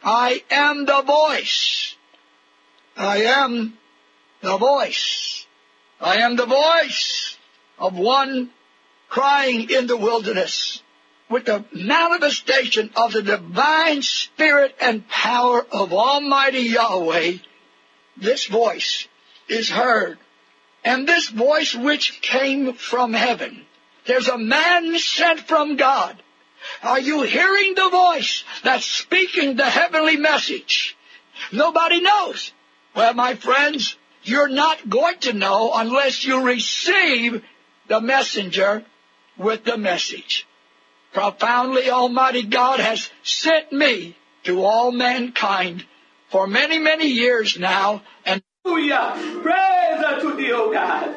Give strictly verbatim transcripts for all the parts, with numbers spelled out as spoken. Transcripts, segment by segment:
I am the voice. I am the voice. I am the voice of one crying in the wilderness with the manifestation of the divine spirit and power of Almighty Yahweh. This voice is heard. And this voice which came from heaven. There's a man sent from God. Are you hearing the voice that's speaking the heavenly message? Nobody knows. Well, my friends, you're not going to know unless you receive the messenger with the message. Profoundly Almighty God has sent me to all mankind for many, many years now. And hallelujah! Praise unto thee, O God.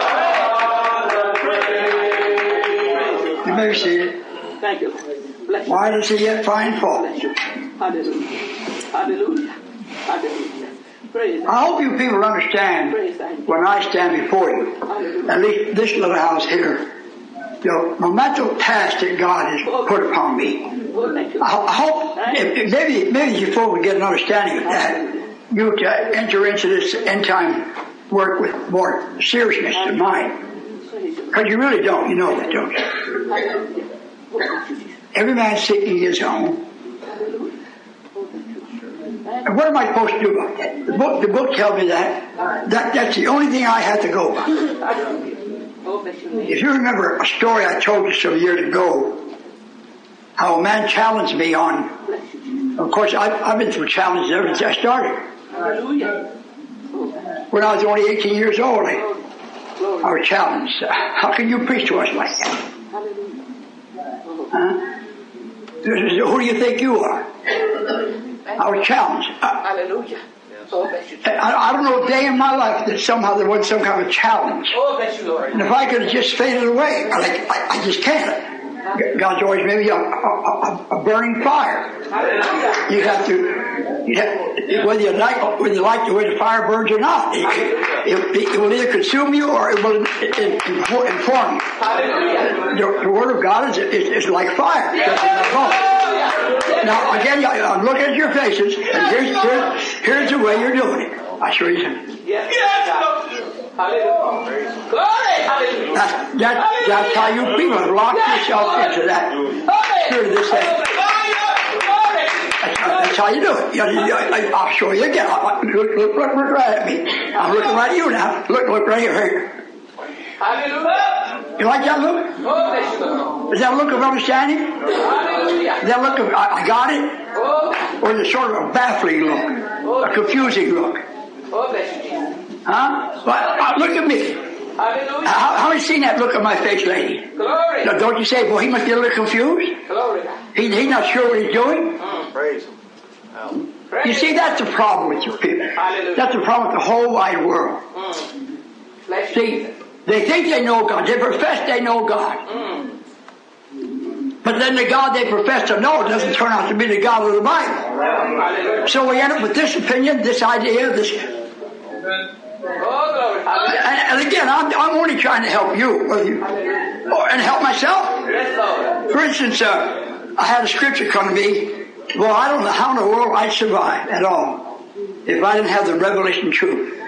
Praise. You may be seated. Thank you. Bless you. Why does he yet find fault? Bless you. Hallelujah. Hallelujah. Hallelujah. Praise. I hope you people understand when I stand before you, at least this little house here, the momentous task that God has put upon me. I hope, if, maybe maybe you folks will get an understanding of that. You to enter into this end time work with more seriousness than mine. Because you really don't, you know that, don't you? Every man seeking his own. And what am I supposed to do about that? The book, the book tells me that. that. That's the only thing I have to go by. If you remember a story I told you some years ago, how a man challenged me on, of course I've, I've been through challenges ever since I started. When I was only eighteen years old, I, I was challenged. How can you preach to us like that? Huh? Who do you think you are? I was challenged. Hallelujah. I, I don't know a day in my life that somehow there wasn't some kind of challenge. And if I could have just faded away, I, like, I, I just can't. God's always made me a, a, a, a burning fire. You have to, you have, whether you like, whether you like the way the fire burns or not, it, it, it will either consume you or it will inform you. The, the Word of God is, is, is like fire. Now, again, I'm looking at your faces, and here's, here's, here's the way you're doing it. I assure you. Yes. Hallelujah. Glory. That's, that, that's how you people have locked yourself into that spirit of this thing. That's how, that's how you do it. You know, you, I, I'll show you again. Look, look, look, look right at me. I'm looking right at you now. Look, look right here. here. Hallelujah. You like that look? Is that a look of understanding? Hallelujah. Is that a look of, I, I got it? Or is it sort of a baffling look? A confusing look? Huh? Well, uh, look at me. Hallelujah. How, how have you seen that look on my face, lady? Glory. Now, don't you say, well, he must be a little confused? Glory. He, he's not sure what he's doing? Mm. Praise him. Oh. You see, that's the problem with you people. Hallelujah. That's the problem with the whole wide world. Mm. See, they think they know God. They profess they know God. Mm. But then the God they profess to know doesn't turn out to be the God of the Bible. Hallelujah. So we end up with this opinion, this idea, this... Oh, glory. And, and again, I'm, I'm only trying to help you, whether you or, and help myself. Yes, Lord. For instance, uh, I had a scripture come to me. Well, I don't know how in the world I'd survive at all if I didn't have the revelation truth.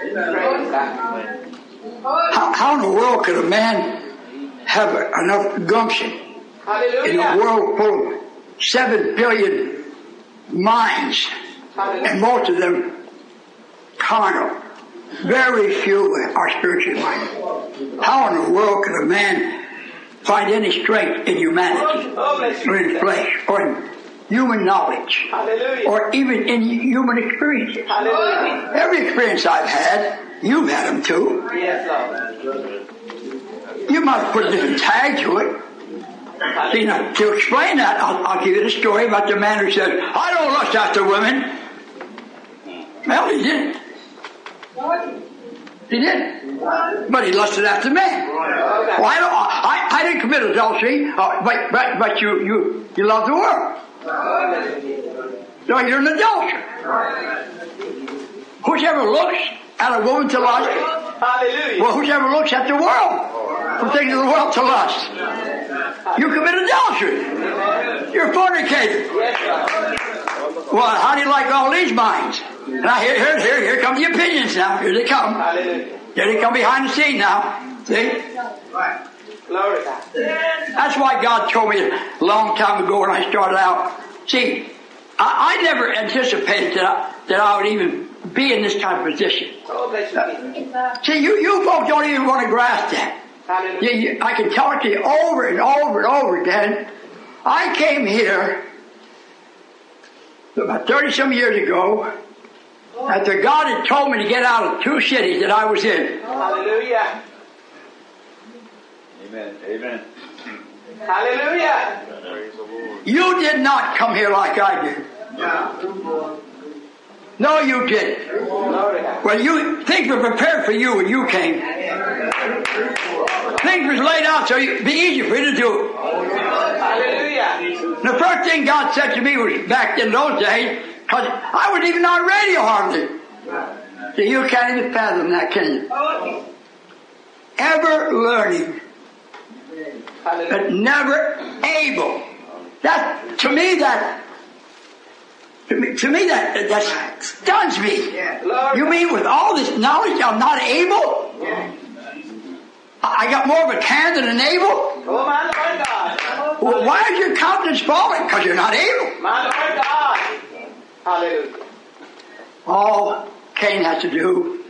How, how in the world could a man have enough gumption Hallelujah. in a world full of seven billion minds, Hallelujah. and most of them carnal? Very few are spiritually minded. How in the world could a man find any strength in humanity, or in flesh, or in human knowledge, Hallelujah. or even in human experiences? Hallelujah. Every experience I've had, you've had them too. Yes, Lord. You might put a different tag to it. See, now, to explain that, I'll, I'll give you the story about the man who said, I don't lust after women. Well, he didn't. He didn't. But he lusted after men. Well, I, don't, I, I didn't commit adultery, uh, but, but, but you, you, you love the world. So you're an adulterer. Whoever looks at a woman to lust, Hallelujah. well, whoever looks at the world, from things of the world to lust, you commit adultery. You're a fornicator. Well, how do you like all these minds? Now here, here, here, here come the opinions now. Here they come. Hallelujah. Here they come behind the scene now. See? Right. Glory to God. That's why God told me a long time ago when I started out. See, I, I never anticipated that I, that I would even be in this kind of position. Oh, bless you. Uh, see, you, you folks don't even want to grasp that. Hallelujah. You, you, I can talk to you over and over and over again. I came here about thirty some years ago after God had told me to get out of two cities that I was in. Hallelujah. Amen. Amen. Hallelujah. You did not come here like I did. No, you didn't. Well, you things were prepared for you when you came. Things was laid out so it'd be easy for you to do it. Hallelujah. The first thing God said to me was back in those days, because I wasn't even on radio hardly. So you can't even fathom that, can you? Ever learning, but never able. That to me that to me, to me that that stuns me. You mean with all this knowledge I'm not able? I got more of a can than an able? Oh my Lord God. Well, why is your countenance falling? Because you're not able. My Lord God. Hallelujah. All Cain had to do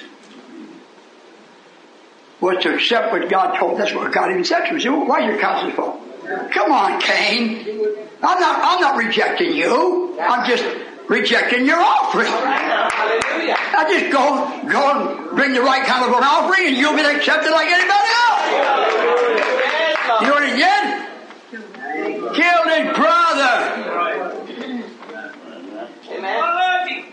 was to accept what God told. That's what God even said to him. He said, well, why is your countenance falling? Come on, Cain. I'm not, I'm not rejecting you. I'm just rejecting your offering. Hallelujah. I just go, go and bring the right kind of an offering and you'll be accepted like anybody else. You know what he did? Killed his brother. Amen.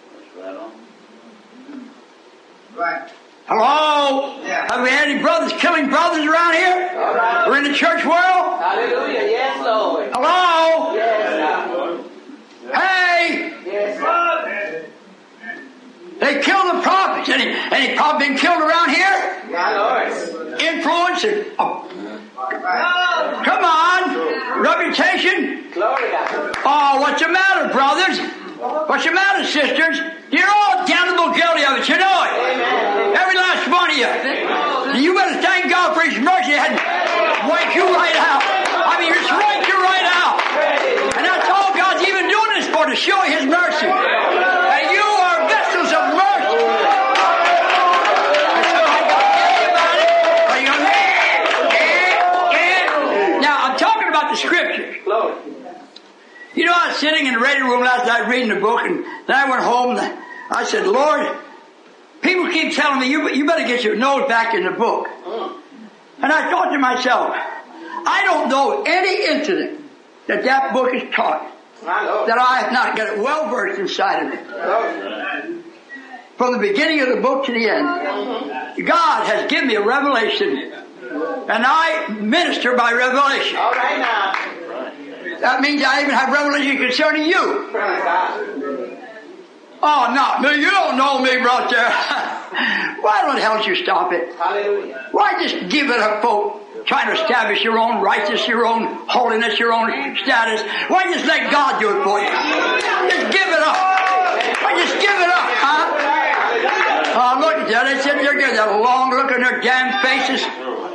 Right. Hello? Yeah. Have we had any brothers killing brothers around here? All right. Or in the church world? Hallelujah. Yes, Lord. Hello? Yes, Lord. Hey! Yes, Lord. They killed the prophets. Any, any prophet been killed around here? My Lord. Influence and, oh, come on! Reputation? Glory to God. Oh, what's the matter, brothers? What's the matter, sisters? You're all damnable guilty of it, you know it. Amen. Every last one of you. You better thank God for His mercy. He hadn't wiped you right out. I mean, He's wiped you right out. And that's all God's even doing this for, to show His mercy. And you are vessels of mercy. That's all I got to tell you about it. Are you gonna- yeah, yeah. Now, I'm talking about the Scriptures. Glory. You know, I was sitting in the reading room last night reading the book, and then I went home and I said, Lord, people keep telling me, you, you better get your nose back in the book. And I thought to myself, I don't know any incident that that book is taught My Lord. that I have not got it well versed inside of it. Lord. From the beginning of the book to the end, God has given me a revelation, and I minister by revelation. All right now. That means I even have revelation concerning you. Praise God. Oh, not me. You don't know me, brother. Why the hell don't you stop it? Hallelujah. Why just give it up, folk? Trying to establish your own righteousness, your own holiness, your own status. Why just let God do it for you? Just give it up. Why just give it up, huh? Oh, look at that. They sit there, get that long look in their damn faces.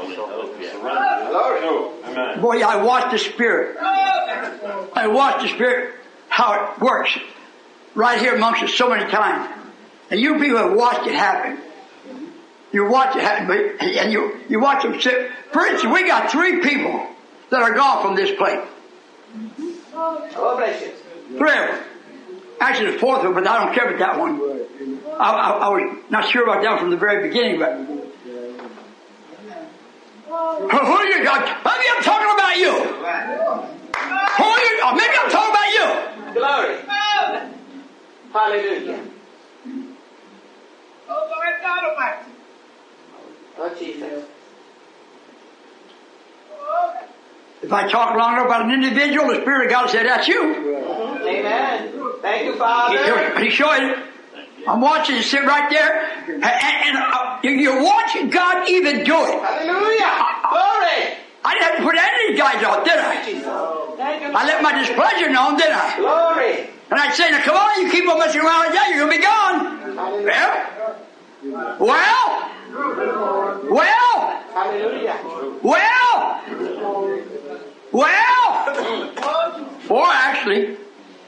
Lord. Boy, I watch the Spirit. I watch the Spirit, how it works right here amongst us so many times. And you people have watched it happen. You watch it happen, but, and you, you watch them sit. For instance, we got three people that are gone from this place. Oh, bless you. Three of them. Actually, the fourth one, but I don't care about that one. I, I, I was not sure about that one from the very beginning, but who, who you got? Maybe I'm talking about you. Who you? Oh, maybe I'm talking about you. Glory. Hallelujah. Oh, Lord God Almighty. Oh, Jesus. If I talk long enough about an individual, the Spirit of God will say, that's you. Amen. Thank you, Father. He, he showed it. I'm watching you sit right there, and, and uh, you're watching God even do it. Hallelujah. Glory. I didn't have to put any of these guys out, did I? I let my displeasure known, didn't I? Glory. And I'd say, now come on, you keep on messing around like that, you're going to be gone. Hallelujah. Well? Well? Well? Hallelujah. Well? Well? Or actually,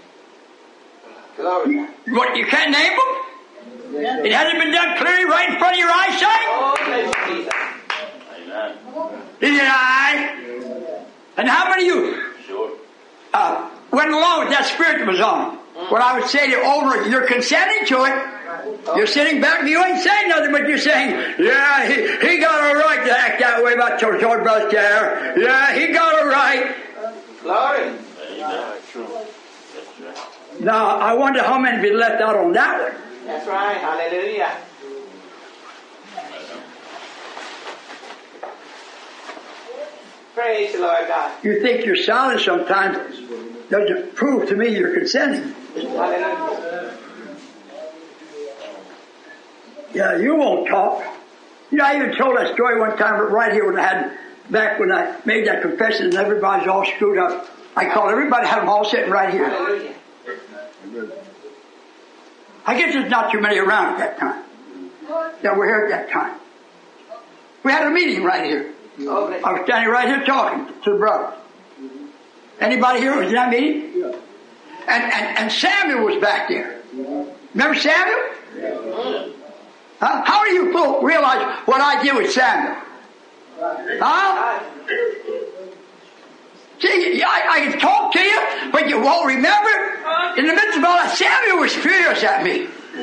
Glory. what, you can't name them? It hasn't been done clearly right in front of your eyesight? Oh, bless you, Jesus. Did it I? And how many of you Sure. uh, went along with that spirit that was on them? What I would say to you over, you're consenting to it. You're sitting back and you ain't saying nothing, but you're saying, yeah, he, he got a right to act that way about George Brother Care. Yeah, he got a right. Glory. Now, I wonder how many of you left out on that one. That's right. Hallelujah. Praise the Lord God. You think you're silent sometimes doesn't prove to me you're consenting. Hallelujah. Yeah, you won't talk. You know, I even told that story one time right here when I had, back when I made that confession and everybody's all screwed up. I called everybody, had them all sitting right here. Hallelujah. I guess there's not too many around at that time. That were here at that time. We had a meeting right here. Oh, bless I was standing right here talking to the brother. Anybody here was in that meeting? Yeah. And, and, and Samuel was back there. Remember Samuel? Huh? How do you folk realize what I did with Samuel? Huh? See, I, I can talk to you, but you won't remember. In the midst of all that, Samuel was furious at me.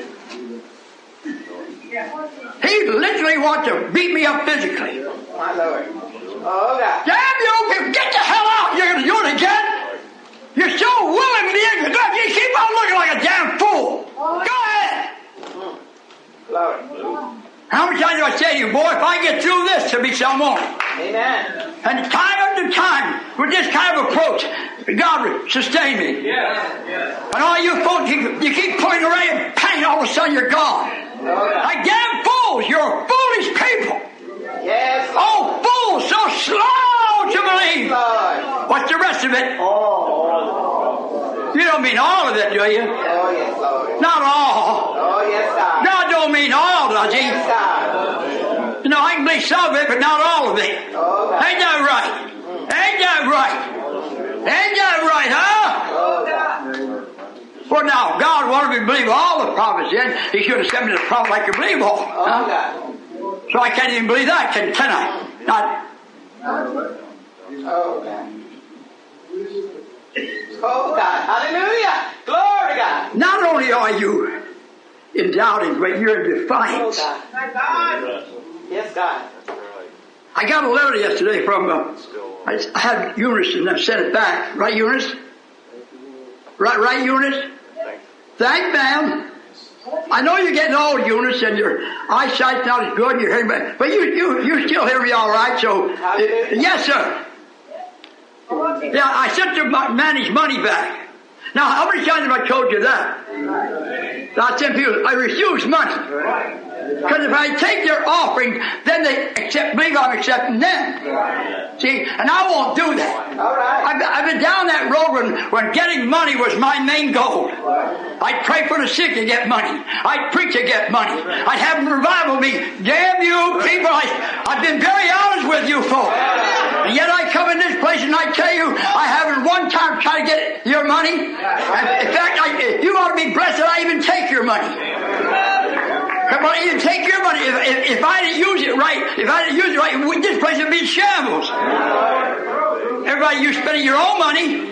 He literally wanted to beat me up physically. my Lord. Oh, God. Samuel, get the hell out! You're going to do it again? You're so willing to be ignorant. You keep on looking like a damn fool. Go ahead. Mm. Glory. How many times do I say to you, boy, if I get through this, there'll be some more. Amen. And time after time, with this kind of approach, God will sustain me. Yes. Yes. And all you folks, you, you keep pulling away and bang, all of a sudden you're gone. Oh, God. Like damn fools, you're foolish people. Yes. Oh, fools, so slow to believe. Lord. What's the rest of it? Oh. You don't mean all of it, do you? Oh, yes, Lord. Not all. Oh, yes, God. God don't mean all, does he? Yes, God. You know, I can believe some of it, but not all of it. Oh, God. Ain't that right? Ain't that right? Ain't that right, huh? Oh, God. Well, now, God wanted me to believe all the prophets in. He should have sent me to the prophet I could believe all. Oh, Huh? God. So I can't even believe that, can, can I? Not. Oh, God. Oh, God. Hallelujah. Glory to God. Not only are you in doubting, but you're in Oh, defiance. God. My God. Yes, God. I got a letter yesterday from, uh, I I had Eunice and then sent it back. Right, Eunice? Right, right, Eunice? Thank ma'am. I know you're getting old, Eunice, and your eyesight's not as good, and you're hearing, but, but you, you, you still hear me all right, so, uh, yes, sir. Yeah, I sent your managed money back. Now, how many times have I told you that? I sent people, I refuse money. Because if I take their offering, then they accept, believe I'm accepting them. See, and I won't do that. All right. I've, I've been down that road when, when getting money was my main goal. I'd pray for the sick to get money. I'd preach to get money. I'd have them revival me. Damn you people, I, I've been very honest with you folks. And yet I come in this place and I tell you, I haven't one time tried to get your money. And in fact, I, you ought to be blessed that I even take your money. Come on, even take your money. If, if, if I didn't use it right, if I didn't use it right, this place would be in shambles. Everybody, you're spending your own money.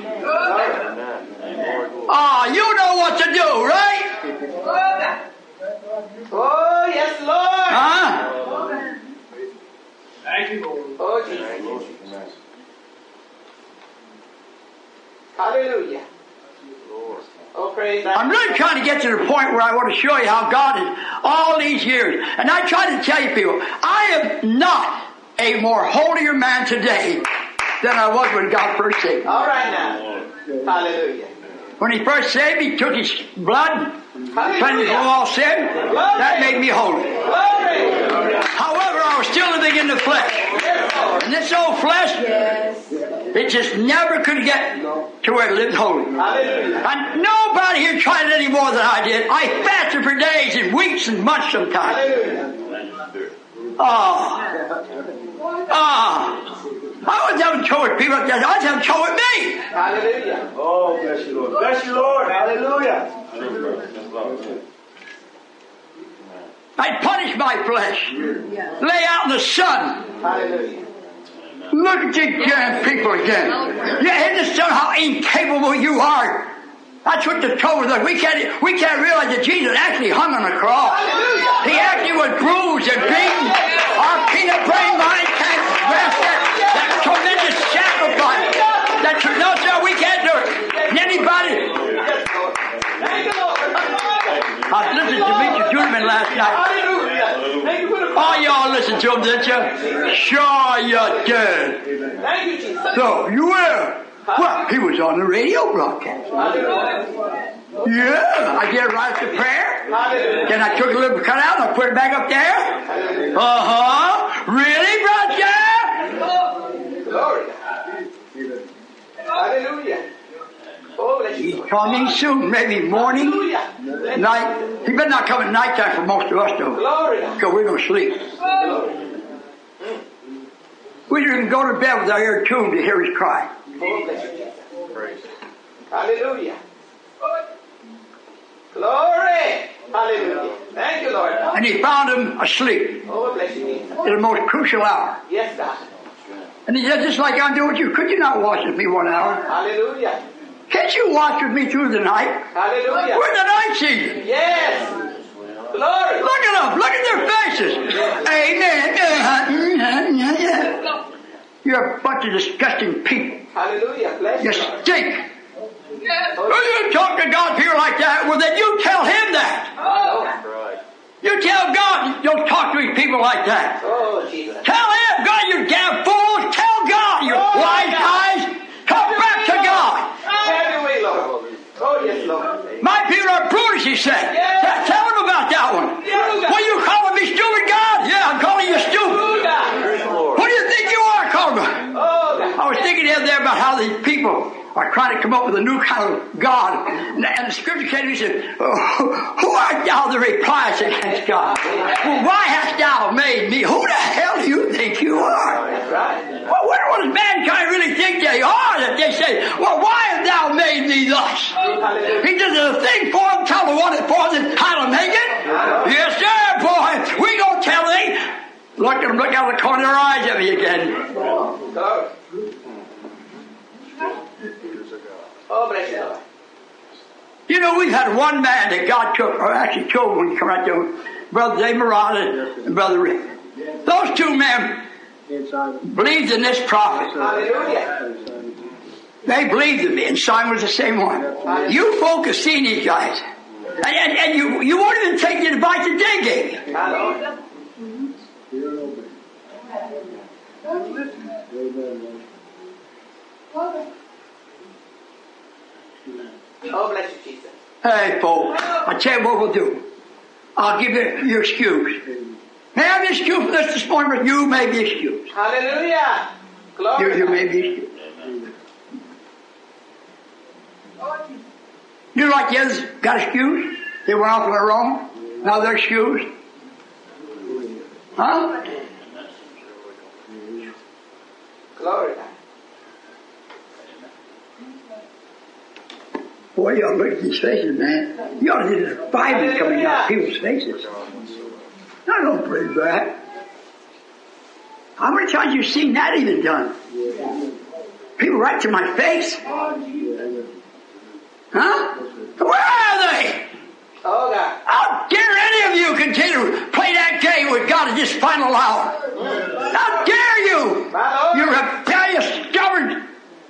Ah, oh, you know what to do, right? Oh, yes, Lord. Huh? Thank you, Lord. Oh, Jesus. Hallelujah. Oh, praise God. I'm really trying to get to the point where I want to show you how God is all these years. And I try to tell you people, I am not a more holier man today than I was when God first saved me. All right now. Hallelujah. When He first saved me, He took His blood, cleansed from all sin. That made me holy. Glory. However, I was still living in the flesh. And this old flesh, It just never could get to where it lived holy. And nobody here tried it any more than I did. I fasted for days and weeks and months sometimes. Ah. Ah. I was having trouble with people. I was having trouble with me. Hallelujah. Oh, bless you, Lord. Bless you, Lord. Hallelujah. I'd punish my flesh. Lay out in the sun. Hallelujah. Look at you damn people again. You understand how incapable you are. That's what the trouble is. We can't, we can't realize that Jesus actually hung on the cross. Hallelujah. He actually was bruised and beaten. Our peanut brain mind can't grasp that, that tremendous sacrifice. That, no, sir, we can't do it. And anybody... I listened to Mister Juderman last night. Oh, y'all listened to him, didn't you? Sure you did. So, you were. Well, he was on the radio broadcast. Yeah, I did right to prayer. Then I took a little cut out and I put it back up there. Uh-huh. Really, brother? Hallelujah. He's coming soon, maybe morning, night. He better not come at night time for most of us, though. Because we're going to sleep. We didn't go to bed with our ear tuned to hear his cry. Hallelujah. Glory. Hallelujah. Thank you, Lord. And he found him asleep. Oh, bless you. At the most crucial hour. Yes, God. And he said, just like I'm doing with you, could you not watch with me one hour? Hallelujah. Can't you watch with me through the night? Hallelujah. We're in the night season. Yes. Glory. Look at them. Look at their faces. Amen. You're a bunch of disgusting people. Hallelujah. Bless you. You stink. Yes. When you talk to God people like that, well then you tell him that. Oh. You tell God, don't talk to these people like that. Oh, Jesus. Tell him, God, you damn fools. Tell God, you oh, wise guys. Come back to God. Have your way, Lord. Oh, yes, Lord. My people are brutish, he said. Yes. Tell him about that one. Yes. What are you calling me stupid, God? Yeah, I'm calling you stupid. What do you think you are, calling me? Oh, I was thinking the other day about how these people are trying to come up with a new kind of God. And the scripture came to me and said, oh, who art thou that replies against God? Well, why hast thou made me? Who the hell do you think you are? Well, what does mankind really think they are? That they say, well, why hast thou made me thus? He does a thing for him, tell the one that for him how to make it. Yes, sir, boy. We gonna tell them. Look at them, look out of the corner of their eyes at me again. Oh, bless you, Lord. You know, we've had one man that God took, or actually killed when he came out there, Brother Dave Murata and Brother Rick. Those two men believed in this prophet. Hallelujah. They believed in me, and Simon was the same one. You folk have seen these guys. And, and, and you, you won't even take the advice that they gave you. Hallelujah. Oh, bless you, Jesus. Hey, folks, I tell you what we'll do. I'll give you your excuse. May I have an excuse for this this morning, but you may be excused. Hallelujah. Glory. You, you may be excused. You like the others got excused? They went off on their own. Now they're excused. Huh? Glory. Boy, you ought to look at these faces, man. You ought to see the fire coming out of people's faces. I don't believe that. How many times have you seen that even done? People right to my face. Huh? Where are they? Oh, God. How dare any of you continue to play that game with God at this final hour? How dare you? You rebellious, stubborn.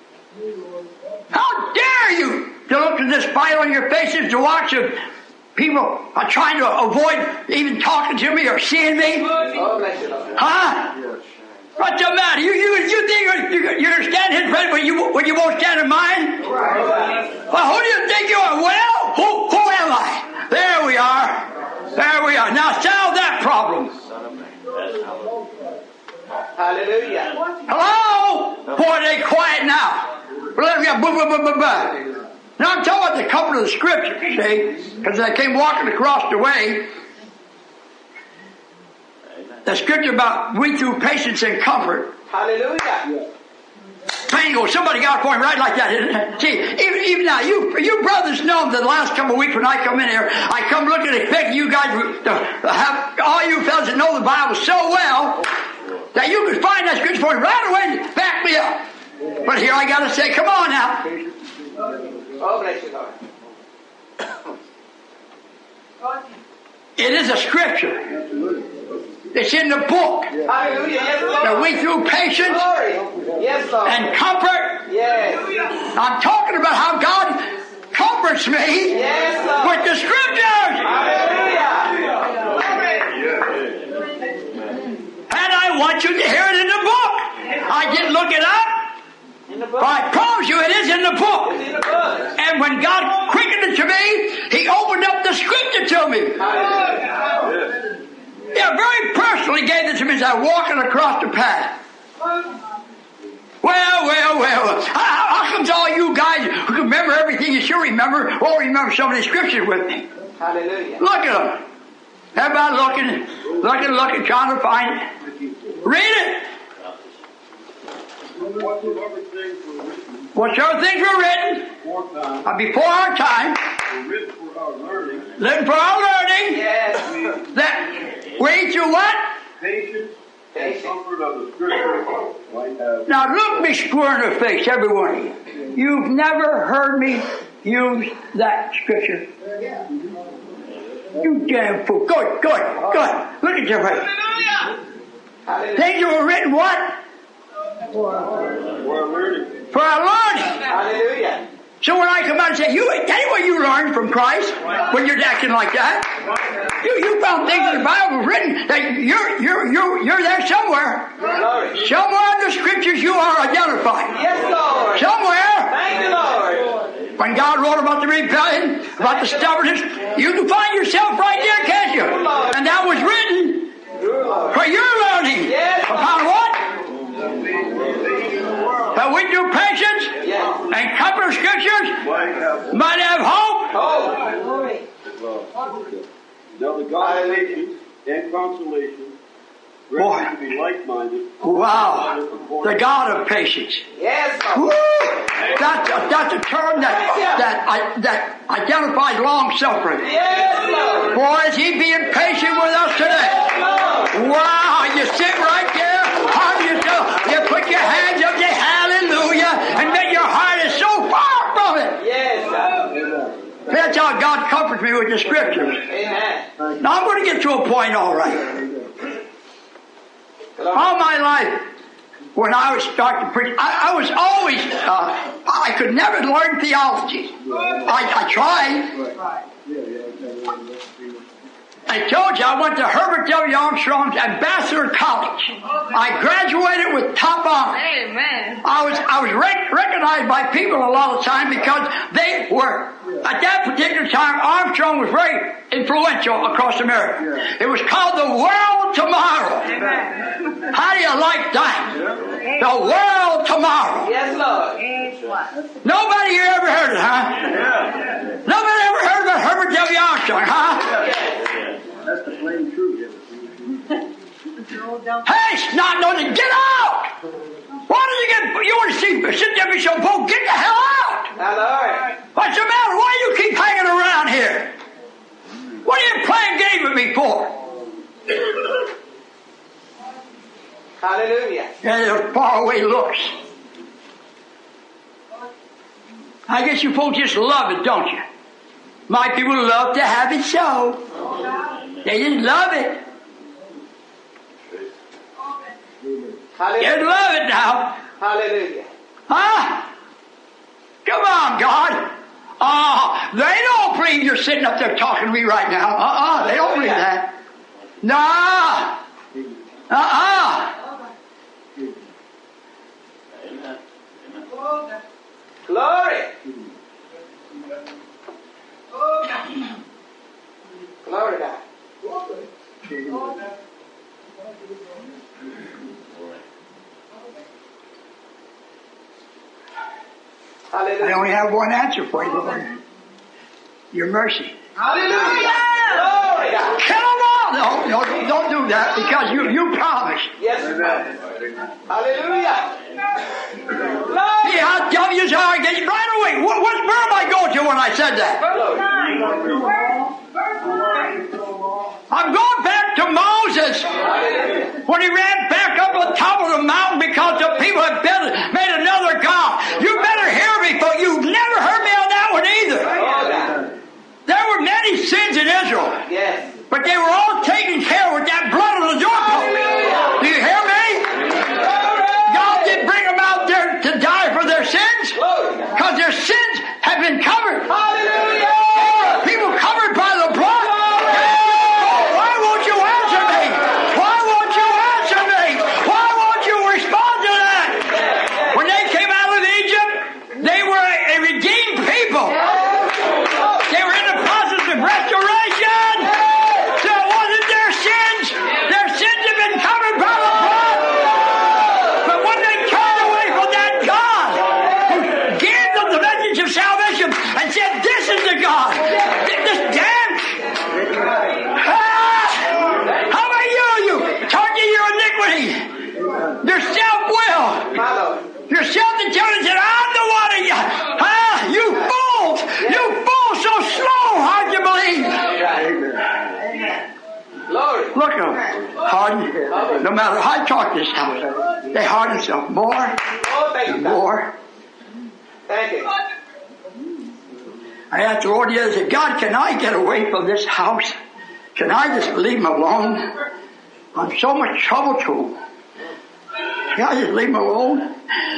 How dare you to look at this fire on your faces to watch if people are trying to avoid even talking to me or seeing me? Oh, bless you, Lord. Huh? What's the matter? You you you think you're, you're standing in front when you when you won't stand in mine? Well, who do you think you are? Well, who who am I? There we are. There we are. Now solve that problem. Hallelujah. Hello? Boy, they quiet now. Let me go. Blah, blah, blah, blah, blah. Now I'm talking about the comfort of the Scripture, see? Because I came walking across the way. The Scripture about we through patience and comfort. Hallelujah. Bingo, somebody got a point right like that, isn't it? See, even, even now, you you brothers know that the last couple of weeks when I come in here, I come looking expecting you guys to have, all you fellas that know the Bible so well, that you could find that Scripture point right away and back me up. But here I got to say, come on now. Oh, bless you, Lord. It is a Scripture. It's in the book. Hallelujah. Yes, Lord. That we through patience Glory. Yes, Lord. and comfort. Yes. I'm talking about how God comforts me Yes, Lord. with the Scriptures. Hallelujah. And I want you to hear it in the book. I didn't look it up. In the book. But I promise you it is in the book. It's in the book. And when God quickened it to me, He opened up the Scripture to me. Hallelujah. Yeah, very personally gave it to me as I was walking across the path. Well, well, well. How, how comes all you guys who can remember everything you should remember won't remember some of these scriptures with me? Hallelujah. Look at them. Everybody looking, looking, looking, trying to find it. Read it. Whatsoever things were written Whatsoever things were written aforetime uh, before our time, were written for our learning, written for our learning, Yes. that we through what? patience, and Patience. comfort of the Scripture might have. Now look me square in the face, every one of you. You've never heard me use that scripture. You damn fool. Good, good, good. Look at your face. Hallelujah. Things that were written what? For our learning. For our learning. Hallelujah. So when I come out and say, you, tell you what you learned from Christ when you're acting like that. You, you found things in the Bible written that you're, you're, you're, you're there somewhere. Glory. Somewhere in the scriptures you are identified. Yes, Lord. Somewhere. Thank you, Lord. When God wrote about the rebellion, about the stubbornness, you can find yourself right there, can't you? And that was written for your learning. Yes. Upon what? That we do patience Yes. and comfort of scriptures Might have. might have hope. Oh. Now the God of patience and consolation, Boy. ready to be like-minded. Wow. The God of patience. Yes, Woo! Lord. That's a, that's a term that that I, that identifies long suffering. Yes, Lord. Boy, is He being patient with us today. Wow, you sit right there, hug yourself, you put your hands up, say hallelujah, and then your heart is so far from it. Yes, Lord. That's how God comforts me with the scriptures. Amen. Now I'm going to get to a point, all right. All my life, when I was starting to preach, I, I was always, uh, I could never learn theology. I, I tried. I told you I went to Herbert W. Armstrong's Ambassador College. I graduated with top honors. Amen. I was I was rec- recognized by people a lot of the time because they were, at that particular time, Armstrong was very influential across America. It was called The World Tomorrow. Amen. How do you like that? The World Tomorrow. Yes, Lord. Nobody here ever heard it, huh? Nobody ever heard about Herbert W. Armstrong, huh? That's the plain truth. Hey, snot nose, get out! Why did you get, you want to see, sit there and be so bold, get the hell out! Now, Lord. What's the matter? Why do you keep hanging around here? What are you playing games with me for? Hallelujah. Yeah, those faraway looks. I guess you folks just love it, don't you? My people love to have it so. They just love it. Hallelujah. They love it now. Hallelujah. Huh? Come on, God. Ah, uh, they don't believe you're sitting up there talking to me right now. Uh-uh, they don't believe that. Nah. Uh-uh. Glory. Glory to God. I only have one answer for you, Lord. Your mercy. Hallelujah! Kill them all! No, no, don't do that because you, you promised. Yes, hallelujah! Yeah, I'll tell you how I get you right away. What, what, where am I going to when I said that? I'm going back to Moses when he ran back up on top of the mountain because the people had built, made another god. You better hear me, but you've never heard me on that one either. There were many sins in Israel, but they were all taken care of with that blood of the doorpost. Do you hear me? God didn't bring them out there to die for their sins because their sins have been covered. Hallelujah! People covered by the blood. Why won't you answer me? Why won't you answer me? Why won't you respond to that? When they came out of Egypt, they were a redeemed people. They were in the process of restoration. So it wasn't their sins. Their sins have been covered by the blood. But when they turned away from that God who gave them the message of salvation and said, this is the God, this dance. Ah, how about you? You turn to your iniquity, your self-will, your self-determination. Said, I'm the one of you. Ah, you fools. You fools so slow, hard to believe. Look at them. Harden. No matter how I talk this house, they harden themselves more and more. I asked the Lord the other day, God, can I get away from this house? Can I just leave him alone? I'm so much trouble to him. Can I just leave him alone?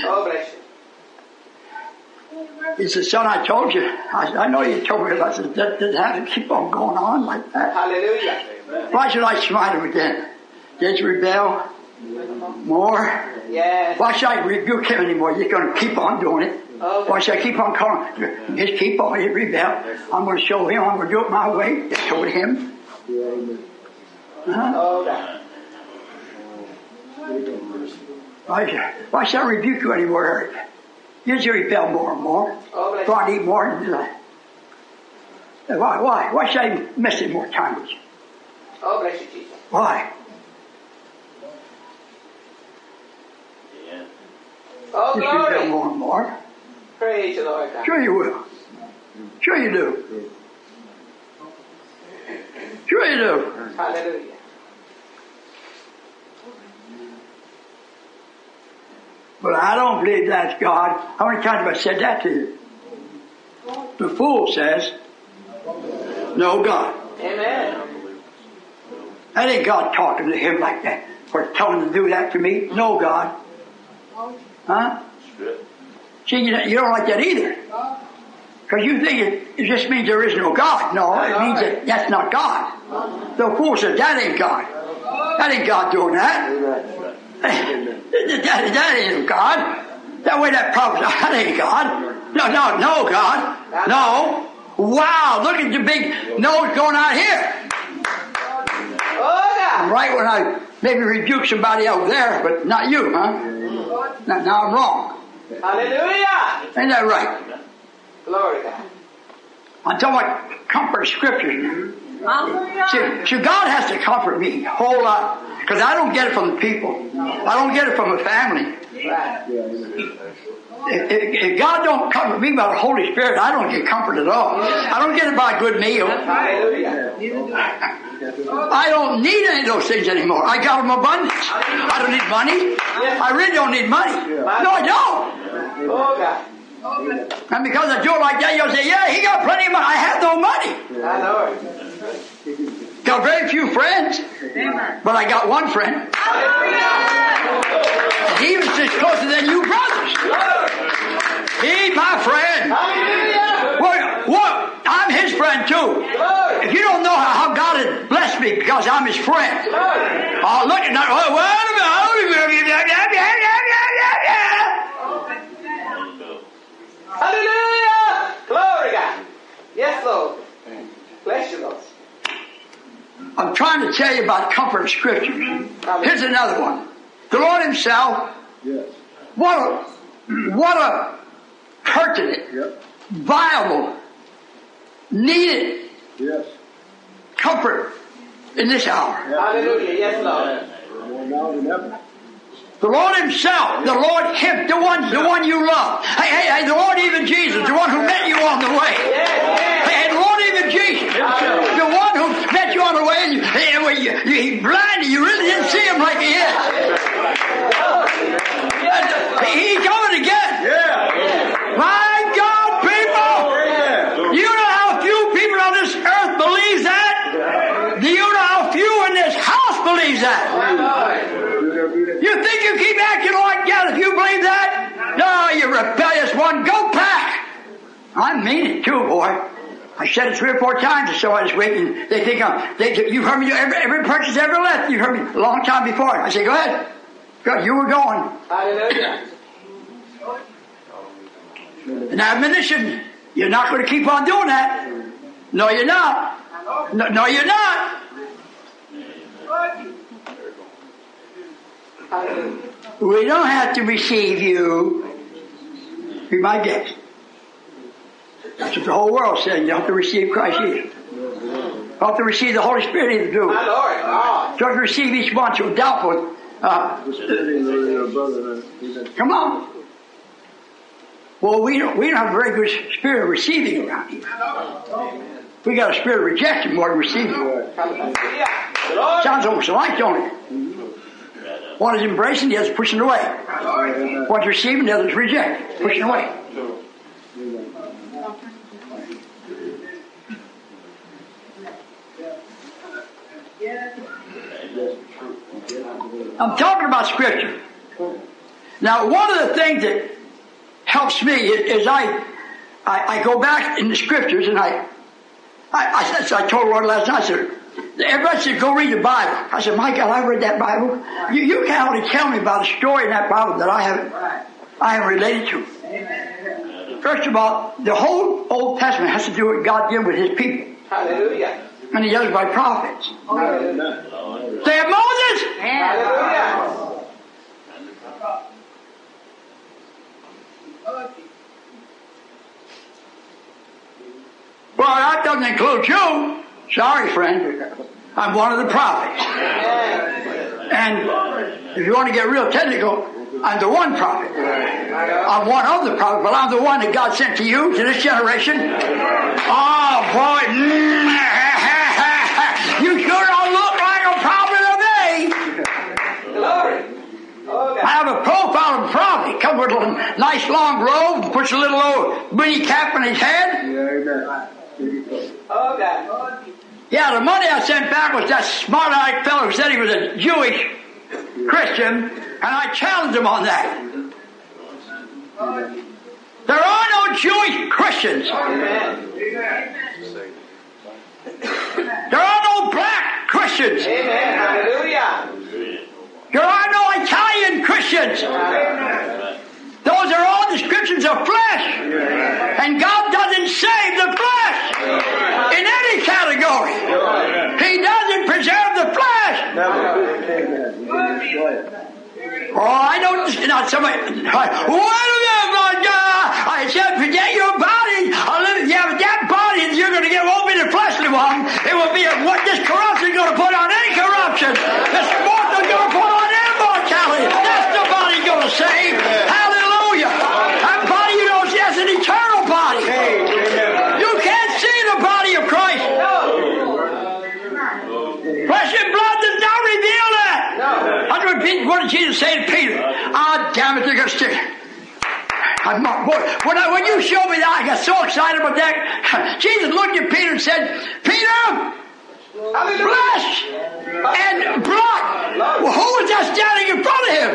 He said, son, I told you. I said, I know you told me. I said, does it have to keep on going on like that? Hallelujah. Why should I smite him again? Did you rebel more? Yes. Why should I rebuke him anymore? You're going to keep on doing it. Okay. Why should I keep on calling? Just keep on. He rebel. I'm going to show him. I'm going to do it my way. Just show him. Huh? Okay. Why should, why should I rebuke you anymore, Eric? You just rebel more and more. Oh, Go on, eat more and do that. Why? Why? Why should I miss it more time with you? Oh, bless you, Jesus. Why? Yeah. Oh, you should rebel glory. more and more. Praise the Lord God. Sure you will. Sure you do. Sure you do. Hallelujah. But I don't believe that's God. How many times have I said that to you? The fool says, no God. Amen. That ain't God talking to him like that. For telling him to do that to me. No God. Huh? See, you don't, you don't like that either. Because you think it, it just means there is no God. No, it means that that's not God. The fool says, that ain't God. That ain't God doing that. That, that ain't God. That way that prophet, that ain't God. No, no, no, God. No. Wow, look at the big nose going out here. I'm right when I maybe rebuke somebody out there, but not you, huh? Now, now I'm wrong. Hallelujah. Ain't that right? Glory to God. I'm talking about comfort scriptures. See, see, God has to comfort me a whole lot. Because I don't get it from the people. I don't get it from the family. If, if, if God don't comfort me by the Holy Spirit, I don't get comfort at all. I don't get it by a good meal. I don't need any of those things anymore. I got them abundance. I don't need money. I really don't need money. No, I don't. Oh, God. And because I do it like that, you'll say, yeah, he got plenty of money. I have no money. I know. Got very few friends, but I got one friend. He even sits closer than you brothers. He's my friend. Well, well, I'm his friend too. If you don't know how, how God has blessed me because I'm his friend. Oh, look at that. Oh, wait a minute. Hallelujah. Glory God. Yes, Lord. Bless you, Lord. I'm trying to tell you about comfort of scriptures. Here's another one. The Lord himself, what a, what a pertinent, Yep. viable, needed Yes. comfort in this hour. Hallelujah. Yes, Lord. More now than ever. The Lord himself, the Lord him, the one, the one you love. Hey, hey, hey, the Lord even Jesus, the one who met you on the way. Hey, hey, the Lord even Jesus, the one who met you on the way, and you, and when you, you, he blinded, you really didn't see him like he is. He's coming again. Yeah. My God, people, you know how few people on this earth believes that? Do you know how few in this house believes that? You think you keep acting like that if you believe that? No, you rebellious one. Go back. I mean it too, boy. I said it three or four times or so this week, and they think I'm, they, you've heard me every, every purchase ever left. You heard me a long time before. I say, go ahead. Go, you were going. Hallelujah. An admonition. You're not going to keep on doing that. No, you're not. No, no you're not. We don't have to receive you. Be my guest. That's what the whole world said. You don't have to receive Christ either. You don't have to receive the Holy Spirit either, do. My Lord. Oh. You have to receive each one so doubtful. Uh, come on. Well, we don't, we don't have a very good spirit of receiving around here. We got a spirit of rejection more than receiving. Sounds almost alike, don't it? One is embracing, the other is pushing away. One is receiving, the other is rejecting, pushing away. I'm talking about Scripture. Now, one of the things that helps me is, is I, I I go back in the Scriptures and I I, I, said, I told Lord last night, I said, everybody said, go read the Bible. I said, Michael, I read that Bible. You, you can't only tell me about a story in that Bible that I haven't, I haven't related to. First of all, the whole Old Testament has to do with God dealing with his people. Hallelujah. And he does it by prophets. Hallelujah. Say it, Moses! Hallelujah. Well, that doesn't include you. Sorry, friend. I'm one of the prophets. And if you want to get real technical, I'm the one prophet. I'm one of the prophets, but I'm the one that God sent to you, to this generation. Oh, boy. You sure don't look like a prophet to me. Glory. I have a profile of a prophet. Comes with a nice long robe, puts a little old mini cap on his head. Oh, God. Yeah, the money I sent back was that smart-eyed fellow who said he was a Jewish Christian, and I challenged him on that. There are no Jewish Christians. There are no black Christians. Amen. Hallelujah. There are no Italian Christians. Those are all descriptions of flesh. And God doesn't save the flesh in any category. He doesn't preserve the flesh. Oh, I don't, not somebody, what a minute, I said, forget your body. Yeah, but that body you're going to get won't be the fleshly one. It will be a, what this corruption is going to put on incorruption. This mortal is going to put on immortality. That's the body going to save. Hallelujah. That body, you know, that's an eternal body. You can't see the body of Christ. Flesh and blood does not reveal that. I'll repeat, what did Jesus say to Peter? Ah, damn it, you're going to stick it. I'm not, boy, when, I, when you showed me that, I got so excited about that. Jesus looked at Peter and said, Peter, flesh and blood. Well, who was that standing in front of him?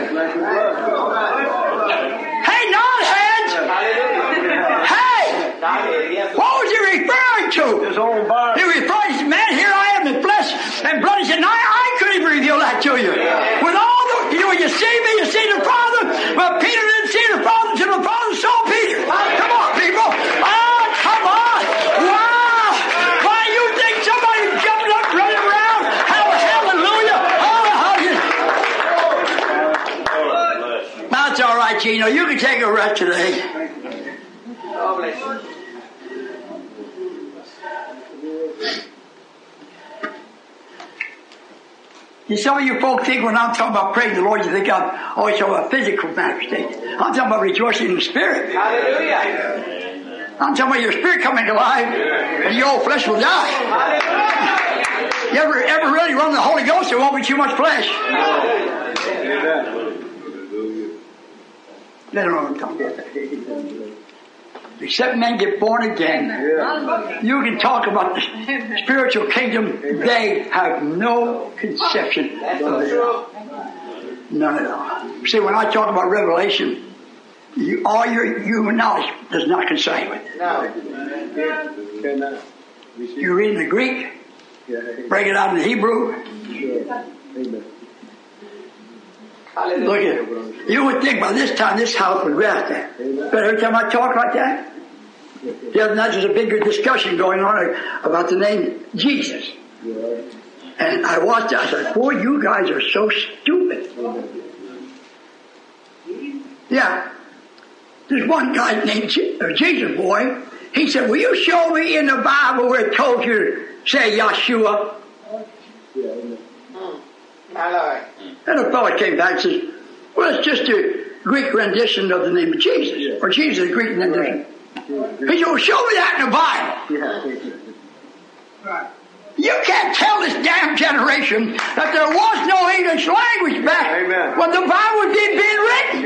Hey, not heads. Hey, what was he referring to? He referred to, man, here I am in flesh and blood. He said, no, I couldn't even reveal that to you. With all the, you know, you see me, you see the Father, but Peter didn't see the Father until the Father saw Peter. Come on, people. Oh, come on. Wow. Why you think somebody jumping up, running around? Hallelujah. Hallelujah. That's all right, Gino. You can take a rest today. bless you. See, some of you folks think when I'm talking about praising the Lord, you think I'm always talking about physical manifestation. I'm talking about rejoicing in the Spirit. Hallelujah. I'm talking about your spirit coming alive and your old flesh will die. Hallelujah. You ever, ever really run the Holy Ghost, there won't be too much flesh. Let alone talk about that. Except men get born again. You can talk about the spiritual kingdom. They have no conception. None at all. See, when I talk about revelation, you, all your human knowledge does not concern with it. You read in the Greek, break it out in the Hebrew. Look at it. You would think by this time this house would rest at. But every time I talk like that, the other night there's a bigger discussion going on about the name Jesus. And I watched it. I said, boy, you guys are so stupid. Yeah. There's one guy named Jesus Boy. He said, will you show me in the Bible where it told you to say Yeshua? And the fellow came back and said, well, it's just a Greek rendition of the name of Jesus. Or Jesus, a Greek rendition. He said, well, show me that in the Bible. You can't tell this damn generation that there was no English language back Amen. When the Bible was being written.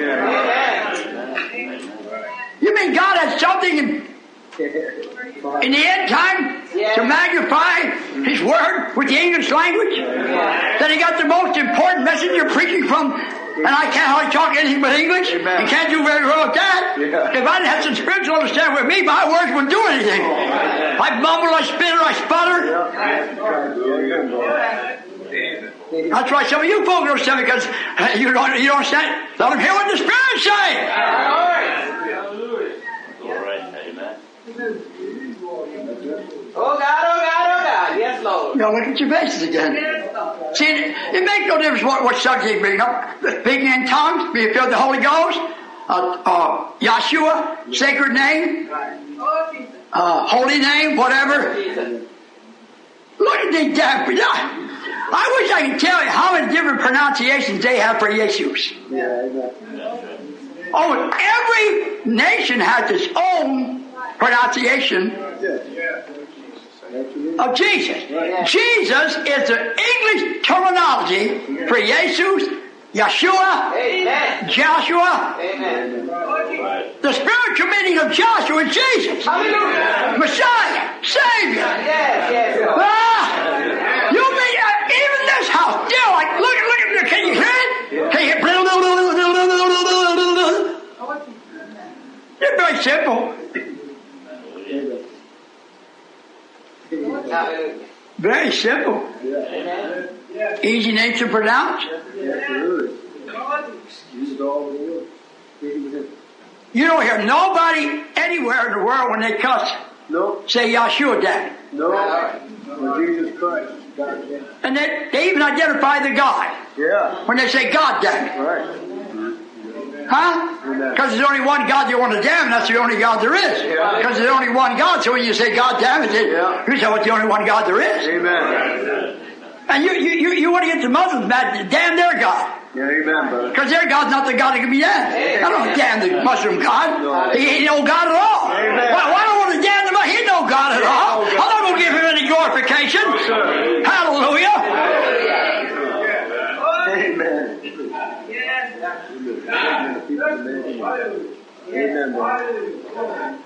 Yeah. You mean God had something in, in the end time yeah. to magnify His Word with the English language? Yeah. That He got the most important message you're preaching from, and I can't hardly talk anything but English? Amen. You can't do very well with that. Yeah. If I didn't have some spiritual understanding with me, my words wouldn't do anything. Yeah. I mumble, I spit, I sputter. Yeah. That's why some of you folks don't understand because you don't, you don't understand. Let them hear what the Spirit's saying. Oh God, oh God, oh God. Yes, Lord. Now look at your faces again. See, it, it makes no difference what, what subject you bring up. Speaking in tongues, being filled with the Holy Ghost, uh, uh, Yeshua, sacred name, uh, holy name, whatever. Look at these damn. I wish I could tell you how many different pronunciations they have for Jesus. Oh, every nation has its own pronunciation of Jesus. Jesus is the English terminology for Jesus, Yeshua, Amen. Joshua. Amen. The spiritual meaning of Joshua is Jesus. Hallelujah. Messiah, Savior. Yes, yes. Ah, you mean uh, even this house, still like look look at can you hear it? Can you hear it? It's very simple. Very simple. Easy name to pronounce. You don't hear nobody anywhere in the world when they cuss no. say Yeshua Dad. No. Or Jesus Christ. God, and they, they even identify the God. Yeah. When they say God Dad. Right. Huh? Because there's only one God you want to damn, and that's the only God there is. Because yeah. there's only one God, so when you say God damn it, yeah. you say what's the only one God there is. Amen. And you you, you, you want to get the Muslims mad, damn their God. Yeah, amen, because their God's not the God that can be damned. I don't damn the Muslim God. No. He ain't no God at all. Amen. Why, why do I want to damn him? He ain't no God at all. I'm not going to give him any glorification. No, hallelujah. Amen. Amen. Amen.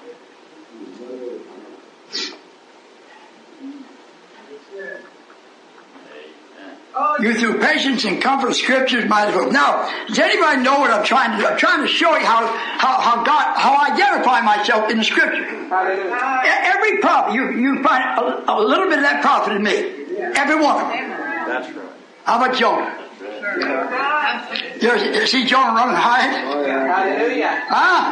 You through patience and comfort of scriptures might as well. Now, does anybody know what I'm trying to do? I'm trying to show you how, how, how God, how I identify myself in the scripture. Hallelujah. Every prophet, you, you find a, a little bit of that prophet in me. Every one of them. That's right. How about Jonah? You, you see Jonah running high? Oh, yeah. Hallelujah. Huh?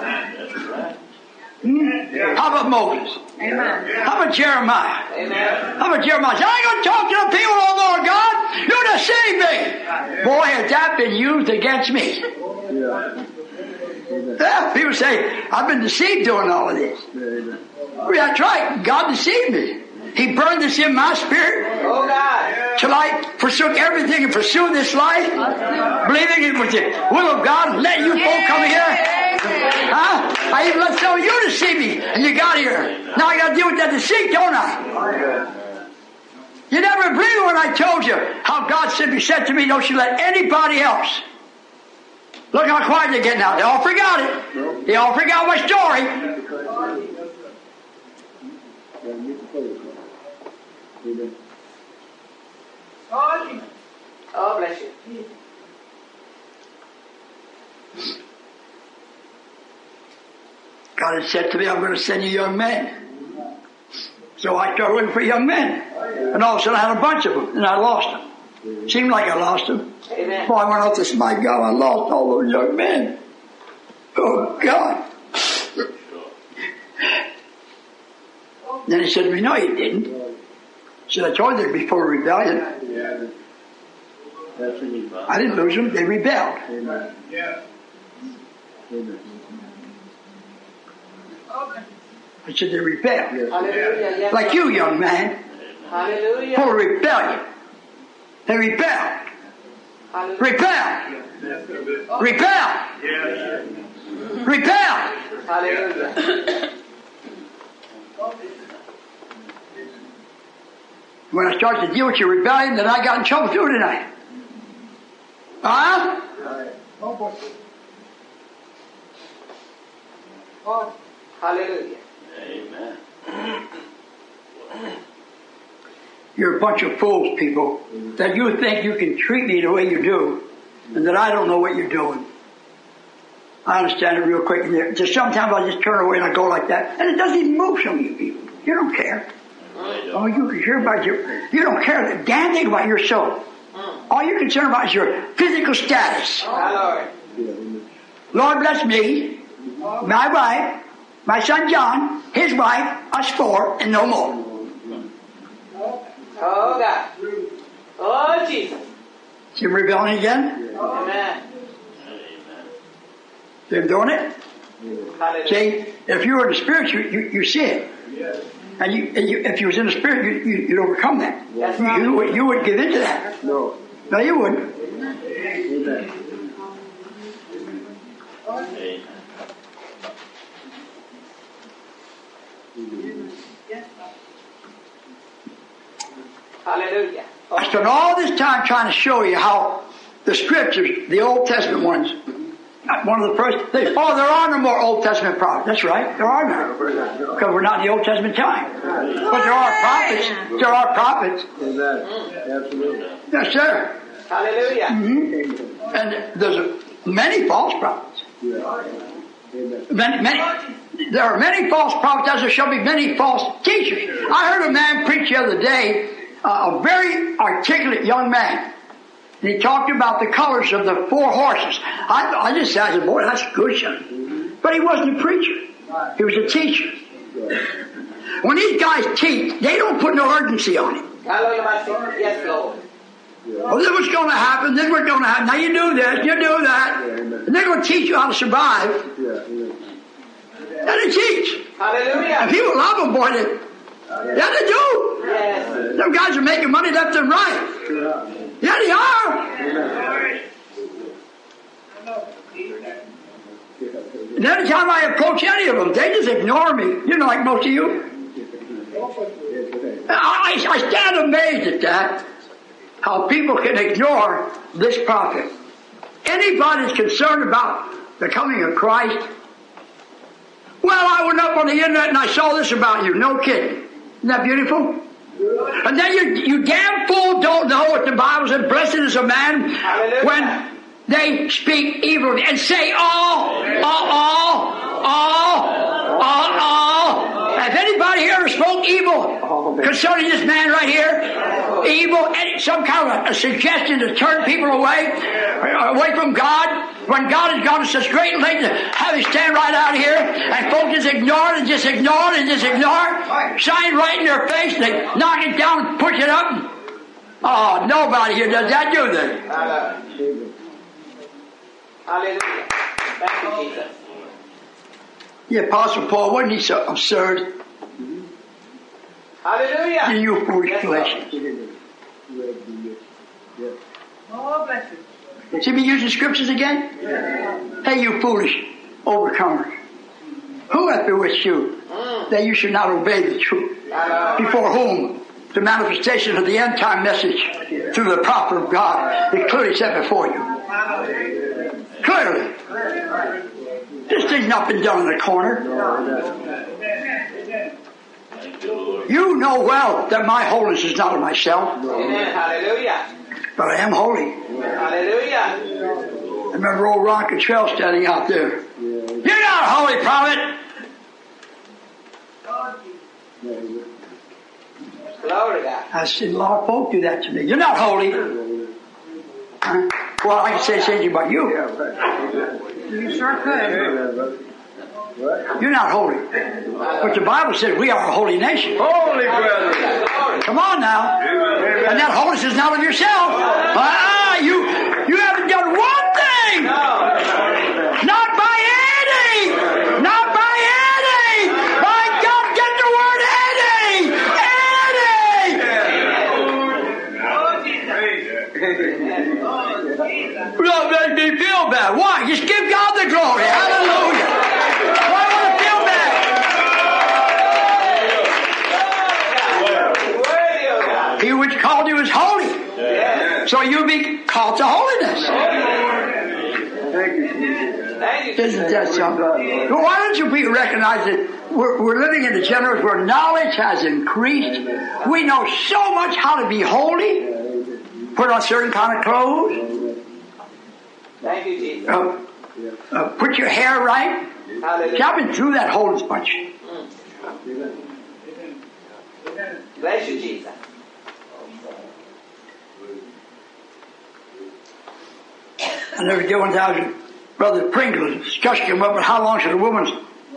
Hmm? How about Moses? Amen. How about Jeremiah? Amen. How about Jeremiah? I ain't going to talk to the people, oh Lord God. You deceived me. Boy, has that been used against me. Yeah, people say, I've been deceived doing all of this. Well, that's right. God deceived me. He burned this in my spirit. Oh, God. Till I forsook everything and pursued this life, believing it was the will of God, let you folk come here. Huh? I even let some of you deceive me, and you got here. Now I got to deal with that deceit, don't I? You never believed when I told you how God simply said to me, don't you let anybody else. Look how quiet they're getting out. They all forgot it. They all forgot my story. Oh, bless you. God had said to me, I'm going to send you young men. So I started looking for young men. And all of a sudden I had a bunch of them, and I lost them. Seemed like I lost them. Amen. Boy, I went out this, my God, I lost all those young men. Oh, God. Then he said to me, no, you didn't. He said, I told you before rebellion. I didn't lose them, they rebelled. Amen. Yeah. Amen. I said, they rebelled. Hallelujah. Yes, Like you, young man. Hallelujah. Full of rebellion. They rebelled. Hallelujah. Rebelled. Rebelled. Rebelled. Hallelujah. When I started to deal with your rebellion, then I got in trouble too, didn't I? Huh? Hallelujah. Amen. You're a bunch of fools, people, that you think you can treat me the way you do, and that I don't know what you're doing. I understand it real quick. And just sometimes I just turn away and I go like that, and it doesn't even move some of you people. You don't care. Oh, you can care about your. You don't care the damn thing about your soul. All you're concerned about is your physical status. Lord. Lord bless me, my wife, my son John, his wife, us four, and no more. Oh, God. Oh, Jesus. See him rebelling again? Amen. See him doing it? Hallelujah. See, if you were in the spirit, you, you, you see it. And, you, and you, if you was in the spirit, you, you, you'd overcome that. That's You, right. you, would- you would give into that. No. No, you wouldn't. Amen. Amen. Hallelujah. I spent all this time trying to show you how the scriptures, the Old Testament ones, one of the first, they, oh, there are no more Old Testament prophets. That's right, there are none. Because we're not in the Old Testament time. But there are prophets. There are prophets. Amen. Absolutely. Yes, sir. Hallelujah. Mm-hmm. And there's many false prophets. Amen. Many, many, there are many false prophets, as there shall be many false teachers. I heard a man preach the other day, uh, a very articulate young man. And he talked about the colors of the four horses. I, I just said, boy, that's good, son. But he wasn't a preacher. He was a teacher. When these guys teach, they don't put no urgency on it. Hallelujah. Yes, Lord. Oh, this is what's going to happen. This is what's going to happen. Now you do this, you do that. And they're going to teach you how to survive. And they teach. Hallelujah. And people love them, boy. They, yeah, they do. Yes. Them guys are making money left and right. Yeah, they are. And every time I approach any of them, they just ignore me. You know, like most of you. I, I stand amazed at that. How people can ignore this prophet. Anybody's concerned about the coming of Christ. Well, I went up on the internet and I saw this about you. No kidding. Isn't that beautiful? And then you, you damn fool don't know what the Bible said. Blessed is a man Hallelujah. when they speak evil and say all, all, all, all, all, all. If anybody here ever spoke evil concerning this man right here, evil, and some kind of a, a suggestion to turn people away, away from God, when God has gone to such great lengths to have him stand right out here, and folks just ignore it and just ignore it and just ignore it, shine right in their face, they knock it down and push it up. Oh, nobody here does that, do they? Hallelujah. Thank you, Jesus. The Apostle Paul, wasn't he so absurd? Hallelujah. You foolish Yes, Galatians. Oh, bless you. See me using scriptures again? Hey, you foolish overcomers. Who hath bewitched you Mm. that you should not obey the truth? Before whom the manifestation of the end time message through the prophet of God is clearly set before you. Clearly. This thing's not been done in the corner. You know well that my holiness is not of myself. Amen. Hallelujah. But I am holy. Hallelujah. I remember old Ron Cottrell standing out there. You're not a holy prophet. Glory to God. I said, a lot of folk do that to me. You're not holy. Huh? Well, I can say the same thing about you. You sure could. You're not holy. But the Bible says we are a holy nation. Holy brother. Come on now. And that holiness is not of yourself. Ah, you, you haven't done one thing. Not by any. Not by any. By God, get the word any. Any. Don't make me feel bad. Why? Just give God the glory. Hallelujah. Why would I feel bad? He which called you is holy. So you be called to holiness. Isn't that something? Well, why don't you be recognize that we're, we're living in a generation where knowledge has increased. We know so much how to be holy. Put on certain kind of clothes. Thank you, Jesus. Uh, uh, put your hair right. Hallelujah. See, I've been through that whole bunch. Mm. Bless you, Jesus. I never did one thousand. Brother Pringle, discussion came up with how long should a woman's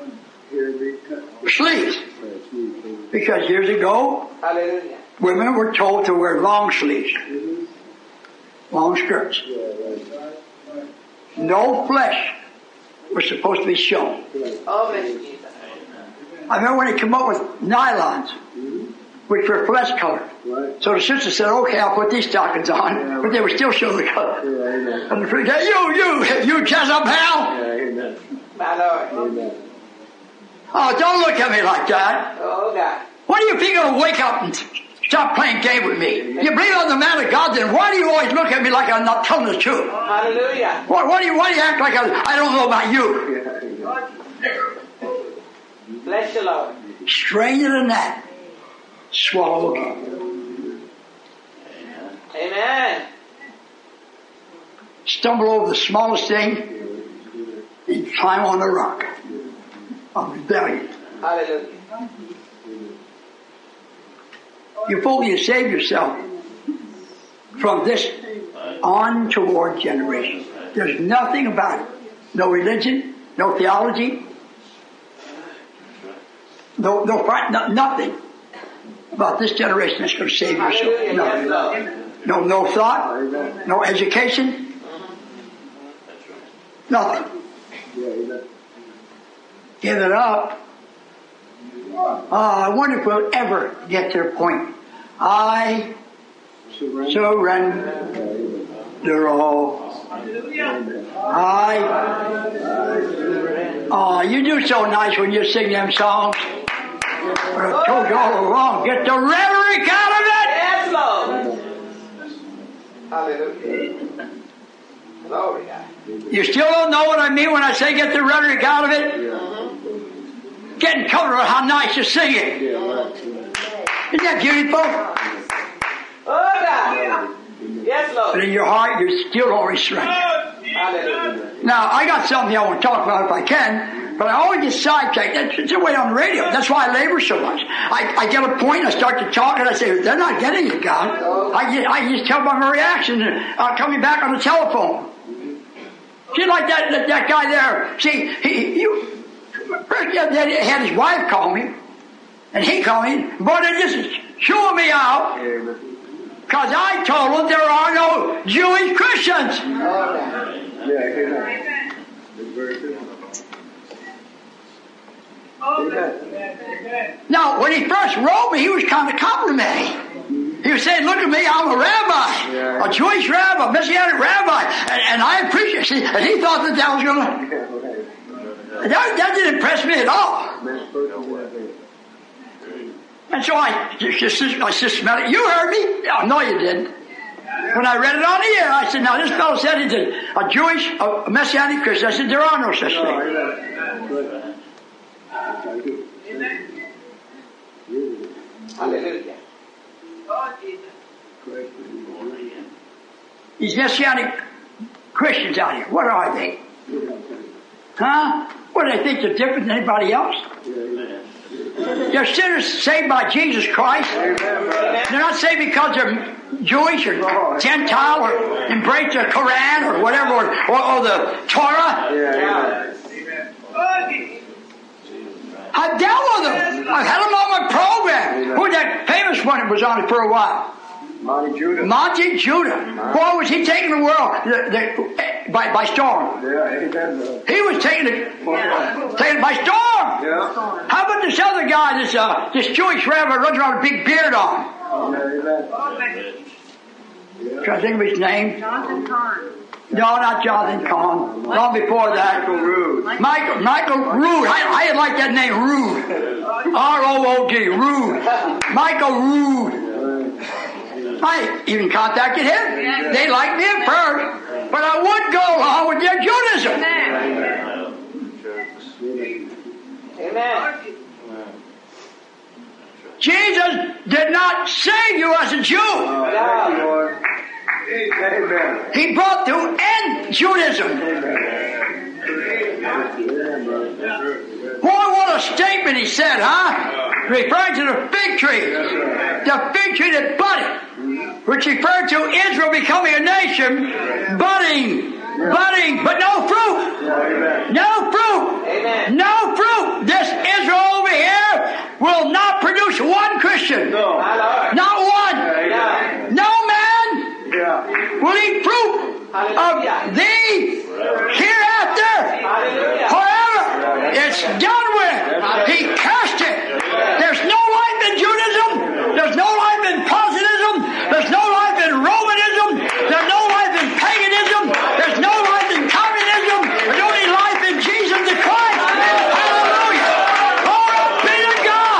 sleeves? Because years ago, Hallelujah. women were told to wear long sleeves, long skirts. No flesh was supposed to be shown. Oh, bless you, Jesus. I remember when they came up with nylons, which were flesh colored. So the sister said, okay, I'll put these stockings on, but they would still show the color. And the priest said, you, you, you Jezebel! My Lord. Oh, don't look at me like that. Oh, God. Why do you think you'll wake up and stop playing game with me? If you believe on the man of God, then why do you always look at me like I'm not telling the truth? Hallelujah. Why, why, do, you, why do you act like I, I don't know about you? Bless you, Lord. Stranger than that. Swallow again. Amen. Stumble over the smallest thing and climb on the rock of rebellion. Hallelujah. You fool, you save yourself from this untoward generation. There's nothing about it. No religion, no theology, no, no, no nothing about this generation that's going to save yourself. No, no, no thought, no education, nothing. Give it up. Oh, I wonder if we'll ever get to the point. I surrender all. I. Oh, you do so nice when you sing them songs. But I've told you all along, get the rhetoric out of it. Yes, Lord. Hallelujah. Glory God. You still don't know what I mean when I say get the rhetoric out of it? Mm-hmm. Getting comfortable with how nice you sing it. Isn't that beautiful? Oh, God. Yes, Lord. But in your heart, you're still don't restrain. Hallelujah. Now, I got something I want to talk about if I can, but I always get sidetracked. It's the way on the radio. That's why I labor so much. I, I get a point, I start to talk, and I say, they're not getting it, God. I just, I just tell by my reaction, uh, coming back on the telephone. See, like that, that, that guy there. See, he, you, first he had his wife call me, and he called me, but they're just chewing me out, because I told them there are no Jewish Christians. Now, when he first wrote me, he was kind of complimenting. He was saying, look at me, I'm a rabbi, yeah. a Jewish rabbi, a Messianic rabbi, and, and I appreciate it. See, and he thought that that was going to... That, that didn't impress me at all. And so I just, I systematic. You heard me? Oh, no, you didn't. When I read it on the air, I said, now this fellow said he's a, a Jewish, a Messianic Christian. I said, there are no such things. Hallelujah. These Messianic Christians out here, what are they? Huh? What do they think they're different than anybody else? They're sinners saved by Jesus Christ. They're not saved because they're Jewish or Gentile or embrace the Quran or whatever, or, or, or the Torah. I've dealt with them. I've had them on my program. Who's that famous one that was on it for a while? Monty Judah. Monty Judah. Boy, was he taking the world the, the, by, by storm. Yeah, he, he was taking it, taking it by storm. Yeah. How about this other guy, this uh, this Jewish rabbi runs around with a big beard on? Yeah, Trying to think of his name. Jonathan Kahn. No, not Jonathan Kahn. Long before that. Michael Rood. Michael, Michael Rood. I, I like that name, Rood. R O O D, Rood. Michael Rood. I even contacted him. They liked me at first, but I would go along with their Judaism. Amen. Jesus did not save you as a Jew. Amen. He brought to end Judaism. Boy, what a statement he said, huh? Referring to the fig tree. The fig tree that budded, which referred to Israel becoming a nation, budding, budding, but no fruit. No fruit. No fruit. This Israel over here will not produce one Christian. Not one. No man will eat fruit of thee hereafter forever. It's done with. He cursed it. There's no life in Judaism. There's no life in Positivism. There's no life in Romanism. There's no life in paganism. There's no life in communism. There's only life in Jesus the Christ. Hallelujah. Glory be to God.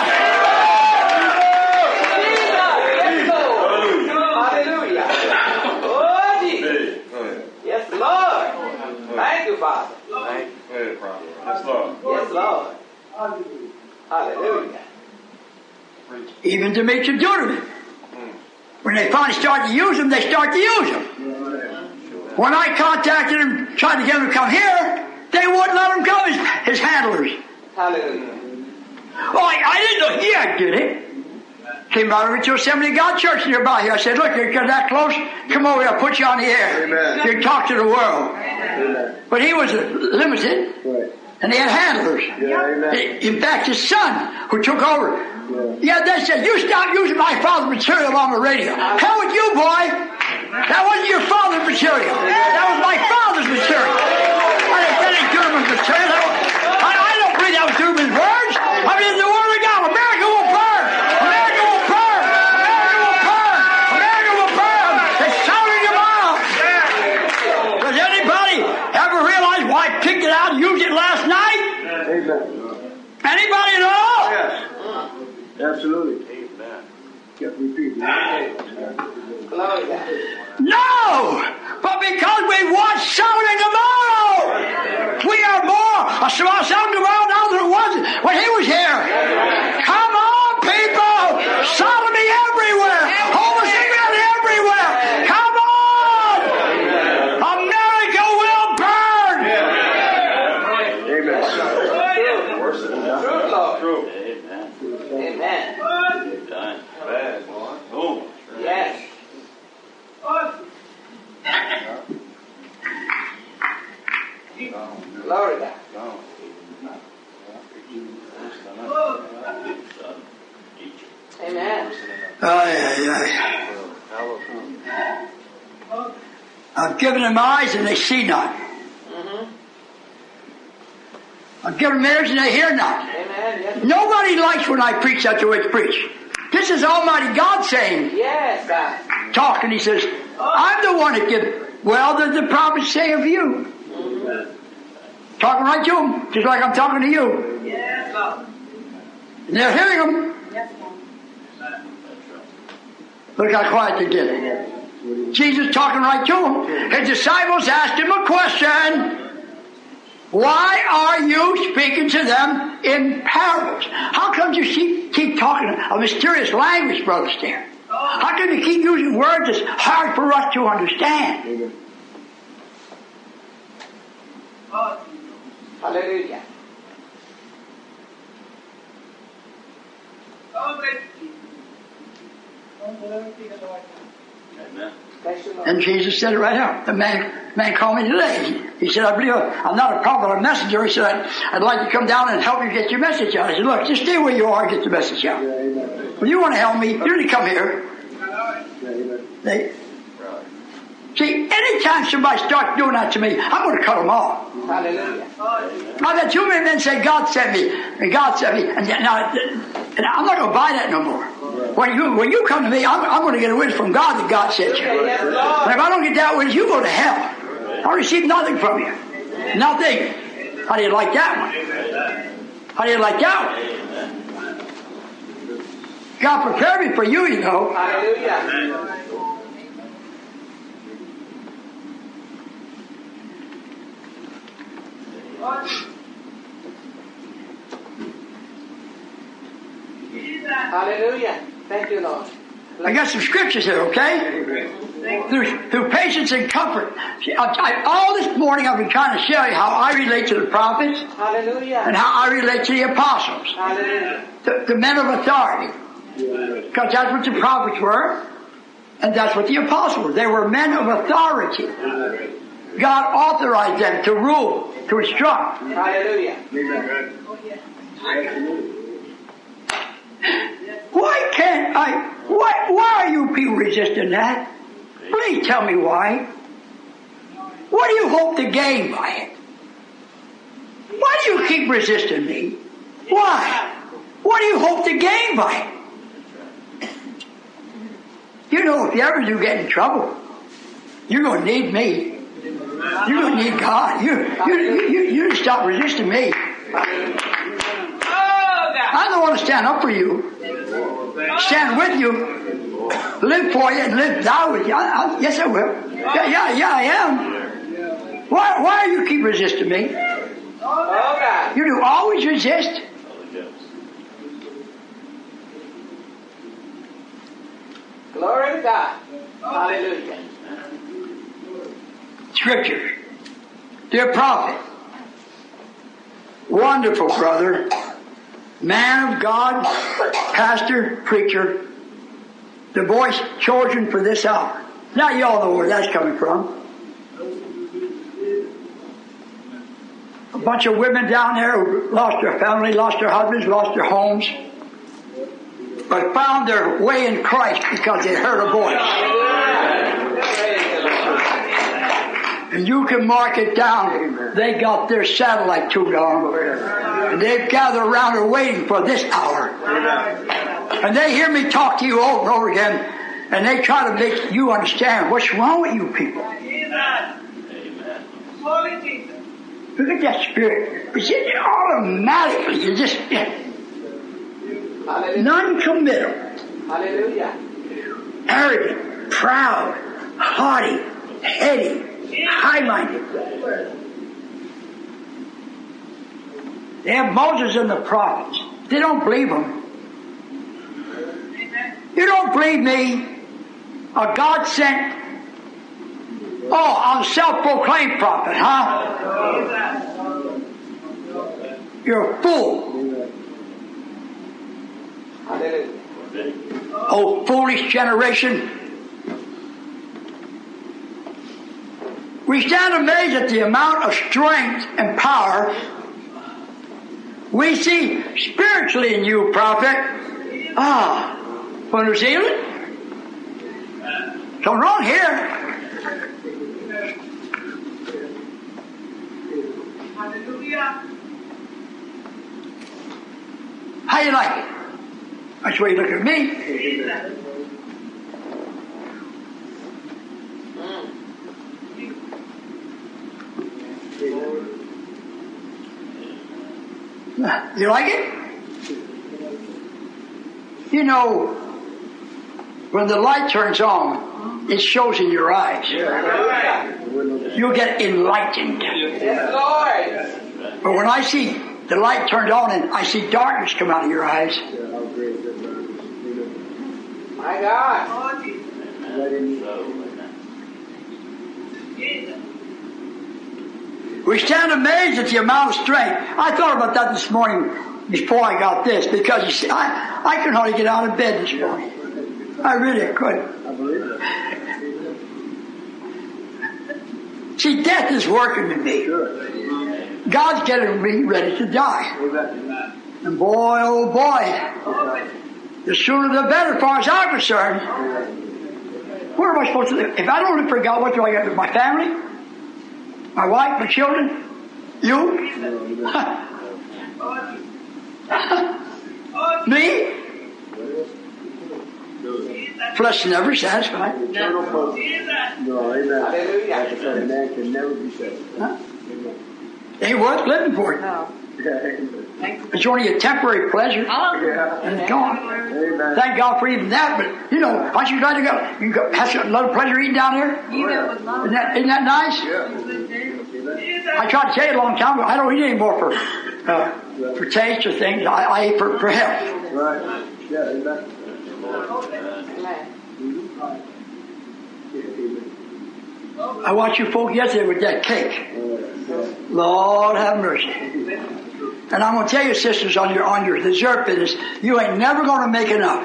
Hallelujah. Oh, Jesus. Yes, Lord. Thank you, Father. Thank you, Father. Yes, Lord. Yes, Lord. Hallelujah. Even to make you do them. When they finally start to use them, they start to use them. When I contacted them, tried to get them to come here, they wouldn't let them come, his, his handlers. Hallelujah. Oh, I, I didn't know. Yeah, I did it. Came right over to Assembly of God Church nearby here. I said, look, you're that close. Come over here. I'll put you on the air. Amen. You can talk to the world. Amen. But he was limited. Right. And they had handlers. Yeah, In fact, his son, who took over, yeah, they said, you stop using my father's material on the radio. Hell with you, boy. That wasn't your father's material. That was my father's material. I didn't get any Durbin's material. I, I don't believe that was Durbin's words. I mean, the word of God. America will burn. America will burn. America will burn. America will burn. It's sounding them out. Does anybody ever realize why I picked it out and used it last night? Amen. Anybody at all? Yes. Absolutely. Amen. Kept repeating. No! But because we watch Sodom and Gomorrah, we are more a Sodom and Gomorrah now than it was when he was here. Come on, people! Sodomy everywhere! Homosexuality everywhere! Come on! America will burn! Amen. True. Amen. Yes. Glory to God. Amen. Aye, aye, aye. I've given them eyes and they see not. Mm-hmm. I give them ears and they hear not. Amen. Yes. Nobody likes when I preach such a way to preach. This is Almighty God saying, Yes, God. talking. He says, I'm the one that gives. Well, did the prophets say of you? Mm-hmm. Talking right to them, just like I'm talking to you. Yes, Lord. And they're hearing them. Yes, Lord. Look how quiet they get. Jesus talking right to them. His disciples asked him a question. Why are you speaking to them in parables? How come you keep, keep talking a mysterious language, Brother Stan? How come you keep using words that's hard for us to understand? Hallelujah. Amen. And Jesus said it right out. The man, man called me today. He said, I believe I'm not a prophet or a messenger. He said, I'd, I'd like to come down and help you get your message out. I said, look, just stay where you are and get the message out. When you want to help me, you need to come here. They, see, anytime somebody starts doing that to me, I'm going to cut them off. Hallelujah. I've had too many men say, God sent me, and God sent me, and, now, and I'm not going to buy that no more. When you when you come to me, I'm, I'm going to get a witness from God that God sent you. And if I don't get that witness, you go to hell. I'll receive nothing from you. Nothing. How do you like that one? How do you like that one? God prepared me for you, you know. Hallelujah. Hallelujah. Thank you, Lord. I got some scriptures here, okay? Through, through patience and comfort. See, I, I, all this morning I've been trying to show you how I relate to the prophets. Hallelujah. And how I relate to the apostles. Hallelujah. The, the men of authority. Because that's what the prophets were. And that's what the apostles were. They were men of authority. God authorized them to rule, to instruct. Hallelujah. Why can't I? Why, why are you people resisting that? Please tell me why. What do you hope to gain by it? Why do you keep resisting me? Why? What do you hope to gain by it? You know, if you ever do get in trouble, you're going to need me. You're going to need God. You, you, you, you stop resisting me. I don't want to stand up for you. Stand with you. Live for you and live die with you. I, I, yes, I will. Yeah, yeah, yeah, I am. Why, why do you keep resisting me? You do always resist. Glory to God. Hallelujah. Scriptures. Dear prophet, wonderful brother, man of God, pastor, preacher, the voice chosen for this hour. Now you all know where that's coming from. A bunch of women down there who lost their family, lost their husbands, lost their homes, but found their way in Christ because they heard a voice. And you can mark it down. They got their satellite tuned on. And they've gathered around her waiting for this hour. And they hear me talk to you over and over again. And they try to make you understand what's wrong with you people. Look at that spirit. It's just automatically. You just... Non-committal. Hallelujah. Arrogant. Proud. Haughty. Heady. High-minded. They have Moses and the prophets. They don't believe them. You don't believe me? A God sent. Oh, I'm a self-proclaimed prophet, huh? You're a fool. Oh, foolish generation. We stand amazed at the amount of strength and power we see spiritually in you, prophet. Ah, from New Zealand? Something wrong here. Hallelujah. How you like it? That's the way you look at me. You like it? You know, when the light turns on, it shows in your eyes. You'll get enlightened. But when I see the light turned on and I see darkness come out of your eyes, my God. We stand amazed at the amount of strength. I thought about that this morning before I got this, because you see, I, I could hardly get out of bed this morning. I really couldn't. See, death is working in me. God's getting me ready to die. And boy, oh boy, the sooner the better as far as I'm concerned. Where am I supposed to live? If I don't live for God, what do I got? My family? My wife? My children? You? Me? Flesh never satisfied. No, amen. Hallelujah. Man can never be satisfied. Huh? Ain't worth living for it. No. It's only a temporary pleasure. And it's gone. Amen. Thank God for even that, but you know, aren't you glad to go? You go, have a lot of pleasure eating down here? Isn't that, isn't that nice? I tried to tell you a long time ago, I don't eat anymore for uh, for taste or things. I, I eat for, for health. Right. Yeah, exactly. I watched you folk yesterday with that cake. Lord have mercy. And I'm going to tell you, sisters, on your on your dessert business, you ain't never going to make enough.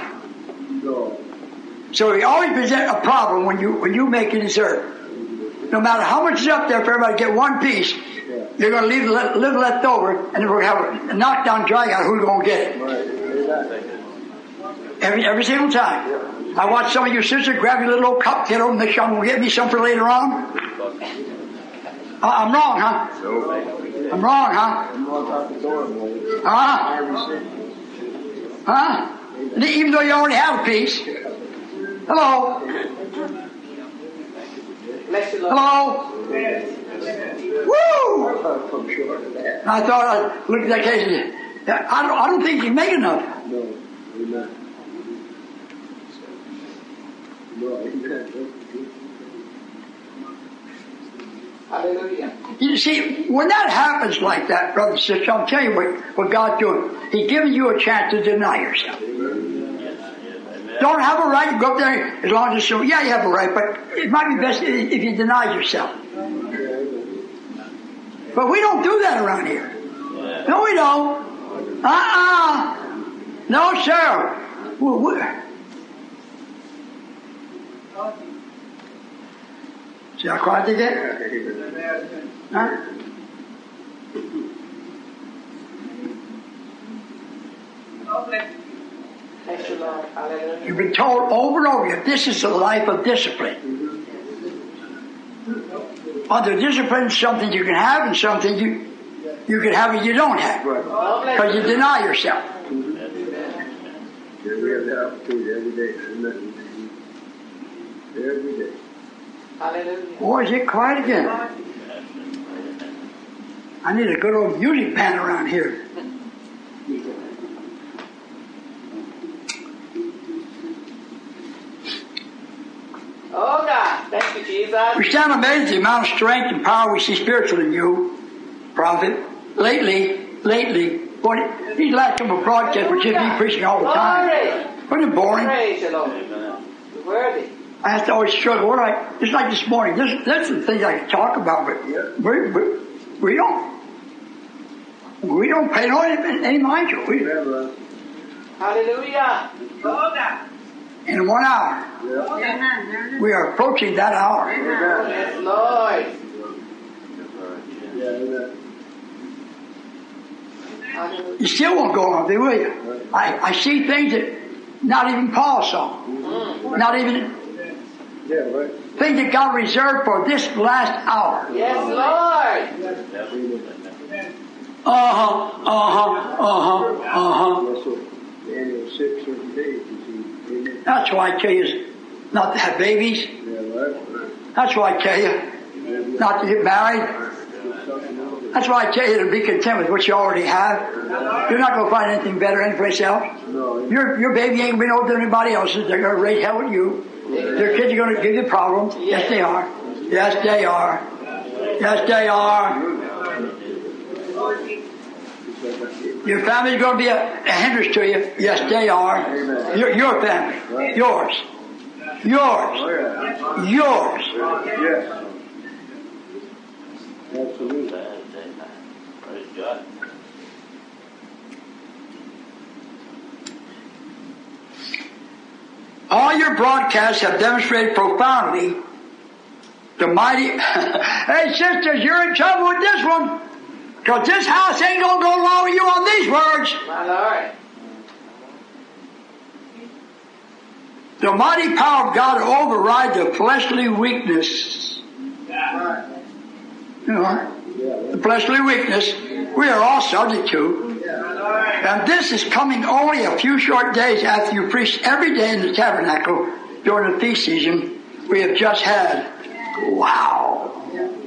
So you always present a problem when you when you make a dessert. No matter how much is up there for everybody to get one piece, you're going to leave a little left over, and we're going to have a knockdown drag out who's going to get it. Every every single time. I watch some of your sisters grab your little old cup, get over, make sure I'm going to get me some for later on. I'm wrong, huh? I'm wrong, huh? Huh? Huh? Even though you already have a piece. Hello? Hello? Woo! I thought I looked at that case and said, I don't, I don't think you make enough. No, amen. No, amen. Hallelujah. You see, when that happens like that, brother and sister, I'll tell you what, what God's doing. He's giving you a chance to deny yourself. Don't have a right to go up there as long as it's so. Yeah, you have a right, but it might be best if you deny yourself. But we don't do that around here. No, we don't. Uh-uh. No, sir. We're, we're, See how quiet they get? Huh? You've been told over and over again, this is a life of discipline. Under discipline, something you can have and something you you can have and you don't have. Because you deny yourself. We have that opportunity every day. Every day. Hallelujah. Boy, is it quiet again. I need a good old music band around here. Oh God, thank you, Jesus. We stand amazed at the amount of strength and power we see spiritually in you, prophet. Lately, lately, boy, these last couple of broadcasts were just me preaching all the time. Wasn't it boring? Praise the Lord. Worthy. I have to always struggle. What I just like this morning. This that's the things I can talk about, but we we, we don't we don't pay no any, any mind to it. We, Hallelujah. in one hour, we are approaching that hour. Yes, Lord. You still won't go on, will you? I, I see things that not even Paul saw. Not even things that God reserved for this last hour. Yes, Lord. Uh-huh, uh-huh, uh-huh, uh-huh. Yes, sir. Daniel six, certain days, you see. Amen. That's why I tell you not to have babies. Yeah, right. That's why I tell you not to get married. That's why I tell you to be content with what you already have. You're not going to find anything better anyplace else. No. Your your baby ain't going to be no older than anybody else's. They're going to raise hell with you. Their kids are going to give you problems. Yes, they are. Yes, they are. Yes, they are. Your family's going to be a, a hindrance to you. Yes, they are. Your, your family. Yours. Yours. Yours. Yes. Absolutely. Praise God. All your broadcasts have demonstrated profoundly the mighty... Hey, sisters, you're in trouble with this one. Because this house ain't going to go along with you on these words. My Lord. The mighty power of God to override the fleshly weakness. You know, the fleshly weakness we are all subject to. And this is coming only a few short days after you preach every day in the tabernacle during the feast season we have just had. Wow.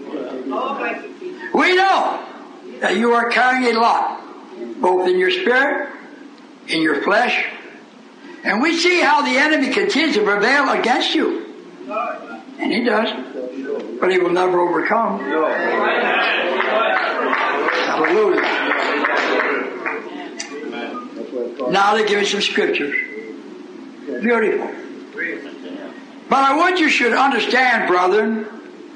We know that you are carrying a lot, both in your spirit, in your flesh, and we see how the enemy continues to prevail against you. And he does. But he will never overcome. Hallelujah. Now they give you some scriptures. Beautiful. But I want you should understand, brethren,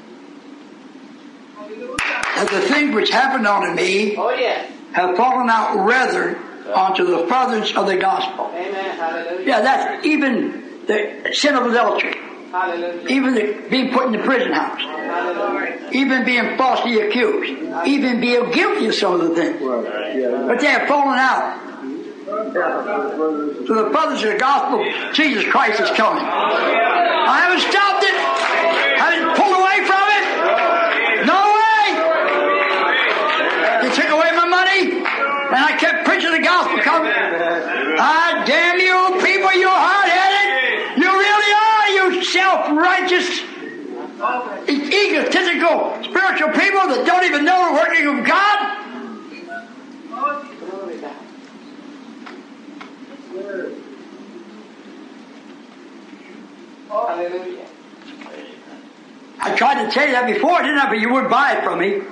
that the things which happened unto me Oh, yes. have fallen out rather onto the furtherance of the gospel. Amen. Hallelujah. Yeah, that's even the sin of adultery. Hallelujah. Even the, being put in the prison house. Hallelujah. Even being falsely accused. Even being guilty of some of the things. But they have fallen out. To the furthest of the gospel, Jesus Christ is coming. I haven't stopped it. I haven't pulled away from it. No way. They took away my money, and I kept preaching the gospel. Coming. Ah, damn you people, you're hard-headed. You really are, you self-righteous, egotistical, spiritual people that don't even know the working of God. Hallelujah. I tried to tell you that before, didn't I? But you wouldn't buy it from me.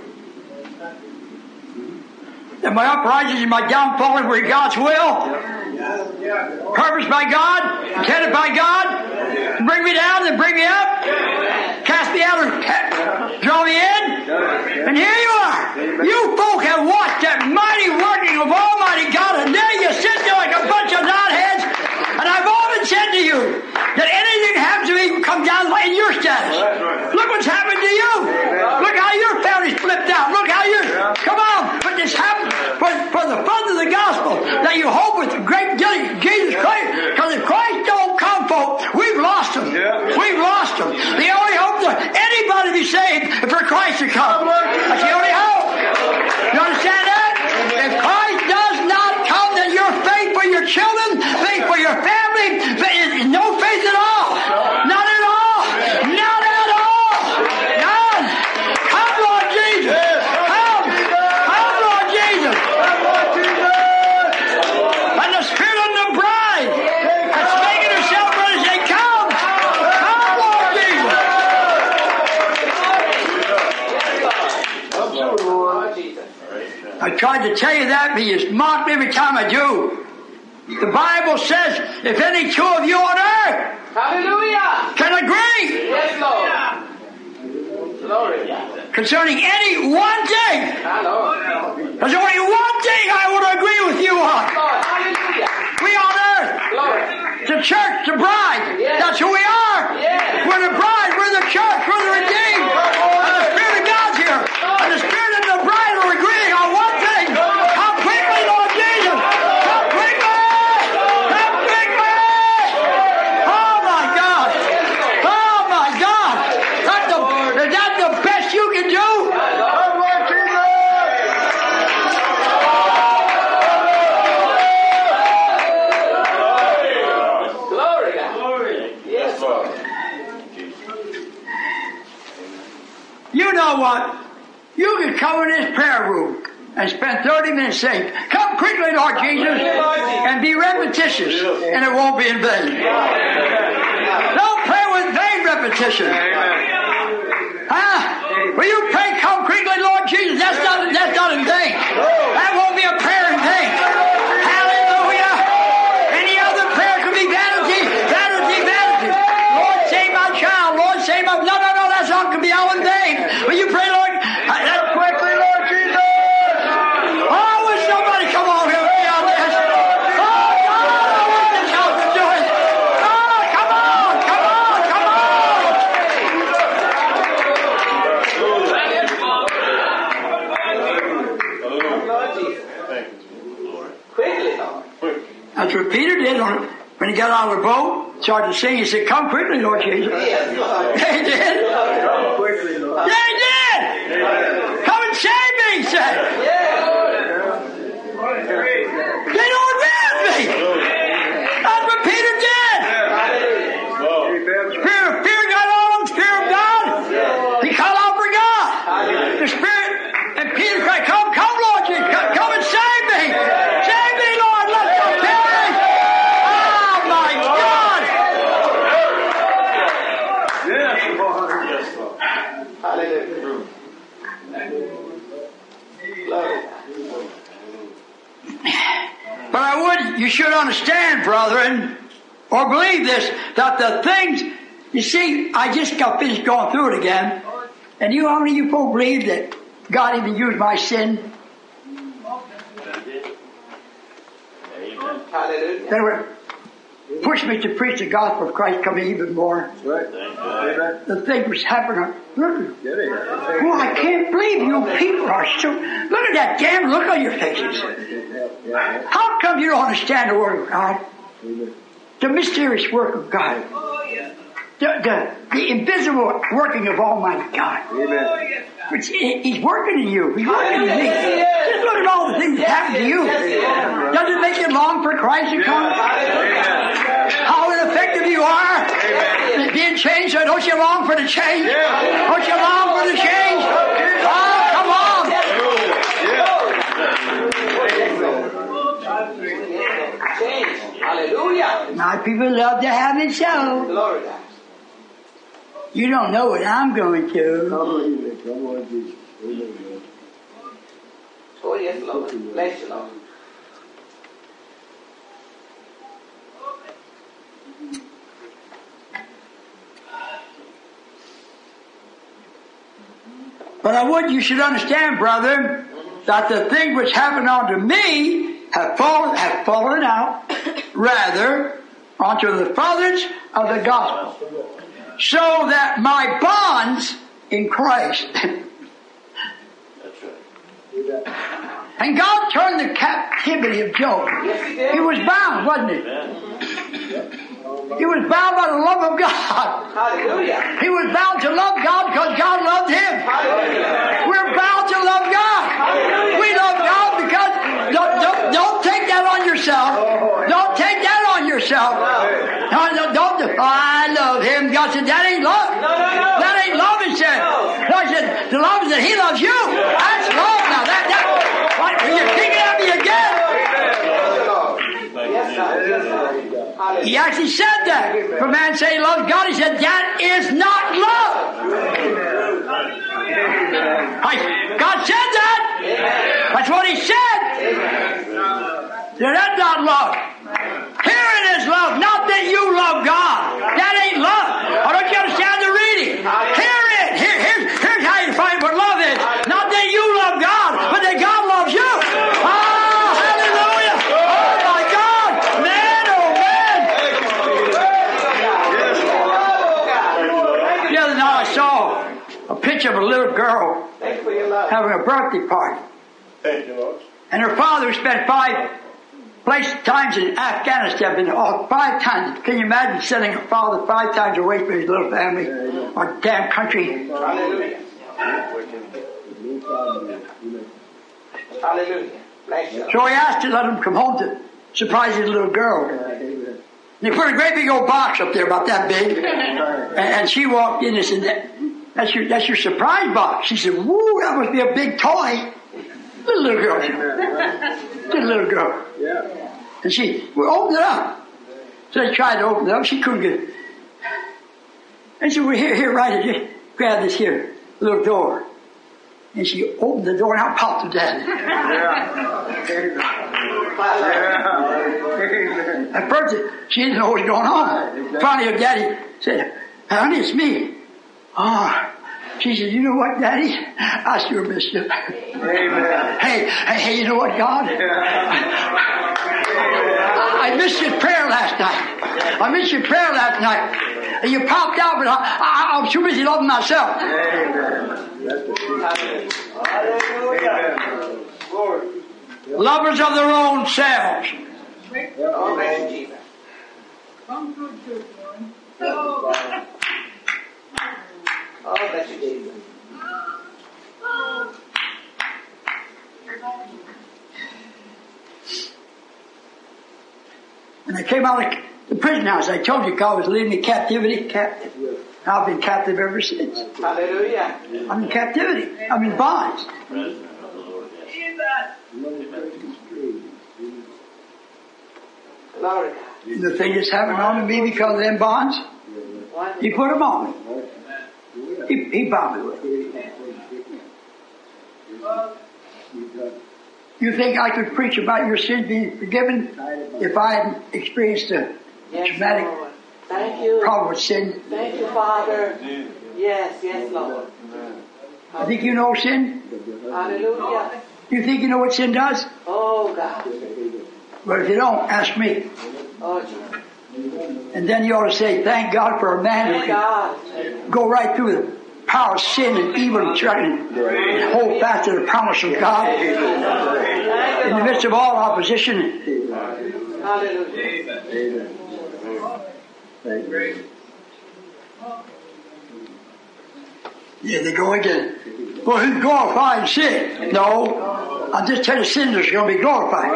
That my uprisings and my downfalling were God's will. Purposed by God, intended by God, to bring me down and bring me up, cast me out and draw me in. And here you are. You folk have watched that mighty working of Almighty God, and there you sit there like a bunch of knotheads. And I've often said to you that anything that happens to me can come down in your status. Look what's happened to you. Look how your family's flipped out. Look how you're... Come on. But this happened for, for the further of the gospel that you hope with the great Jesus Christ. Because if Christ don't come, folks, we've lost him. We've lost him. The only hope that anybody be saved is for Christ to come. That's the only hope. You understand that? If Christ does not come, then your faith for your children, faith for your family, faith, no faith at all. None at all. None at all. None. Come, Lord Jesus. Come. Come, Lord Jesus. And the Spirit of the bride that's making herself ready to say, come. Come, Lord Jesus. I tried to tell you that, but you mock me every time I do. The Bible says, if any two of you on earth Hallelujah. can agree Yes, Lord. Glory. concerning any one thing, Hallelujah. there's only one thing I would agree with you on. Lord. Hallelujah. We on earth, Glory. the church, the bride, Yes. that's who we are. Yes. We're the bride, we're the church, we're the redeemed. And the Spirit of God's here. And the Spirit and the bride are agreeing on one thing. Come quickly, Lord Jesus. Come quickly. Come quickly. Oh my God. Oh my God. That's the, is that the best you can do? You know what? You can come in this prayer room and spend thirty minutes saying, come quickly, Lord Jesus, and be repetitious, and it won't be in vain. Don't pray with vain repetition. Huh? Will you pray, come quickly, Lord Jesus? That's not, that's not in vain. That won't be a prayer in vain. Hallelujah. Any other prayer could be vanity, vanity, vanity. Lord, save my child. Lord, save my... No, no, no, that's not going to be all in vain. Will you pray, Lord? That's quickly, Lord Jesus. Oh, will somebody come on here? That's what Peter did on it. When he got out of the boat, started to sing, he said, come quickly, Lord Jesus. Yeah, he did. Yeah, he did. Come and save me, he said. They don't admit me. That's what Peter did. Spirit, fear got on him, Spirit of God. He called out for God. The Spirit, and Peter cried, come, come, Lord Jesus, come, come and save me. Save me, Lord, let go perish. Oh, my God. Hallelujah. But I would, you should understand, brethren, or believe this, that the things, you see, I just got finished going through it again, and you, how many of you folks believe that God even used my sin? Hallelujah. That would push me to preach the gospel of Christ coming even more. Right. The thing was happening. Look, oh, I can't believe you people are so. Look at that damn look on your faces. How come you don't understand the Word of God? The mysterious work of God. The, the, the invisible working of Almighty God. Which He's working in you. He's working in me. Just look at all the things that happen to you. Does it make you long for Christ to come? How ineffective you are. Being changed, so don't you long for the change? Don't you long for the change? Oh, come on. Hallelujah. My people love to have it so. Glory to God. You don't know what I'm going to. Come on, come on, Jesus. Amen. Oh, yes, Lord. Bless you, Lord. But I would you should understand, brother, that the thing which happened unto me have fallen, have fallen out, rather, unto the furtherance of the gospel. So that my bonds in Christ. And God turned the captivity of Job. He was bound, wasn't he? He was bound by the love of God. Hallelujah. He was bound to love God because God loved him. Hallelujah. We're bound to love God. Hallelujah. We love God because don't, don't, don't take that on yourself. Don't take that on yourself. No, no, don't. Oh, I love him. God said, that ain't love. No, no, no. That ain't love, he said. No. No, he said, the love is that he loves you. That's love now. That, that, what, you're kicking at me again. Yes, sir. Yes, sir. He actually said that. For a man say he loves God, he said, that is not love. God said that. That's what he said. That's not love. Herein is love, not that you love God. That ain't love. Or don't you understand the reading? Hear it. Here, here's, here's how you find what love is. Not that you love God, but that God loves you. Oh, hallelujah. Oh, my God. Man, oh, man. The other night I saw a picture of a little girl having a birthday party. And her father spent five place times in Afghanistan, been all five times. Can you imagine sending a father five times away from his little family or damn country? Hallelujah. Hallelujah. Bless you. So he asked to let him come home to surprise his little girl. And he put a great big old box up there about that big. And, and she walked in and said, That's your, that's your surprise box. She said, woo, that must be a big toy. Little, little girl. Little, little girl. Yeah. And she, we opened it up. So I tried to open it up. She couldn't get it. And she said, well, here, here, right here. Just grab this here little door. And she opened the door and out popped the daddy. Yeah. At first, she didn't know what was going on. Finally, her daddy said, honey, it's me. Oh. She said, you know what, Daddy? I sure missed you. Amen. Hey, hey, hey, you know what, God? I missed your prayer last night. I missed your prayer last night. And you popped out, but I, I, I was too busy loving myself. Amen. Lovers of their own selves. Oh, bless you, Jesus. Oh, bless you, Jesus. When I came out of the prison house, I told you God was leading me captivity. Captive. I've been captive ever since. Hallelujah. I'm in captivity. I'm in bonds. Glory. And the thing that's happened on to me because of them bonds, he put them on me. He, he bound me with it. You think I could preach about your sins being forgiven if I hadn't experienced a Yes, traumatic Lord. Thank you. problem with sin? Thank you, Father. Yes, yes, Lord. I think you know sin? Hallelujah. You think you know what sin does? Oh, God. But if you don't, ask me. Oh, Jesus. And then you ought to say, thank God for a man who Thank can God. go right through the power of sin and evil and try and hold fast to the promise of God in the midst of all opposition. Hallelujah. Amen. Thank you. Yeah, they go again. Well, he's glorifying sin. No, I'm just telling you, sinners are going to be glorified.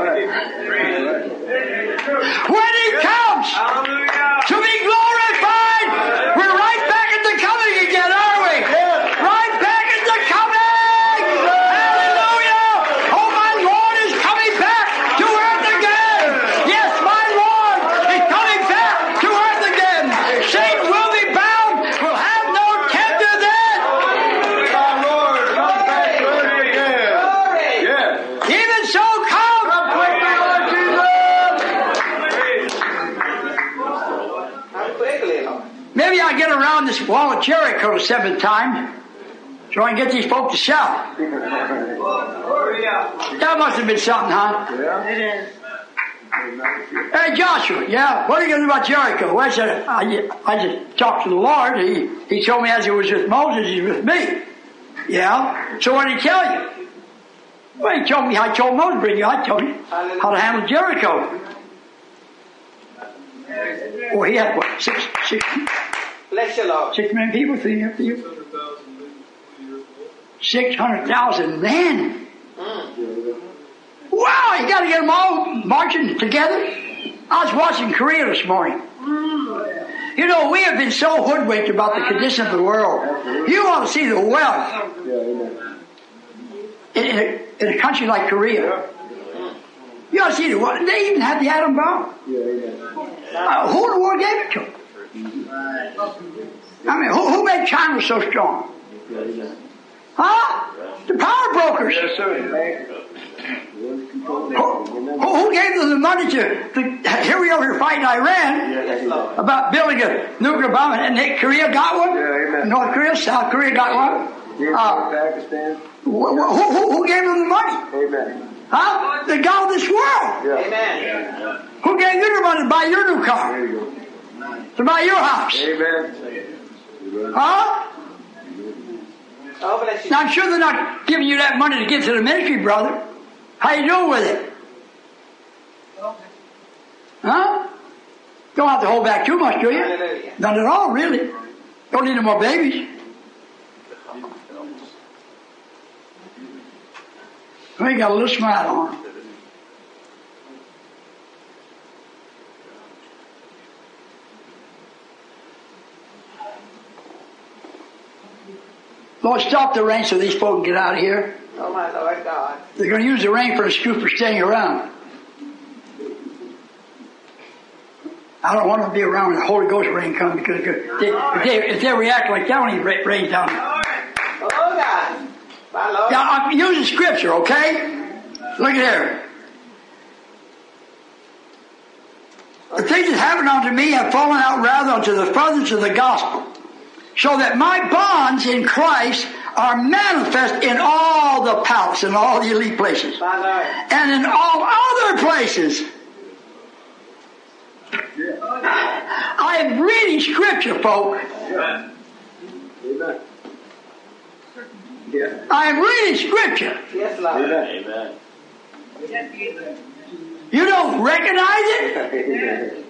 When he comes to be glorified, we're right back at the coming again, are we? Right back at the coming! Hallelujah! Oh, my Lord is coming back to earth again! Yes, my Lord is coming back to earth again! Satan will be bound, will have no tender then! Our Lord, come back to earth again. Yes. Even so, come! Come quickly, Lord Jesus. Come quickly, Lord. Maybe I'll get around this wall of Jericho the seventh time so I can get these folks to shout. That must have been something, huh? Yeah. It is. Hey, Joshua, yeah, what are you going to do about Jericho? Well, I said, I, I just talked to the Lord. He, he told me as he was with Moses, he's with me. Yeah? So what did he tell you? Well, he told me how I told Moses, bring you. I told you how to handle Jericho. Well, he had, what, six, six, Bless you, Lord. six million people, three million people? Six hundred thousand men. Mm. Wow, you got to get them all marching together. I was watching Korea this morning. You know, we have been so hoodwinked about the condition of the world. You ought to see the wealth in, in, a, in a country like Korea. You ought to see the wealth. They even have the atom bomb. Uh, who in the world gave it to them? I mean, who, who made China so strong? Huh? The power brokers. Yes, sir. Who, who, who gave them the money to, to here we are here fighting Iran about building a nuclear bomb, and they, Korea got one? Yeah, amen. North Korea, South Korea got one? Uh, Pakistan. who, who, who gave them the money? Amen. Huh? The God of this world. Yeah. Amen. Who gave you the money to buy your new car? There you go. To buy your house? Amen. Huh? Oh, bless you. Now, I'm sure they're not giving you that money to give to the ministry, brother. How you doing with it? Huh? Don't have to hold back too much, do you? Hallelujah. None at all, really. Don't need no more babies. Well, you got a little smile on. Lord, stop the rain so these folks can get out of here. Oh, my Lord God. They're going to use the rain for an excuse for staying around. I don't want them to be around when the Holy Ghost rain comes, because if they, if they, if they react like that when it rains down. Oh, God. My Lord. Now, I'm using scripture, okay? Look at here. The things that happened unto me have fallen out rather unto the furtherance of the gospel, so that my bonds in Christ are manifest in all the palace and all the elite places, and in all other places. I am reading scripture, folks. I am reading scripture. Yes, Lord. Amen. You don't recognize it?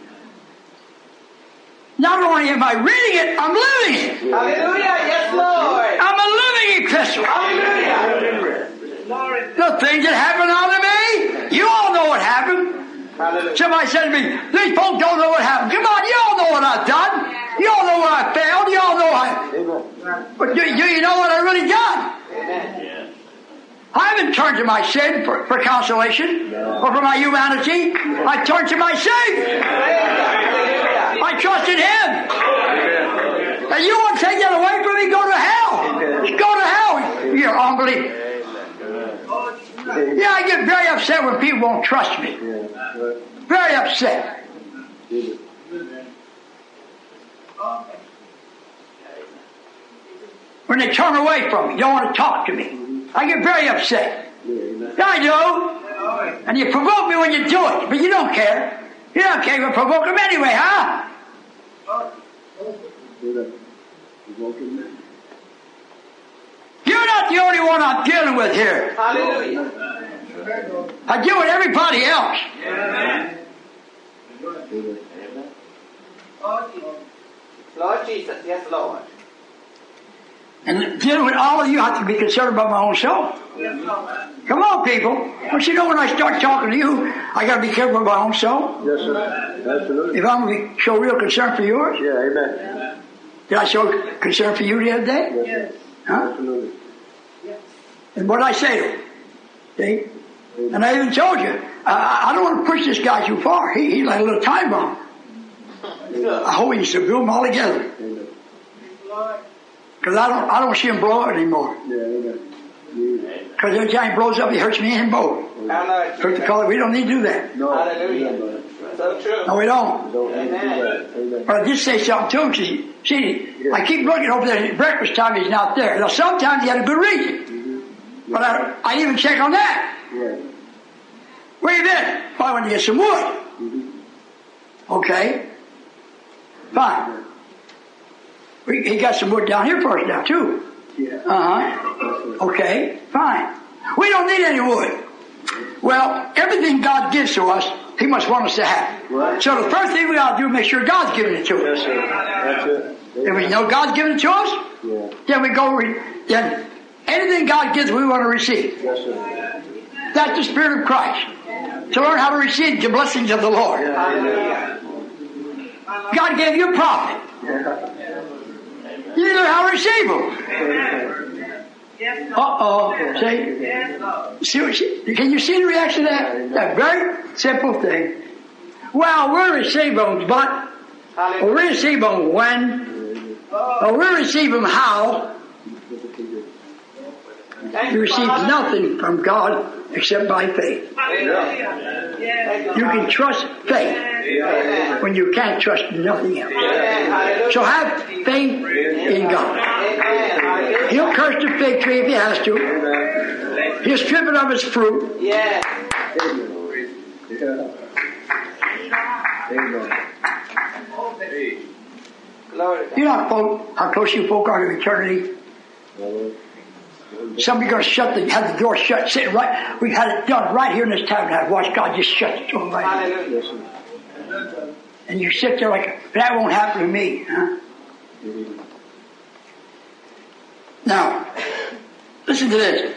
Not only am I reading it, I'm living it. Hallelujah. Yes, Lord. I'm a living epistle. Hallelujah. The things that happened unto me, you all know what happened. Hallelujah. Somebody said to me, these folks don't know what happened. Come on, you all know what I've done. You all know where I failed. You all know I... But do, do you know what I really done? Amen. I haven't turned to my sin for, for consolation or for my humanity. I turned to my Savior. I trusted Him. And you want to take that away from me? Go to hell. Just go to hell. You're unbelievable. Yeah, I get very upset when people won't trust me. Very upset. When they turn away from me, don't want to talk to me. I get very upset. I do. And you provoke me when you do it, but you don't care. You don't care. You provoke them anyway, huh? You're not the only one I'm dealing with here. Hallelujah. I deal with everybody else. Lord Jesus. Yes, Lord. And dealing with all of you, I have to be concerned about my own self. Come on, people. Don't you know when I start talking to you, I got to be careful of my own self? Yes, sir. Absolutely. If I'm going to show real concern for yours. Yeah, amen. Did I show concern for you the other day? Yes, huh? Absolutely. And what did I say to him? See? And I even told you, I, I don't want to push this guy too far. He, he's like a little time bomb. I hope he can subdue them all together. Because I don't, I don't see him blow up anymore. Because every time he blows up, he hurts me and him both. Hurt the color. We don't need to do that. No. Hallelujah. So true. No, we don't. Amen. But I did say something too. See, see I keep looking over there. At breakfast time, he's not there. Now, sometimes he had a good reason. But I, I didn't even check on that. Where you been? Oh, I went to get some wood. Okay. Fine. We, he got some wood down here for us now, too. Uh-huh. Okay. Fine. We don't need any wood. Well, everything God gives to us, He must want us to have. Right. So the first thing we ought to do is make sure God's giving it to us. Yes, sir. That's it. If we know God's giving it to us, yeah. then we go, re- then anything God gives, we want to receive. Yes, sir. That's the Spirit of Christ. To learn how to receive the blessings of the Lord. Yeah. God gave you a prophet. Yeah. You learn how to receive them. Uh-oh. See? See what she, can you see the reaction to that? That very simple thing. Well, we'll receive them, but we'll receive them when? Or we'll receive them how? You receive nothing from God except by faith. You can trust faith when you can't trust nothing else. So have faith in God. He'll curse the fig tree if he has to. He'll strip it of its fruit. You know folk, how close you folk are to eternity. Somebody's going to shut the, have the door shut, sitting right. We've had it done right here in this tabernacle. Watch God just shut the door right here. And you sit there like, that won't happen to me, huh? Now, listen to this.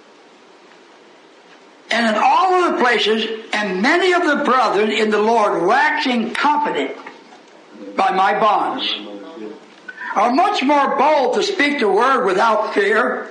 And in all other places, and many of the brethren in the Lord waxing confident by my bonds, are much more bold to speak the word without fear.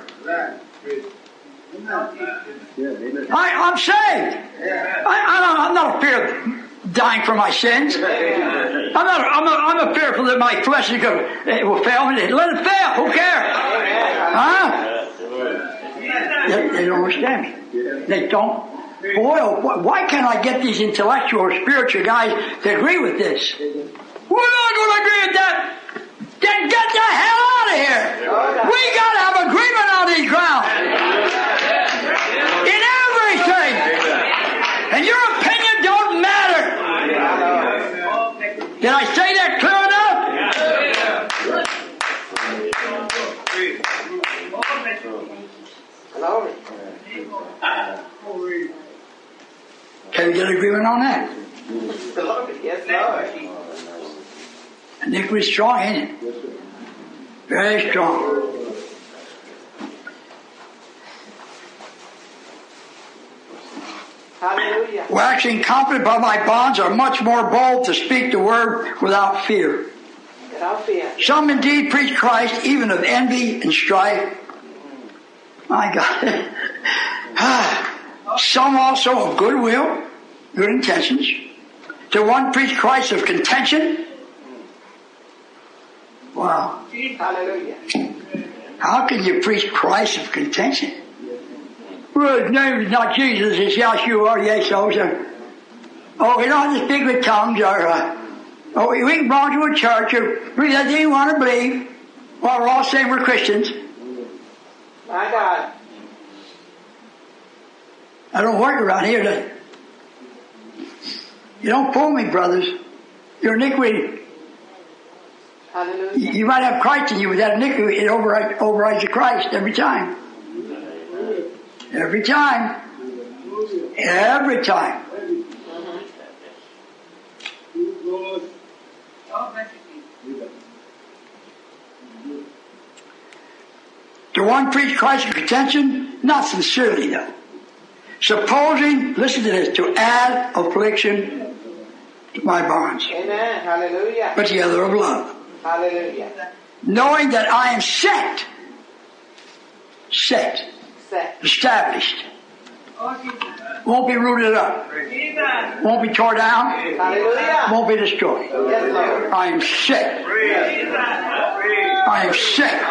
I, I'm saved. I, I'm not afraid of dying for my sins. I'm not. I'm not. I'm not fearful that my flesh is going. It will fail me. Let it fail. Who cares? Huh? They, they don't understand me. They don't. Boy, why can't I get these intellectual or spiritual guys to agree with this? We're not going to agree with that. Then get the hell out of here. We got to have agreement on these grounds. In everything. And your opinion don't matter. Did I say that clear enough? Can we get agreement on that? Yes, Lord. Iniquity's strong, ain't it? Very strong. Hallelujah. Waxing confident by my bonds are much more bold to speak the word without fear. Without fear. Some indeed preach Christ even of envy and strife. My God. Some also of goodwill, good intentions. To one preach Christ of contention. Wow. Hallelujah. How can you preach Christ of contention? Well, his name is not Jesus, it's Yeshua, Yeshua. So, oh, we don't have to speak with tongues, or, uh, oh, we can belong to a church, or believe anything you want to believe. Well, we're all saying we're Christians. My God. I don't work around here, does it? You don't fool me, brothers. You're iniquity. Hallelujah. You might have Christ in you, but that iniquity, it overrides, overrides the Christ every time. Every time. Every time. To one preach Christ of contention, not sincerely though. Supposing, listen to this, to add affliction to my bonds. Amen. Hallelujah. But the other of love. Hallelujah. Knowing that I am set. Set. Set. Established. Won't be rooted up. Won't be torn down. Hallelujah. Won't be destroyed. Yes, Lord. I am set. I am set.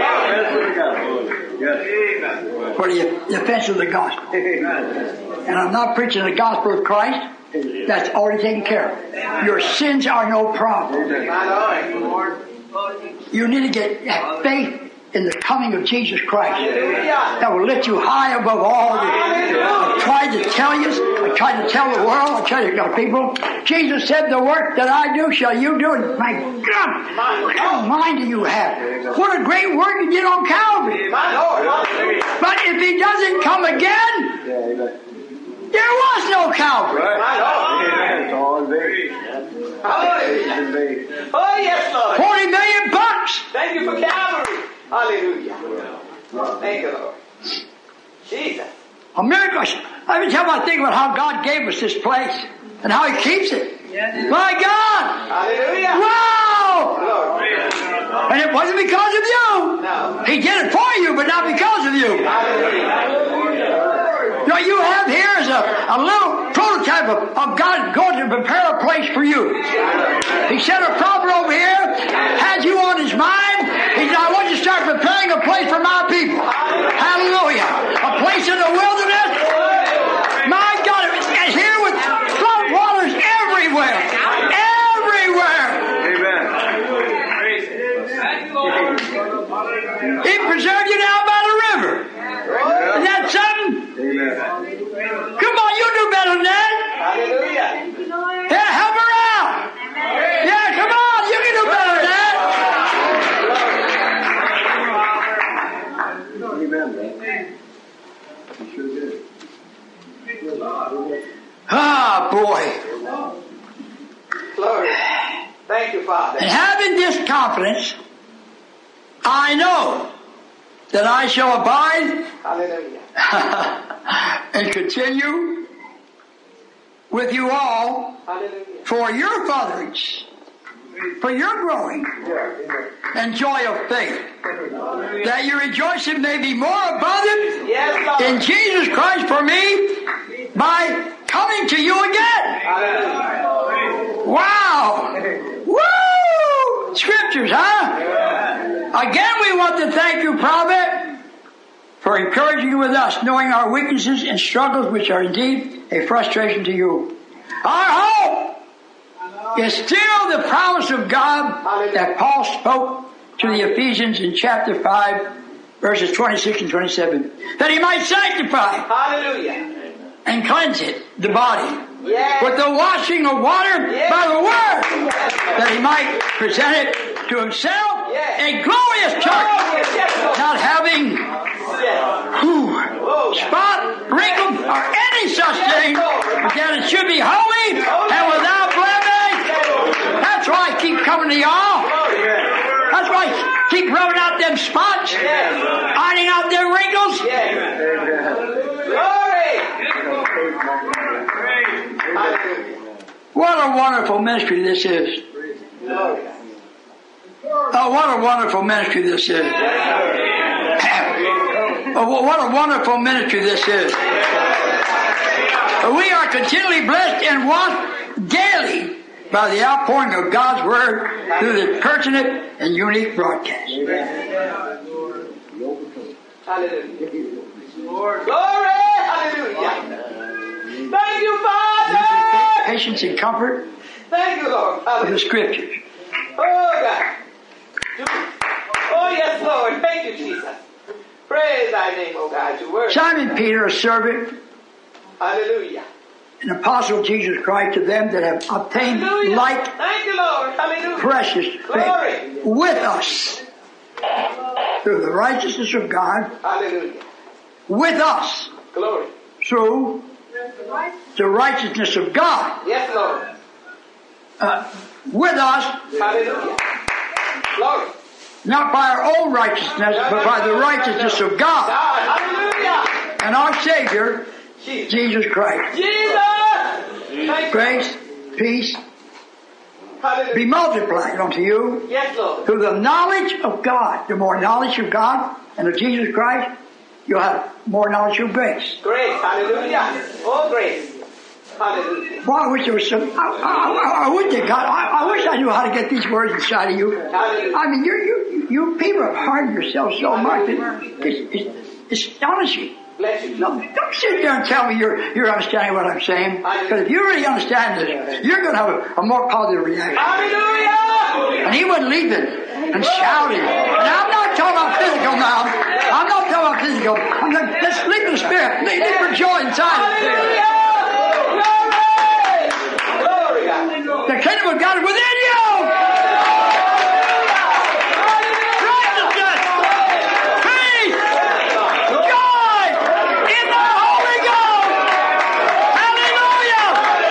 For the defense of the gospel. And I'm not preaching the gospel of Christ. That's already taken care of. Your sins are no problem. My Lord. You need to get have faith in the coming of Jesus Christ. Hallelujah. That will lift you high above all. The, I tried to tell you. I tried to tell the world. I tried to tell people. Jesus said, "The work that I do shall you do." And my God, what kind of mind do you have? What a great work you did on Calvary. My Lord. But if He doesn't come again, there was no Calvary. My Lord. It's all in vain. Hallelujah. Oh, yes, Lord. Forty million bucks. Thank you for Calvary. Hallelujah. Thank you, Lord. Jesus. A miracle. Every time I think about how God gave us this place and how He keeps it. My God. Hallelujah. Wow. Lord. And it wasn't because of you. No. He did it for you, but not because of you. What you have here is a, a little prototype of, of God going to prepare a place for you. He sent a prophet over here, had you on His mind. He said, I want you to start preparing a place for my people. Hallelujah. A place in the wilderness. My God, and here with flood waters everywhere. Everywhere. Amen. He preserved you down by the river. Isn't that something? Amen. Come on, you do better than that. Hallelujah. Yeah, help her out. Yeah, come on, you can do better than that. Amen. You sure did. Ah, boy. Glory. Thank you, Father. And having this confidence, I know that I shall abide Hallelujah. and continue with you all Hallelujah. for your furtherance for your growing and joy of faith, that your rejoicing may be more abundant Yes, in Jesus Christ for me by coming to you again. Wow! Woo! Scriptures, huh? Again, we want to thank you, Prophet, for encouraging you with us, knowing our weaknesses and struggles, which are indeed a frustration to you. Our hope is still the promise of God that Paul spoke to the Ephesians in chapter five, verses twenty-six and twenty-seven, that he might sanctify Hallelujah. and cleanse it, the body, Yes. with the washing of water Yes. by the word, that he might present it to himself Yes. a glorious church, Yes, yes, Lord. not having Yes. whew, spot, wrinkle, or any such thing, but that it should be holy and without blemish. That's why I keep coming to y'all. That's why I keep rubbing out them spots, ironing out them wrinkles. Glory. What a wonderful ministry this is. Oh, what a wonderful ministry this is. Oh, what a wonderful ministry this is. We are continually blessed and watched daily by the outpouring of God's Word through the pertinent and unique broadcast. Hallelujah. Glory. Hallelujah. Thank you, Father. Patience and comfort Thank you, Lord. of the Hallelujah. Scriptures. Oh, God. Oh, yes, Lord. Thank you, Jesus. Praise thy name, oh God. Your word. Simon Peter, a servant, Hallelujah. an apostle of Jesus Christ, to them that have obtained Hallelujah. like Thank you, Lord. Hallelujah. precious Glory. faith with us through the righteousness of God, Hallelujah. with us Glory. through the righteousness of God, Yes, Lord. uh, with us, Hallelujah. Glory. not by our own righteousness, but by the righteousness of God God. Hallelujah. and our Savior, Jesus. Jesus Christ. Jesus. Thank you. Grace, peace, be Hallelujah. multiplied unto you Yes, Lord. through the knowledge of God. The more knowledge of God and of Jesus Christ, you'll have more knowledge of grace. Grace. Hallelujah. Oh, grace. Hallelujah. Boy, I wish there was some. I, I, I, I wish that God. I, I wish I knew how to get these words inside of you. Hallelujah. I mean, you you you people have hardened yourselves so much. That it's, it's, it's astonishing. Bless you. No, don't sit there and tell me you're you're understanding what I'm saying. Because if you really understand this, you're going to have a, a more positive reaction. Hallelujah. And he wasn't leaping and shouting. Now I'm not talking about physical now. I'm not talking about physical. I'm not, let's leap in the spirit. Leap, leap for joy inside the spirit. Hallelujah. Glory. Glory, God. The kingdom of God is within you. Righteousness, peace, joy in the Holy Ghost. Hallelujah.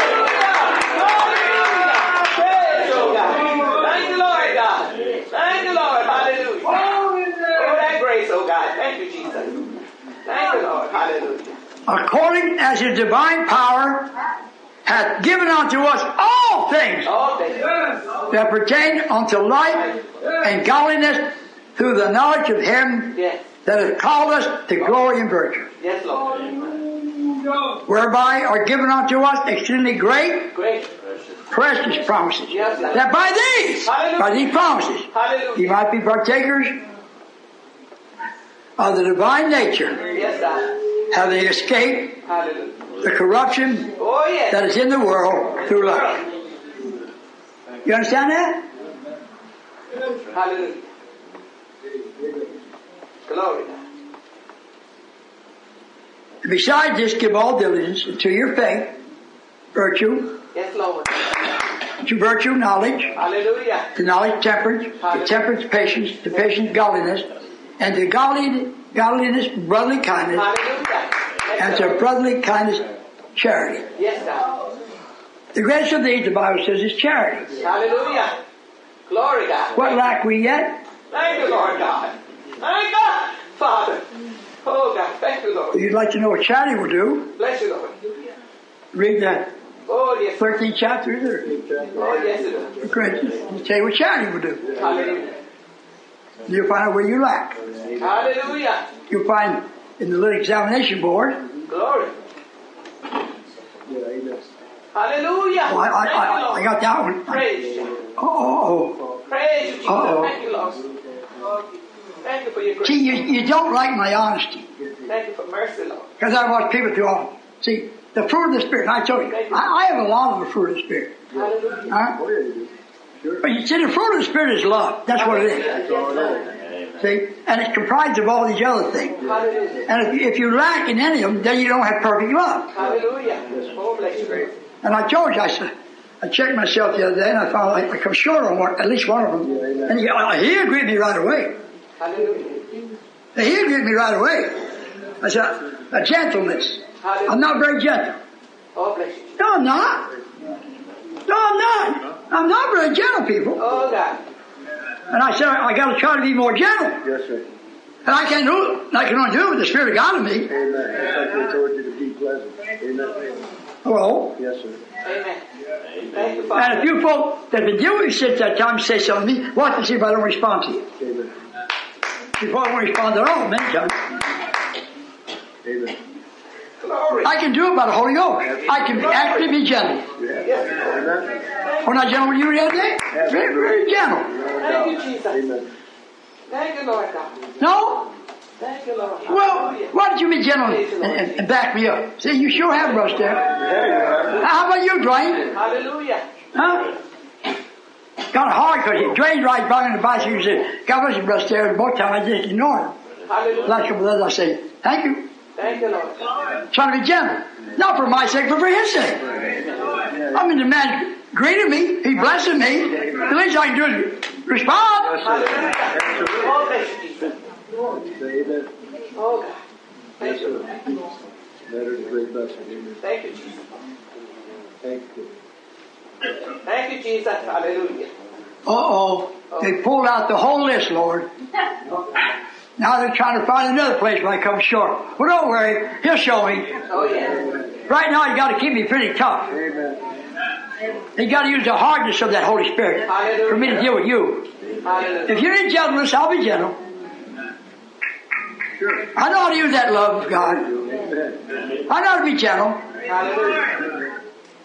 Praise you, God. Thank you, Lord God. Thank you, Lord. Hallelujah. Oh, that grace, oh God. Thank you, Jesus. Thank you, Lord. Hallelujah. According as his divine power hath given unto us all things All things. that pertain unto life and godliness through the knowledge of him Yes. that hath called us to glory and virtue, Yes, Lord. whereby are given unto us exceedingly great, Great. precious promises, Yes, Lord. that by these, Hallelujah. by these promises, Hallelujah. ye might be partakers of the divine nature, Yes, God. having escaped Hallelujah. the corruption Oh, yes. that is in the world through lust. You understand that? Hallelujah. Glory, God. Besides this, give all diligence to your faith, virtue, Yes, Lord. to virtue knowledge, Hallelujah. to knowledge temperance, to temperance patience, to patience godliness, and to godly, godliness brotherly kindness, Hallelujah. and Yes, to Lord. brotherly kindness charity. Yes, God. The greatest of these, the Bible says, is charity. Hallelujah. Glory, God. What lack we yet? Thank you, Lord God. Thank God, Father. Oh, God. Thank you, Lord. If you'd like to know what charity will do, Bless you, Lord. read that Oh, Oh, yes. thirteenth chapter there. Oh, yes, it is. Corinthians. He'll tell you what charity will do. Hallelujah. You'll find out where you lack. Hallelujah. You'll find in the little examination board. Glory. Hallelujah. Oh, I, I, Thank I, you, Lord. I got that one. Praise you. Oh, oh, oh. Praise you, Jesus. Uh-oh. Thank you, Lord. Thank you for your grace. See, you, you don't like my honesty. Thank you for mercy, Lord. Because I watch people too often. See, the fruit of the Spirit, and I told you, I, I have a lot of the fruit of the Spirit. Hallelujah. Huh? Oh, yeah, you do. Sure. But you see, the fruit of the Spirit is love. That's what it is. Yes, Lord. See? And it's comprised of all these other things. Hallelujah. And if you, if you lack in any of them, then you don't have perfect love. Hallelujah. Oh, bless you. And I told you, I said, I checked myself the other day, and I found I, I come short on one, at least one of them. And he, uh, he agreed with me right away. Hallelujah. He agreed with me right away. I said, a gentleness. I'm not very gentle. Oh, bless you. No, I'm not. No, I'm not. I'm not very gentle, people. Oh, God. And I said, I got to try to be more gentle. Yes, sir. And I can't do it. I can only do it with the Spirit of God in me. Amen. That's like they told you to be pleasant. Amen. Hello? Yes, sir. Amen. Thank you, Father. And if you folk that have been dealing with you since that time say something to me, watch and see if I don't respond to you. Amen. Before I won't respond at all, many times. Amen. Glory. I can do it by the Holy Ghost. I can actually be gentle. Yes. Amen. When I gentle with you the other day, very, very gentle. Thank you, Jesus. Amen. Thank you, Lord God. No? Thank you, Lord. Well, Hallelujah. why don't you be gentle and, and, and back me up? See, you sure have brushed there. How about you, Dwayne? Hallelujah. Huh? Kind of hard because Dwayne right by in the bicycle and said, God bless you, brother there. And both times I just ignored him. Hallelujah. Last couple of days I say, thank you. Thank you, Lord. Trying to be gentle. Not for my sake, but for his sake. I mean, the man greeted me. He blessed me. The least I can do is respond. Hallelujah. Oh, bless you, Jesus. Amen. Oh, God. Thank you. That is a great blessing. Amen. Thank you, Jesus. Thank you. Thank you, Jesus. Hallelujah. Uh-oh. They pulled out the whole list, Lord. Now they're trying to find another place where I come short. Well, don't worry. He'll show me. Oh, yes. Right now, you got to keep me pretty tough. Amen. You got to use the hardness of that Holy Spirit for me to deal with you. Hallelujah. If you need gentleness, I'll be gentle. Sure. I know how to use that love of God. Amen. I know how to be gentle. Hallelujah.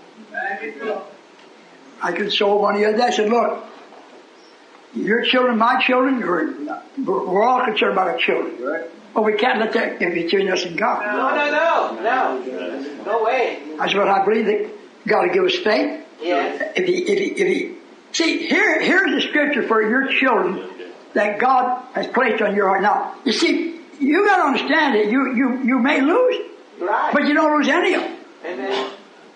I consoled one of the other day. I said, look, your children, my children, we're, we're all concerned about our children. Right. But we can't let that get between us and God. No, no, no. No. No way. That's what I believe that God will give us faith. Yes. If he, if he, if he, see, here, here's the scripture for your children that God has placed on your heart. Now, you see, you got to understand that you, you, you may lose, Right. but you don't lose any of them. Amen.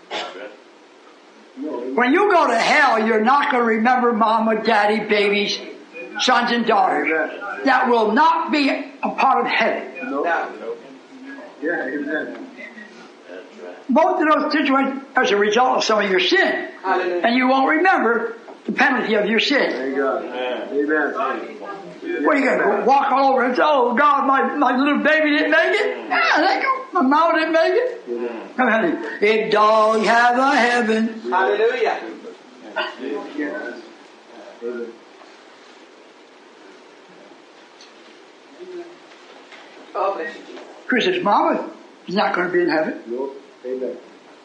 When you go to hell, you're not going to remember mama, daddy, babies, sons and daughters. That will not be a part of heaven. No. No. Yeah, amen. Both of those situations are as a result of some of your sin. Hallelujah. And you won't remember the penalty of your sin. Thank God. Amen. What are you going to go walk all over and say, oh God, my, my little baby didn't make it? Yeah, there you go. My mama didn't make it. Come on. If dog have a heaven. Hallelujah. Yes. Amen. Oh, bless you, Jesus. Chris's mama is not going to be in heaven. No. Amen.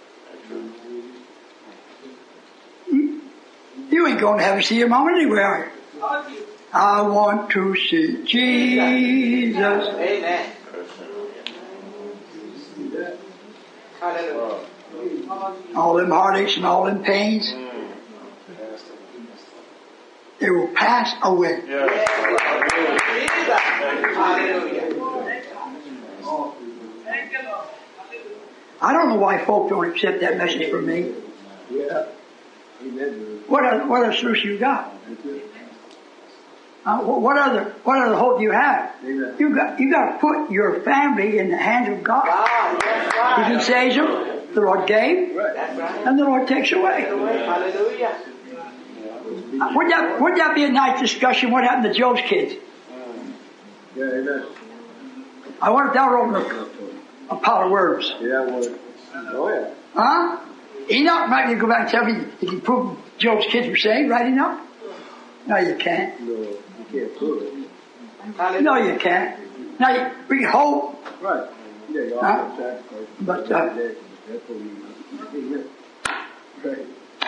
You ain't going to heaven to see your mama anywhere, are you? I want to see Jesus. Amen. Hallelujah. All them heartaches and all them pains, they will pass away. Yes. Jesus. Hallelujah. I don't know why folk don't accept that message from me. Yeah. Amen. What other, what other solution you got? Uh, what what other what other hope do you have? Amen. You got you got to put your family in the hands of God. God, that's right. He saves them. The Lord gave, That's right. and the Lord takes away. Hallelujah. Uh, Wouldn't that wouldn't that be a nice discussion? What happened to Job's kids? Yeah, amen. I wonder if that would open a, a pot of worms. Yeah, well, oh yeah. Huh? Enoch might go back and tell me he can prove Job's kids were saved, right, Enoch? No, you can't. No, you can't prove it. No, you can't. Now, you, we can hope. Right. Yeah, you Huh? all sacrifice. But, uh, That's what we need. Right.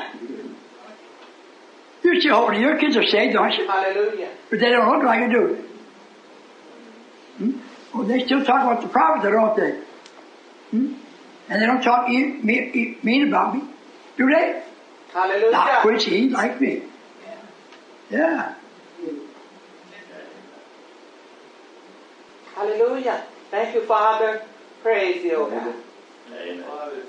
You're still hoping your kids are saved, aren't you? Hallelujah. But they don't look like it, do they? Hmm? Well, they still talk about the prophet, don't they? Hmm? And they don't talk e- me, e- mean about me, do they? Hallelujah. Not Quincy, he like me. Yeah. Hallelujah. Thank you, Father. Praise you, O God. Amen.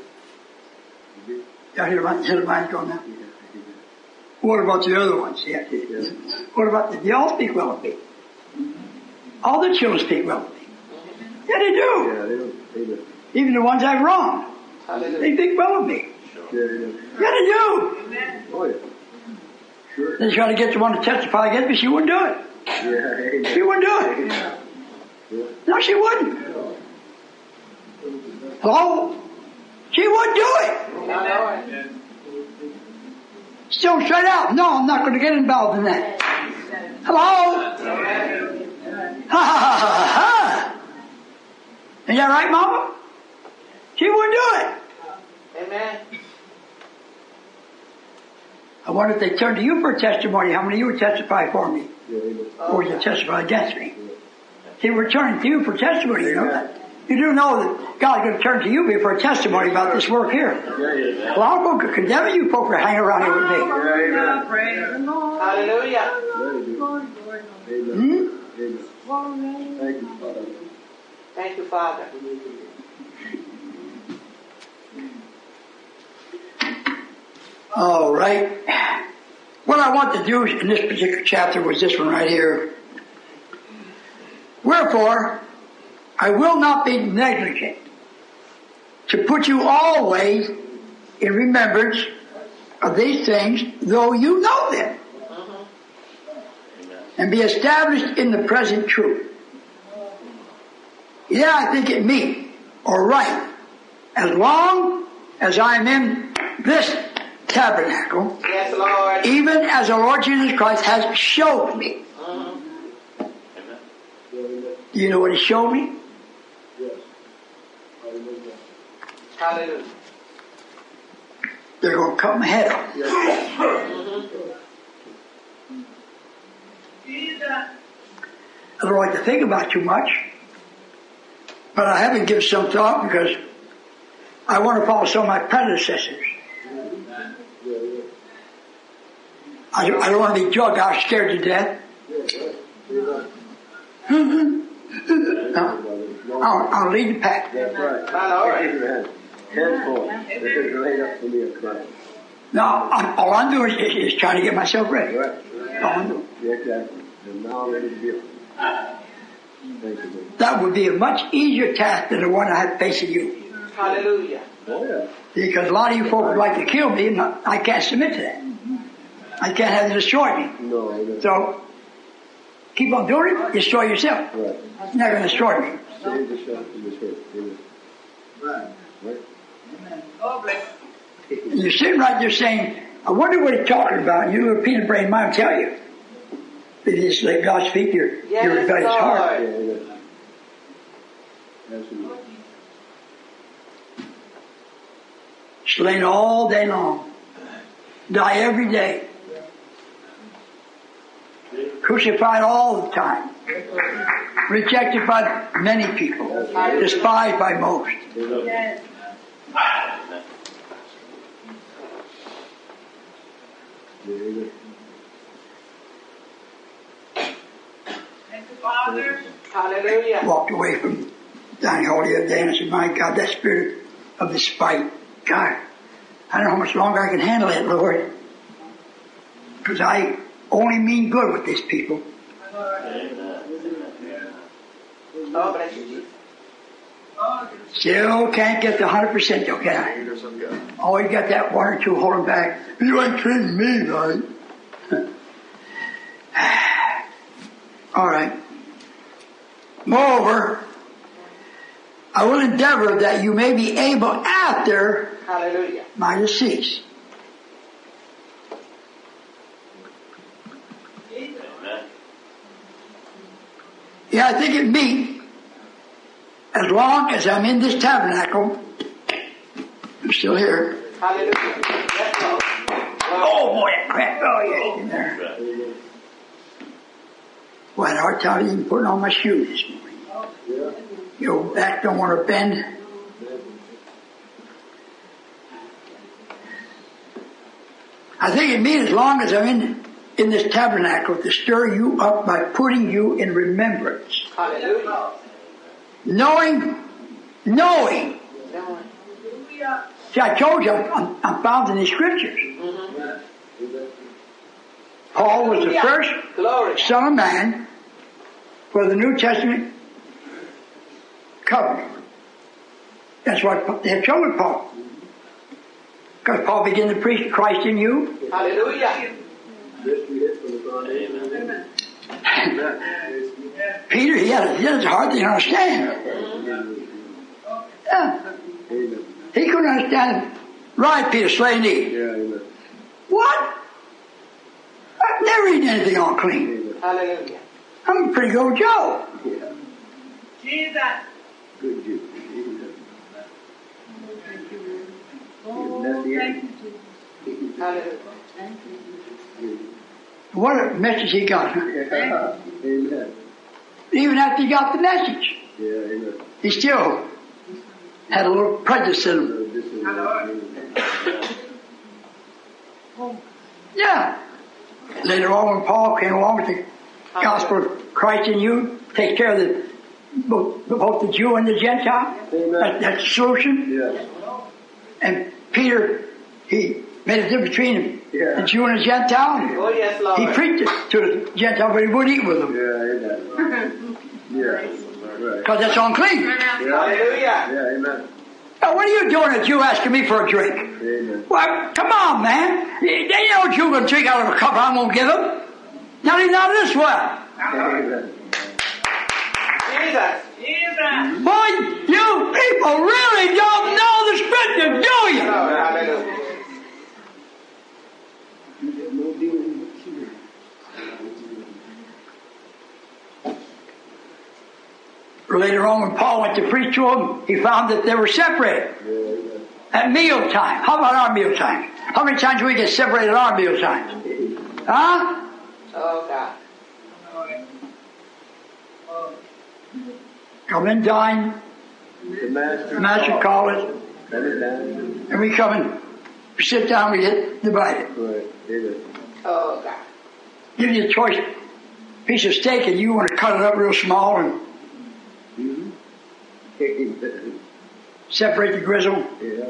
Y'all hear my, hear mine going now? What about the other ones? Yeah. What about the, they all speak well of me. All the children speak well of me. Yeah, they do. Yeah, they do. They do. Even the ones I've wronged. Hallelujah. They think well of me. Yeah, they do. Yeah, they do. Oh, yeah. Sure. They try to get the one to testify against me. She wouldn't do it. Yeah, She wouldn't do it. No, she wouldn't. Hello? She wouldn't do it. Still straight out. No, I'm not going to get involved in that. Hello? Ha ha ha ha ha. Is that right, Mama? She wouldn't do it. Amen. I wonder if they turned to you for a testimony, how many of you would testify for me? Or would you testify against me? They were turning to you for testimony, you know that. You do know that God's going to turn to you for a testimony about this work here. A lot of folk are condemning you folk for hanging around here with me. Hallelujah. Hmm? Thank you, Father. Thank you, Father. All right. What I want to do in this particular chapter was this one right here. Wherefore, I will not be negligent to put you always in remembrance of these things, though you know them, and be established in the present truth. Yeah, I think it meet or right, as long as I am in this tabernacle, Yes, Lord. even as the Lord Jesus Christ has showed me. Do you know what He showed me? Hallelujah. They're going to come ahead of me. I don't like to think about too much, but I haven't given some thought because I want to follow some of my predecessors. I don't, I don't want to be drugged out, scared to death. No, I'll, I'll lead the pack. That's right. All right. Amen. Henceforth, this is laid up for me in Christ. No, I'm, all I'm doing is, is trying to get myself ready. Right. All I'm doing. Yeah, exactly. And now ready to be. Thank you, man. That would be a much easier task than the one I had facing you. Hallelujah. Oh, yeah. Because a lot of you folk would like to kill me, and I can't submit to that. I can't have them destroy me. No, no. So, keep on doing it, destroy yourself. Right. It's not going to destroy me. Save the shot from this hurt. Amen. Right. Right. And you're sitting right there saying, I wonder what he's talking about. You, a peanut brain mind, tell you. But you just let God speak to your, Yes, your rebellious Lord. heart. Yeah, yeah. Absolutely. Slain all day long. Die every day. Crucified all the time. Rejected by many people. Despised by most. Amen. Yeah, amen. Hallelujah. Walked away from Dining Hall the other day and I said, my God, that spirit of despite. God, I don't know how much longer I can handle it, Lord. Because I only mean good with these people. Oh, bless you, Jesus. Still can't get the one hundred percent though, can I? Always got that one or two holding back. You ain't treating me right. All right. Moreover, I will endeavor that you may be able after Hallelujah. my decease. Yeah, I think it meet as long as I'm in this tabernacle. I'm still here. Hallelujah. Yes, Lord. Oh boy, that crap. Oh yeah, in there. Well, I had a hard time even putting on my shoes this morning. Your back don't want to bend. I think it means as long as I'm in in this tabernacle to stir you up by putting you in remembrance. Hallelujah. Knowing, knowing. See, I told you I'm, I'm found in the scriptures. Mm-hmm. Paul was the first Glory. Son of Man for the New Testament covenant. That's what they had shown with Paul. Because Paul began to preach Christ in you. Hallelujah. Peter, he had, a, he had a hard thing to understand. Yeah. He couldn't understand. Right, Peter, slay need. What? I've never eaten anything unclean. Hallelujah. I'm a pretty good Joe. Jesus. Good Jew. Oh, thank you, Hallelujah. What a message he got. Yeah. Amen. Even after he got the message, Yeah, amen. he still had a little prejudice in him. Yeah. Later on, when Paul came along with the gospel of Christ in you, takes care of the both, both the Jew and the Gentile. That, that's the solution. Yeah. And Peter, he made a difference between Yeah. the Jew and the Gentile. Oh, yes, Lord. He preached it to the Gentile, but he wouldn't eat with them. Yeah, amen. Yeah. Right. Because that's unclean. Yeah. Hallelujah. Yeah, amen. Now, what are you doing, a Jew asking me for a drink? Amen. Well, come on, man. They know Jew going to drink out of a cup I'm going to give them. Not even out of this well. Amen. Jesus. Jesus. Boy, you people really don't know the scripture, do you? Hallelujah. Later on, when Paul went to preach to them, he found that they were separated at meal time. How about our meal time? How many times do we get separated at our meal times? Huh? Oh, God. Come and dine. The master, Master call it. Amen. And we come and sit down, we get divided. Right. Amen. Oh, God. Give you a choice piece of steak and you want to cut it up real small and Mm-hmm. Amen. separate the grizzle. Yeah.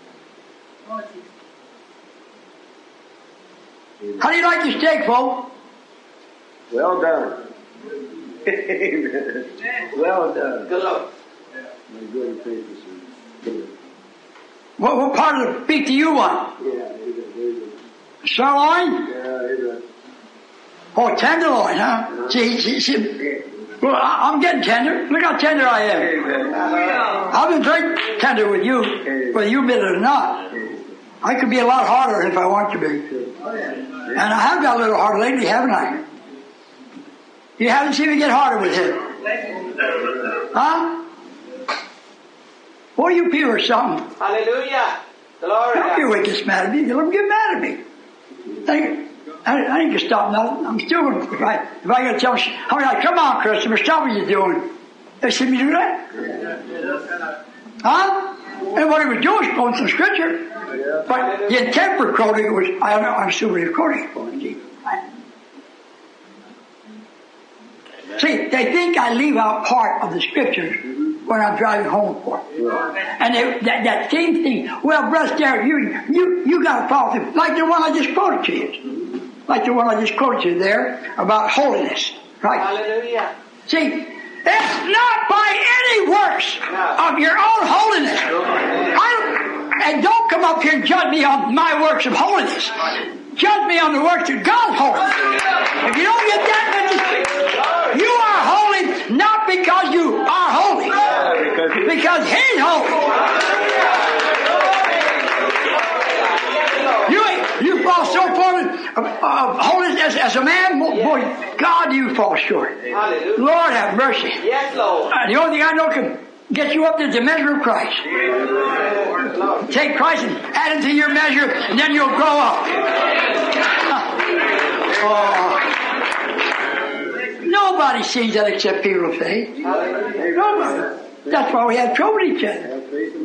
How do you like your steak, folks? Well done. Amen. Well done. Good Lord. My good faithful son. What, what part of the beef do you want? Yeah, amen. Very good. Sirloin? Yeah, amen. Oh, tenderloin, huh? See, see, see. Well, I, I'm getting tender. Look how tender I am. Amen. I've been very tender with you, whether you admit it or not. I could be a lot harder if I want to be. And I have got a little harder lately, haven't I? You haven't seen me get harder with him. Huh? Boy, you people are something. Hallelujah. Glory. Don't get wicked gets mad at me. Let them get mad at me. I, I, I ain't gonna stop nothing. I'm still gonna, if I, if I gotta tell them, I'm like, come on, Christopher, stop what you're doing. They see me do that? Huh? And what he was doing was quoting some scripture. But the intent for quoting was, I don't know, I'm assuming he's quoting it. See, they think I leave out part of the scriptures when I'm driving home for it. And they, that, that same thing, well, Brother Derek, you, you, you got a problem. Like the one I just quoted to you. Like the one I just quoted to you there about holiness. Right? Hallelujah. See, it's not by any works of your own holiness. I, and don't come up here and judge me on my works of holiness. Judge me on the works of God's holiness. If you don't get that message, you are holy not because you are holy, because was His hope. You ain't, you fall so far of, of holiness as, as a man, boy, God, you fall short. Hallelujah. Lord have mercy. Yes, Lord. Uh, the only thing I know can get you up to the measure of Christ. Take Christ and add him to your measure, and then you'll grow up. Oh. Nobody sees that except people of faith. Nobody. That's why we have trouble with each other.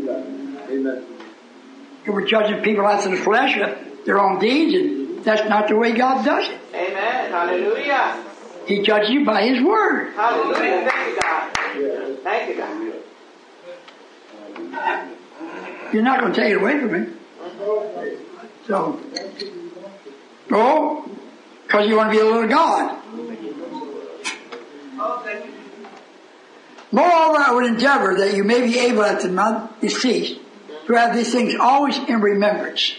We're judging people after the flesh, their own deeds, and that's not the way God does it. Amen. Hallelujah. He judges you by His Word. Hallelujah. Thank you, God. Thank you, God. You're not going to take it away from Him. So, go, because you want to be a little God. Moreover, I would endeavor that you may be able at the month deceased to have these things always in remembrance.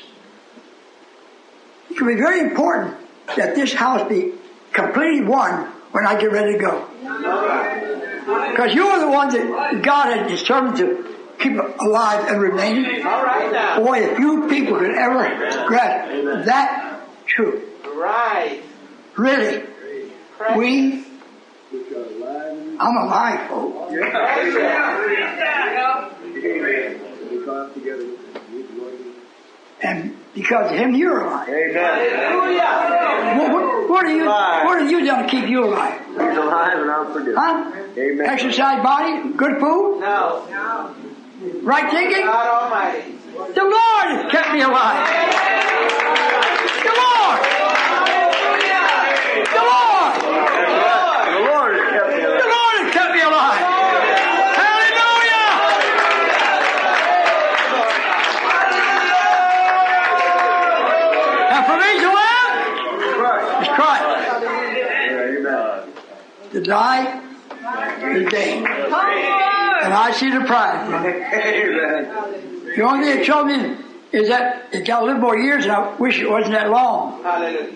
It will be very important that this house be completely one when I get ready to go. Because you are the ones that God had determined to keep alive and remaining. All right now. Boy, if you people could ever grasp that truth. Right. Really. We, I'm alive, folks. And because of Him, you're alive. Hallelujah. What, what, what are you? What have you done to keep you alive? He's alive and I'm forgiven. Huh? Amen. Exercise body, good food, No. right thinking. God Almighty. The Lord has kept me alive. The Lord. The Lord. The Lord has kept me alive. The Lord has kept me alive. Hallelujah. And for me to live is Christ. To die is gain. And I see the prize. The only thing that showed me is that it got a little more years, and I wish it wasn't that long. Hallelujah.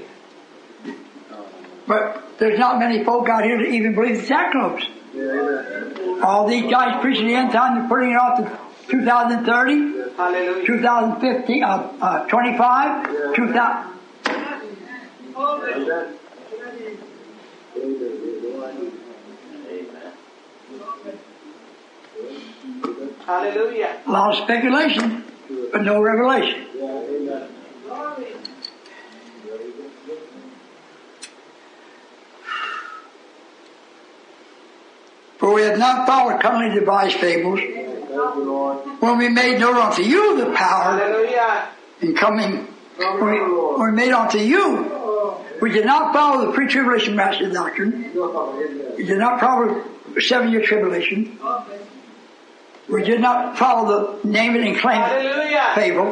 But there's not many folk out here that even believe the Sacraments. All these guys preaching the end time, they're putting it off to two thousand thirty, Hallelujah. two thousand fifteen, uh, uh, twenty-five, two thousand. Hallelujah. A lot of speculation, but no revelation. For we have not followed cunningly devised fables, when we made known unto you the power Hallelujah. in coming, when we, when we made unto you. We did not follow the pre-tribulation master doctrine. We did not follow the seven-year tribulation. We did not follow the name it and claim it Hallelujah. fable.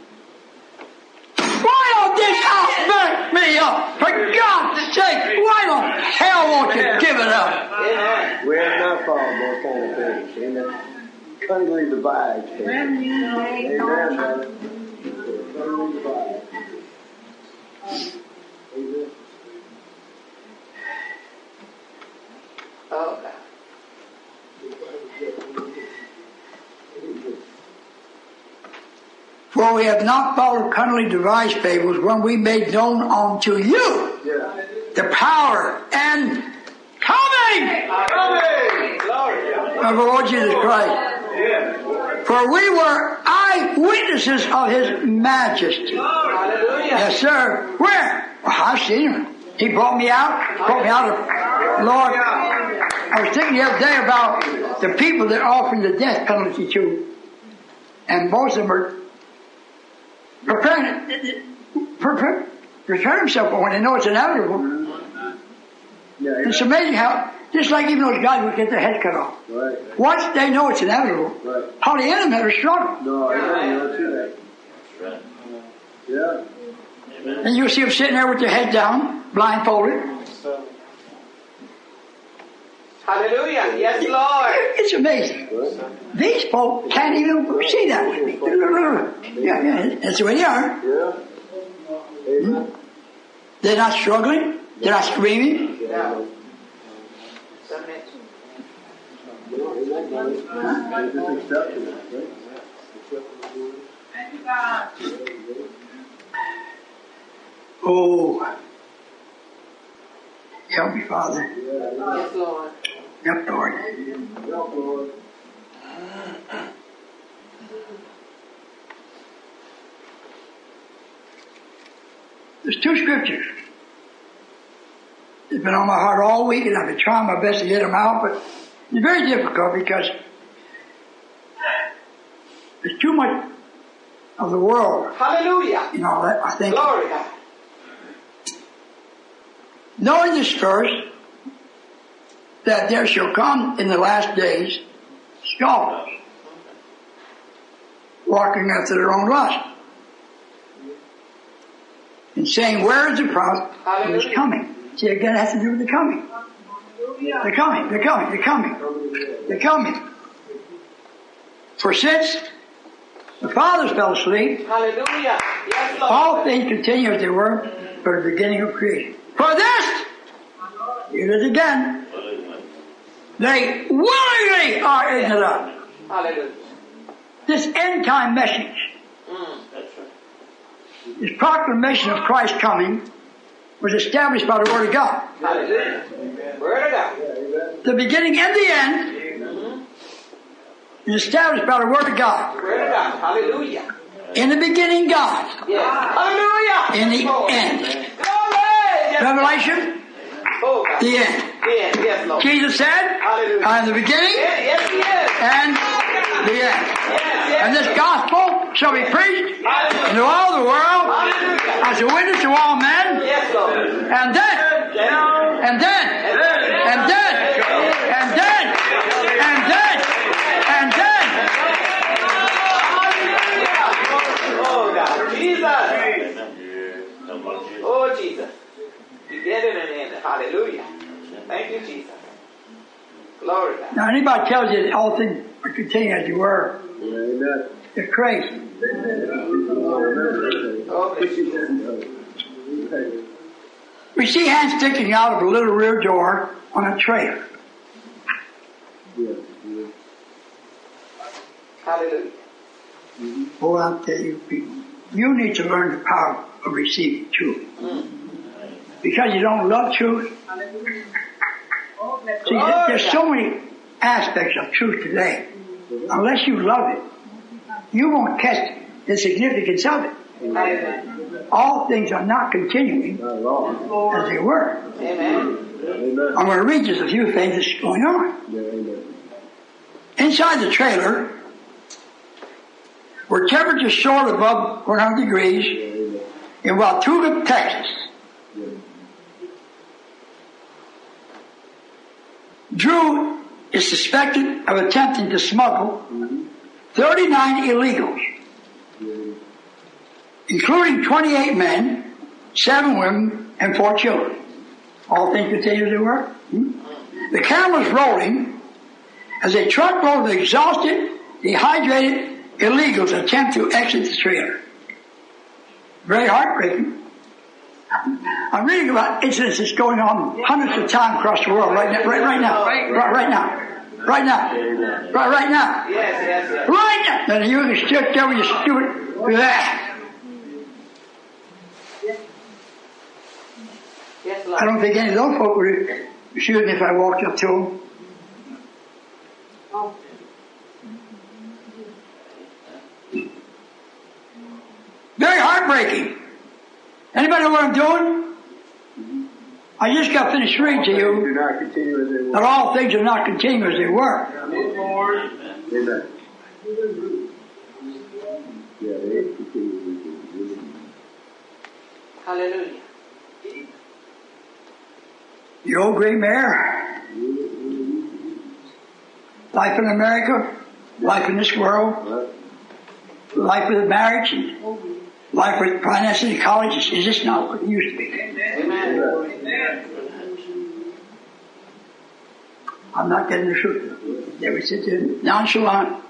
Why don't this house back me up? For God's sake, why the hell won't you give it up? Amen. We have not followed those kind of things. Amen. Cunningly devised things. Amen. Cunningly devised. Amen. Oh, God. For we have not followed cunningly devised fables when we made known unto you Yeah. the power and coming of the Lord Jesus Christ. For we were eyewitnesses of His majesty. Hallelujah. Yes, sir. Where? Well, I've seen Him. He brought me out, brought me out of, Lord, I was thinking the other day about the people that are offering the death penalty to, and most of them are preparing, prepare, prepare themselves for when they know it's inevitable. Yeah, It's amazing how, just like even those guys would get their head cut off. right. Once they know it's inevitable, Right. how the enemy never struggle. No, I don't see that. Yeah. And you'll see them sitting there with their head down, blindfolded. Hallelujah. Yes, Lord. It's amazing. These folk can't even see that with me. Yeah, yeah, that's the way they are. Yeah. Amen. They're not struggling. They're not screaming. Yeah. Submit. Oh, help me, Father. Yes, Lord. Help, Lord. Help, Lord. There's two scriptures. It's been on my heart all week, and I've been trying my best to get them out, but it's very difficult because there's too much of the world. Hallelujah. You know, that I think. Glory God. Knowing this first, that there shall come in the last days scoffers, walking after their own lust, and saying, where is the prophet who is coming? See, again, it has to do with the coming. They're coming, they're coming, they're coming, they're coming. For since the fathers fell asleep, Hallelujah. Yes, Lord. all things continue as they were from the beginning of creation. For this, here it is again, they willingly are ignorant of. Hallelujah. This end time message, Mm, that's right. this proclamation of Christ coming, was established by the Word of God. Hallelujah. Word of God. The beginning and the end Mm-hmm. is established by the Word of God. Word of God. Hallelujah. In the beginning, God. Yes. Hallelujah. In the Lord. end. Glory. Yes. Revelation, Oh, God. the end. Yes, yes, Lord. Jesus said, Hallelujah. I am the beginning Yes, yes, he is. and the end. Yes, yes. And this gospel shall be preached Hallelujah. into all the world Hallelujah. as a witness to all men. Yes, Lord. And then, and then, and then, and then, and then, and then. Oh, God. Jesus. Oh, Jesus. Beginning and end. Hallelujah. Thank you, Jesus. Glory to God. Now, anybody tells you that all things are continuing as you were, Amen. they're crazy. Oh, bless you. We see hands sticking out of a little rear door on a trailer. Hallelujah. Boy, I'll tell you people, you need to learn the power of receiving truth. Mm. Because you don't love truth. See, there's so many aspects of truth today. Unless you love it, you won't catch the significance of it. Hallelujah. All things are not continuing Not at all. as they were. Amen. Amen. I'm going to read just a few things that's going on. Yeah, amen. Inside the trailer, where temperatures soared above one hundred degrees Yeah, in amen. Wautuga, Texas, Yeah. Drew is suspected of attempting to smuggle thirty-nine illegals, Yeah. including twenty-eight men, seven women, and four children. All things continue as they were. Hmm? The camera's rolling as a truckload of exhausted, dehydrated illegals attempt to exit the trailer. Very heartbreaking. I'm reading about incidents that's going on hundreds of times across the world right now, right, right now, right, right now, right now, right, right now, Yes, yes, yes. right now. And you can stick there with your stupid that. Yes, I Lord. don't think any of those folk would shoot me if I walked up to them. Very heartbreaking. Anybody know what I'm doing? I just got finished reading to Do you not continue as they were. that all things are not continuing as they were. Amen. Yeah, they continue as they were. Hallelujah. The old gray mare. Life in America, life in this world, life with marriage, and life with finances in college is, is just not what it used to be. Amen. I'm not getting the truth. They would sit there nonchalant.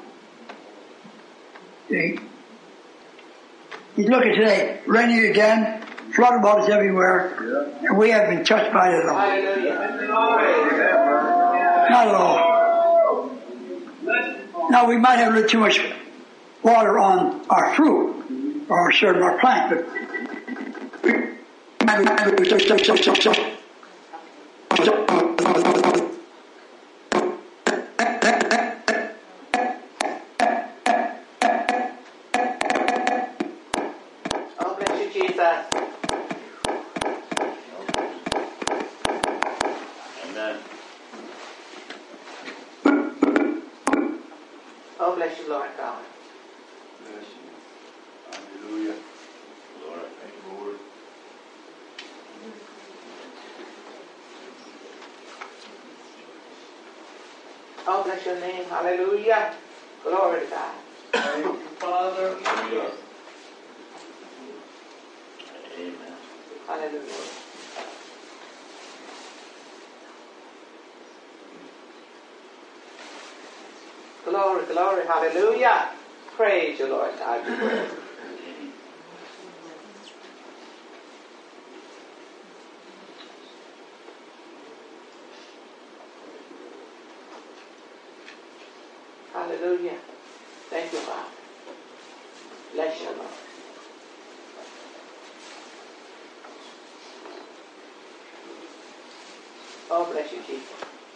See? You look at today, raining again, flood waters everywhere, and we haven't been touched by it at all. Hallelujah. Not at all. now we might have a little too much water on our fruit or certain our plant, but we might Oh, bless you, Jesus. Amen. Oh, bless you, Lord God. Bless you. Hallelujah. Lord, thank you, Lord. Oh, bless your name. Hallelujah. Glory to God. Thank you, Father. Hallelujah. Amen. Hallelujah. Glory, glory, hallelujah. Praise you, Lord God. Hallelujah. Thank you, Father. Bless you, Lord. Oh, bless you, Jesus.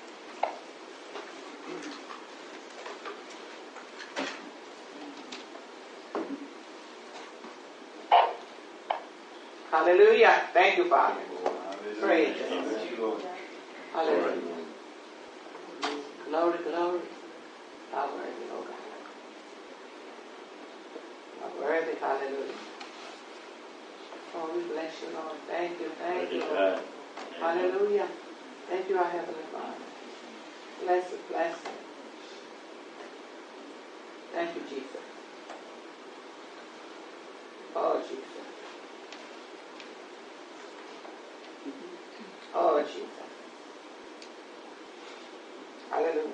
Hallelujah. Thank you, Father. Praise you. Hallelujah. Glory, glory. How worthy, oh God. How worthy, hallelujah. Oh, we bless you, Lord. Thank you, thank you, Lord. Hallelujah. Thank you, our Heavenly Father. Bless it, bless it. Thank you, Jesus. Oh, Jesus. Oh, Jesus. Hallelujah.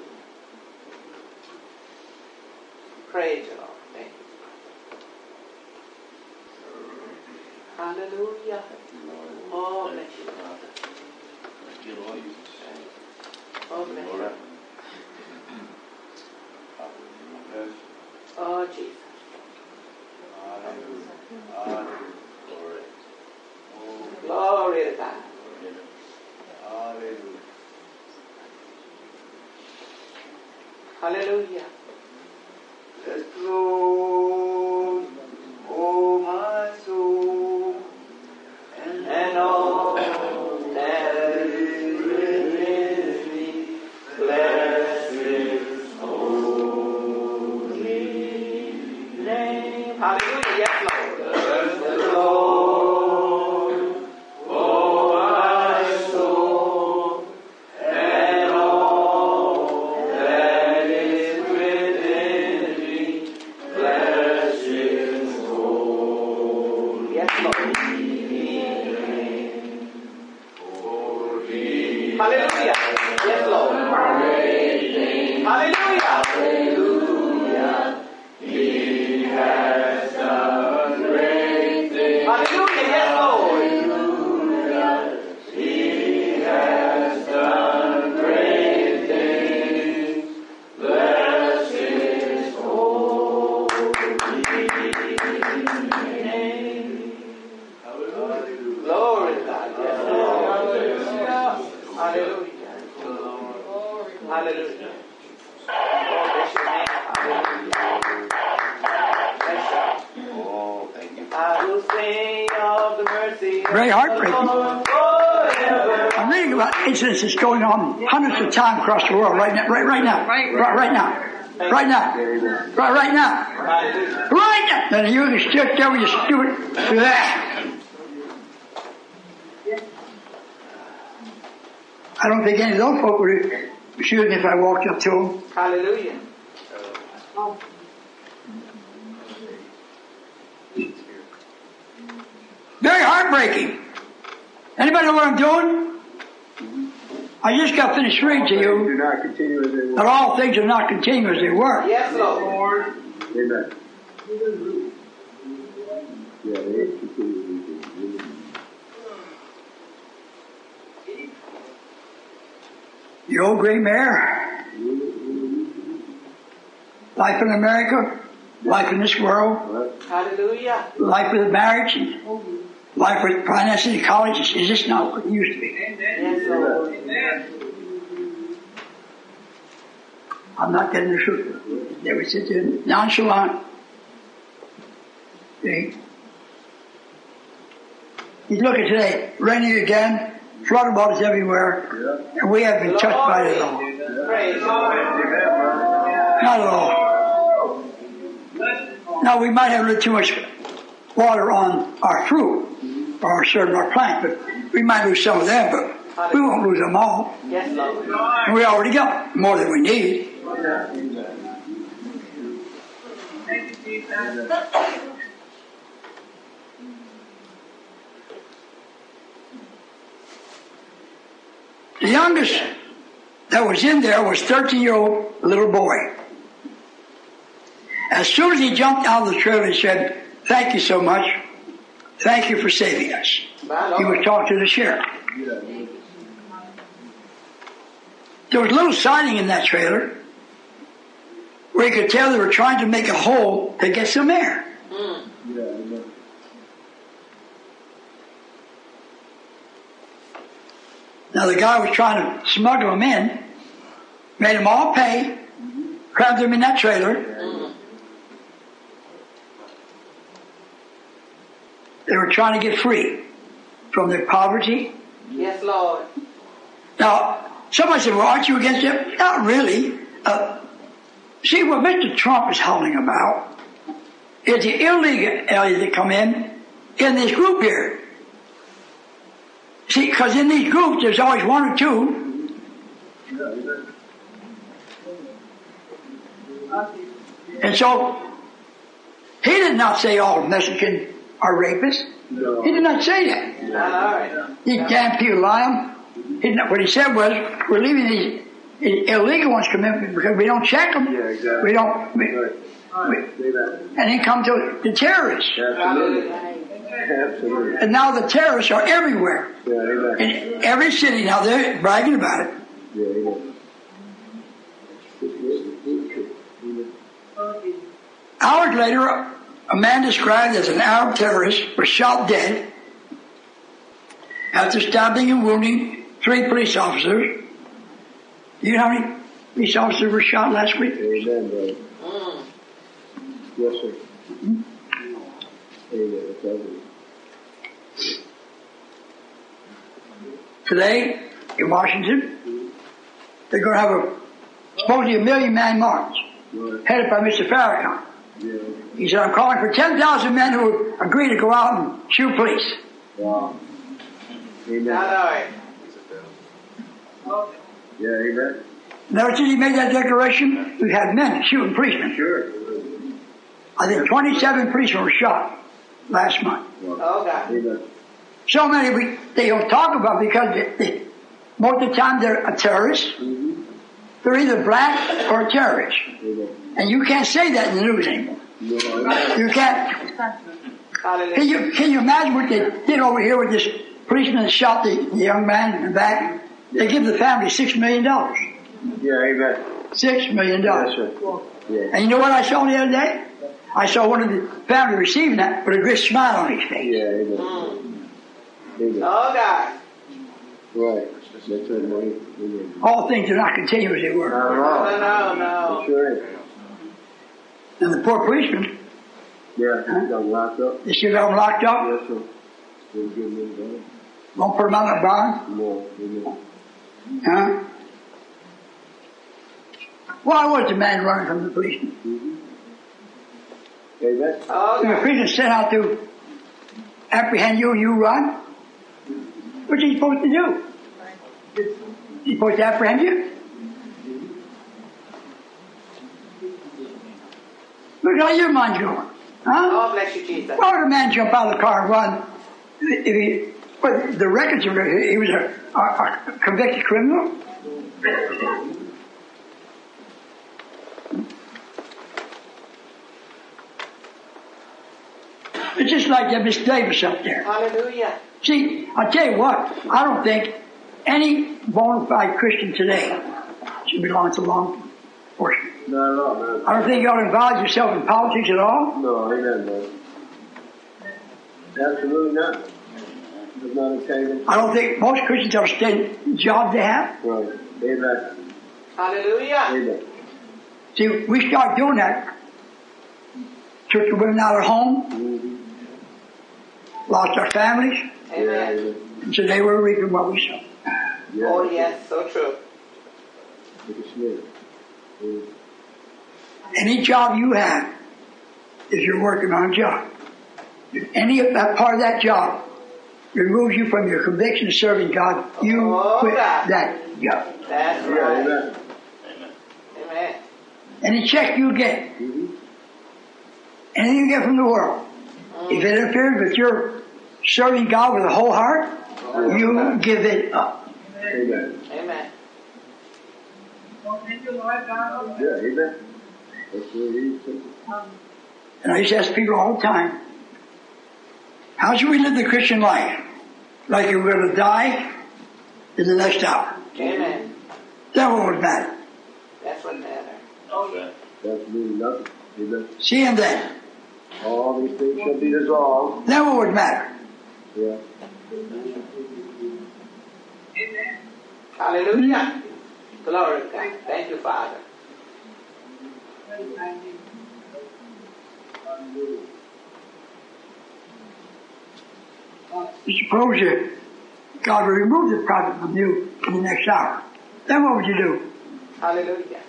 Praise you, Lord. Thank you. Hallelujah. Oh, bless you, Lord. Thank you, Lord. Oh, bless you. Yes. Oh, Jesus. Hallelujah. Hallelujah. Glory. Oh, Glory to God. hallelujah. Hallelujah. Bless the Lord, oh my soul, and, And all that is within me, bless His holy name. Hallelujah. Yes, Lord. Bless the Lord, oh my soul, and all that is within me, bless His holy. Yes, Lord. Hallelujah. Yes, Lord. Hallelujah. Hallelujah. He has done great things. Hallelujah. Yes, Lord. He has done great things. Bless His holy name. Glory to God. Yes, Lord. Hallelujah. Hallelujah. Oh, bless your name. Hallelujah. Bless you. Oh, thank you. I will sing of the mercy. Very heartbreaking. Forever. I'm reading about incidents that's going on hundreds of times across the world right now. Right, right now. Right, right now. Right now. Right, right now. Hallelujah. Right now. And you can still tell me you stupid. I don't think any of those folk would shoot me if I walked up to them. Hallelujah. Very heartbreaking. Anybody know what I'm doing? I just got finished reading to Do you not continue as they were. that all things are not continue as they were. Yes, Lord. Amen. Yeah, they continue as they were. The old gray mare, life in America, life in this world, Hallelujah. life with marriage, and life with finances in college is just not what it used to be. Yes, Lord. I'm not getting the truth. They would sit there nonchalant. See? You look at today, raining again, flood waters everywhere, and we haven't been touched by it at all. Praise God. Not at all. Now we might have a little too much water on our fruit or certain our plant, but we might lose some of them, but we won't lose them all. Yes, Lord. And we already got more than we need. The youngest that was in there was thirteen-year-old little boy. As soon as he jumped out of the trailer, he said, "Thank you so much. Thank you for saving us." He was talking to the sheriff. There was a little siding in that trailer where you could tell they were trying to make a hole to get some air. Mm. Now the guy was trying to smuggle them in, made them all pay, crammed them in that trailer. Mm. They were trying to get free from their poverty. Yes, Lord. Now, somebody said, "Well, aren't you against it?" Not really. Uh, see, what Mister Trump is howling about is the illegal aliens that come in in this group here. See, because in these groups, there's always one or two. And so, he did not say all Mexicans are rapists. No. He did not say that. Not all right. These damn people lie. He did not, what he said was, we're leaving these, these illegal ones come in because we don't check them. Yeah, exactly. We don't. We, Right. we, Say that. and then come to the terrorists. Absolutely. Absolutely. And now the terrorists are everywhere. Yeah, amen. In every city now, they're bragging about it. Yeah, amen. Hours later, a man described as an Arab terrorist was shot dead after stabbing and wounding three police officers. You know how many police officers were shot last week? Amen, brother. Mm. Yes, sir. Mm-hmm. Amen. That's right. Today, in Washington, they're going to have a supposedly a million man march Right. headed by Mister Farrakhan. Yeah. He said, "I'm calling for ten thousand men who would agree to go out and shoot police." Wow. Amen. Not all right. Yeah, amen. And ever since he made that declaration, we've had men shooting policemen. Sure. I think twenty-seven policemen were shot last month. Wow. Oh, God. Amen. So many we, they don't talk about because they, they, most of the time they're a terrorist. Mm-hmm. They're either black or a terrorist. Amen. And you can't say that in the news anymore. No, amen. You can't. Hallelujah. Can you, can you imagine what they did over here with this policeman that shot the, the young man in the back? They give the family six million dollars. Yeah, amen. Six million dollars. Yes, sir. Yeah. And you know what I saw the other day? I saw one of the family receiving that with a great smile on his face. Yeah, amen. Mm. Amen. Oh, God. Right. That's right, man. Amen. All things are not continuous as they were. Not at No, all. no, no. That's right. And the poor policeman, Yeah, he got locked up. they still got him locked up. Yes, sir. Didn't give him any Won't put him on the bond. No, amen. Huh? Why was the man running from the policeman? Mm-hmm. Amen. Oh, If the God. policeman set out to apprehend you and you run, what's he supposed to do? He's supposed to apprehend you? Look how your mind's going. Huh? Oh, bless you, Jesus. Why would a man jump out of the car and run if he, well, the records are, he was a, a, a convicted criminal? It's just like that Miss Davis up there. Hallelujah. See, I'll tell you what, I don't think any bona fide Christian today should belong to law, course. Not at all, man. I don't think you ought to involve yourself in politics at all. No, amen, man. Absolutely not. Does not okay. I don't think most Christians ought to stay in the job they have. Right. Amen. Hallelujah. Amen. See, we start doing that. Took the women out of home, Mm-hmm. lost our families, Amen. and so they were reaping what we sowed. Yeah. Oh, yes, so true. Look at Smith. Mm. Any job you have, if you're working on a job, if any of that part of that job removes you from your conviction of serving God, you Oh, quit God. that job. That's Yeah, right. amen. Amen. Any check you get, Mm-hmm. anything you get from the world, if it interferes with your serving God with a whole heart, you give it up. Amen. Amen. Yeah, amen. That's what it is. And I used to ask people all the time, how should we live the Christian life? Like if we're going to die in the next hour. Amen. That would matter. That's what matters. That's really nothing. Amen. See him then. All these things shall be dissolved. That would matter. Yeah. Hallelujah. Glory to God. Thank you, Father. Suppose you, God will remove the prophet from you in the next hour. Then what would you do? Hallelujah.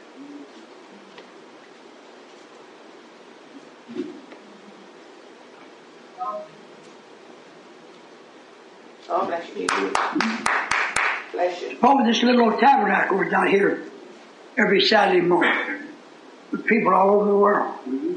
Oh, bless you, Jesus. Bless you. Suppose this little old tabernacle was down here every Saturday morning with people all over the world.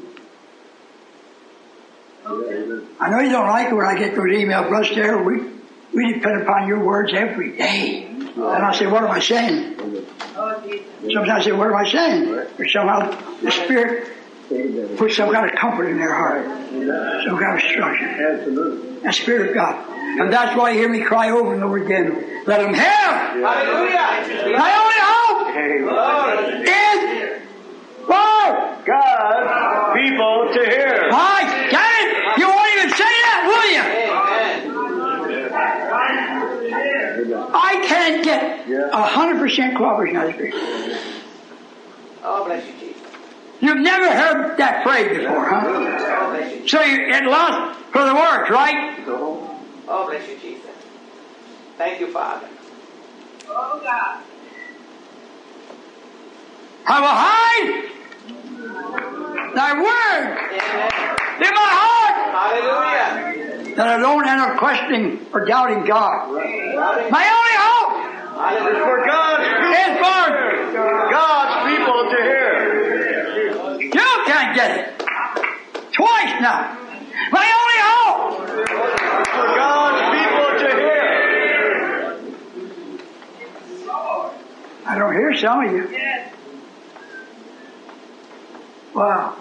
Yeah, amen. I know you don't like it when I get those emails, Brother Stereo. We, we depend upon your words every day. And I say, what am I saying? Amen. Sometimes I say, what am I saying? Or somehow the Spirit Amen. puts some kind of comfort in their heart, Amen. some kind of instruction. Absolutely. The Spirit of God. And that's why you hear me cry over and over again, let them have. Hallelujah. My only hope Glory. is Lord. God's people to hear. I get it. You won't even say that, will you? Amen. I can't get a hundred percent cooperation out of the Spirit. Oh, bless you, Jesus. You've never heard that phrase before, huh? Oh, bless you. So you get lost for the words, right? Oh, bless you, Jesus. Thank you, Father. Oh, God. I will hide thy word Amen. in my heart, Hallelujah. that I don't end up questioning or doubting God. My only hope Hallelujah. For God's is for God's people to hear. you can't get it. Twice now. My only hope. For God's people to hear. I don't hear some of you. Wow.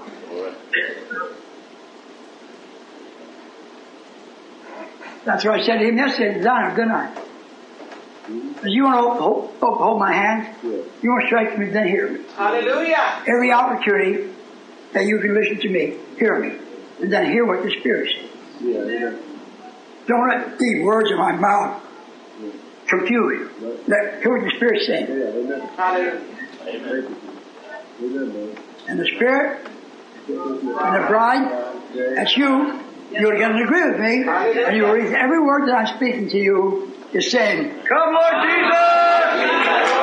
That's what I said to him yesterday, Donna, didn't I? You want to hold, hold, hold my hand? You want to strike me, then hear me. Hallelujah. Every opportunity that you can listen to me, hear me. And then hear what the Spirit says. Yeah, amen. Don't let these words in my mouth confuse you. Let, hear what the Spirit's saying. Yeah, amen. Hallelujah. Amen. Amen, man. And the Spirit and the bride, that's you. You're going to agree with me. And you'll read every word that I'm speaking to you is saying, Come, Lord Jesus!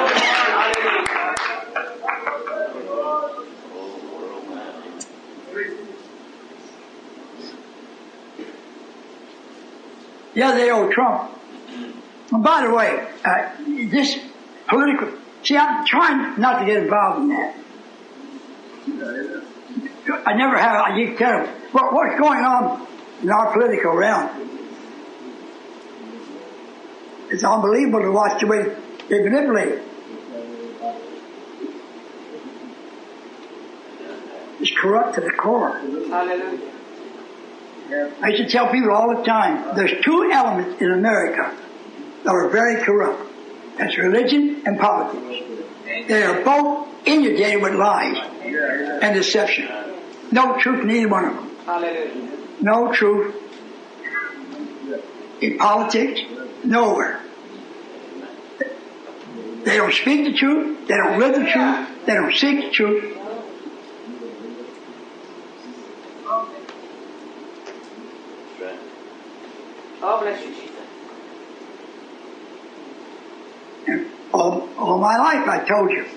yeah, they owe Trump. And by the way, uh, this political, see, I'm trying not to get involved in that. I never have, I you tell them, what, what's going on in our political realm. It's unbelievable to watch the way they manipulate it. It's corrupt to the core. Hallelujah. I used to tell people all the time, there's two elements in America that are very corrupt. That's religion and politics. They are both inundated with lies and deception. No truth in either one of them. Hallelujah. No truth in politics, nowhere. They don't speak the truth. They don't live the truth. They don't seek the truth. Oh, bless you, Jesus. And all, all my life I told you,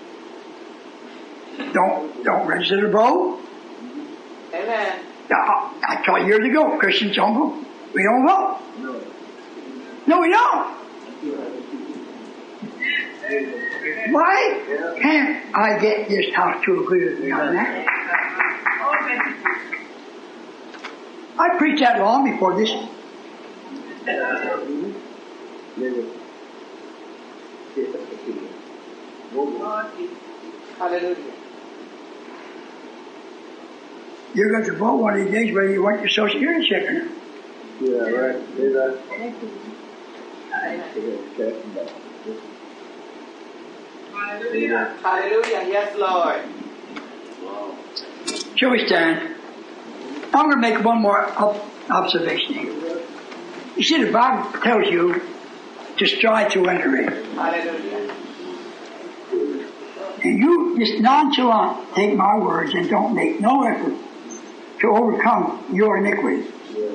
don't don't register to vote. Amen. I, I told you years ago, Christians don't vote. We don't vote. No, we don't. Why can't I get this house to agree with me on that? I preached that long before this. Hallelujah. You're going to vote one of these days whether you want your Social Security check or not. Yeah, right. See that? Hallelujah. Hallelujah. Yes, Lord. Shall we stand? I'm going to make one more ob- observation here. You see, the Bible tells you to strive to enter in. Hallelujah. And you just nonchalant take my words and don't make no effort to overcome your iniquity.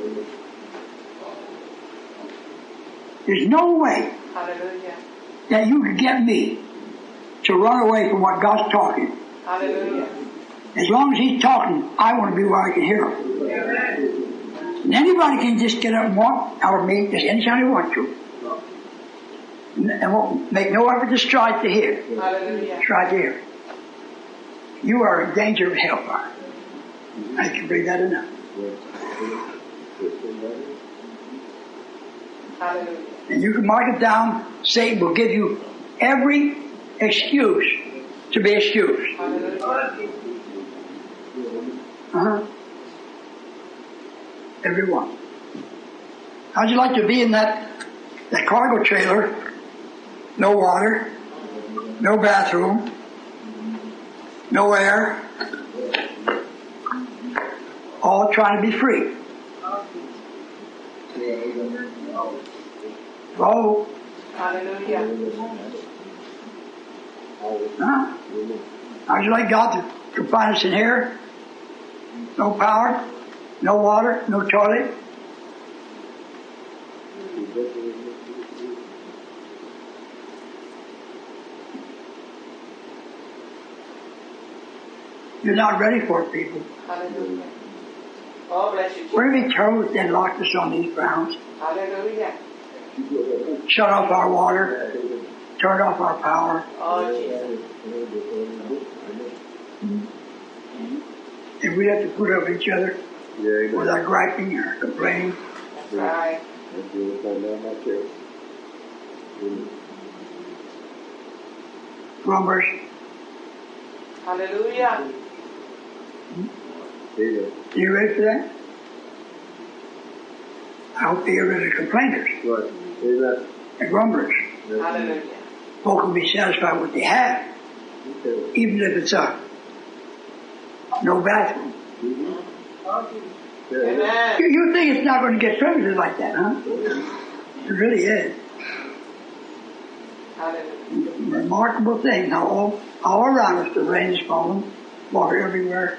There's no way Hallelujah. that you can get me to run away from what God's talking. Hallelujah. As long as He's talking, I want to be where I can hear Him. And anybody can just get up and walk out of me just anytime they want to. And won't make no effort to strive to hear. Hallelujah. Strive to hear. You are in danger of hellfire. I can bring that enough. Hallelujah. And you can mark it down. Satan will give you every excuse to be excused. Hallelujah. Uh-huh. Every one. How'd you like to be in that that cargo trailer? No water, no bathroom, no air, all trying to be free. Oh, Hallelujah. huh? How'd you like God to confine us in here? No power, no water, no toilet. You're not ready for it, people. Hallelujah. Oh, bless you. We're to be told and locked us on these grounds. Hallelujah. Shut off our water, turn off our power, Oh, Jesus. and we have to put up with each other without griping or complaining. That's right. Grumbers. Hallelujah. You ready for that? I hope they get rid of the complainers and grumblers. Hallelujah. Folk will be satisfied with what they have, even if it's a no bathroom. Amen. You, you think it's not going to get primitive like that, huh? It really is. Hallelujah. Remarkable thing how all, all around us the rain is falling, water everywhere.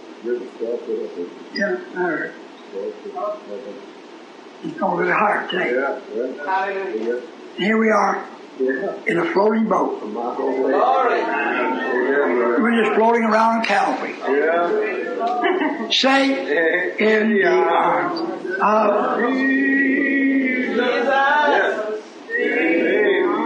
Yeah, I heard. It's going a little higher today. Hallelujah. And here we are in a floating boat. Glory. We're just floating around in Calvary. Safe in the arms of Jesus.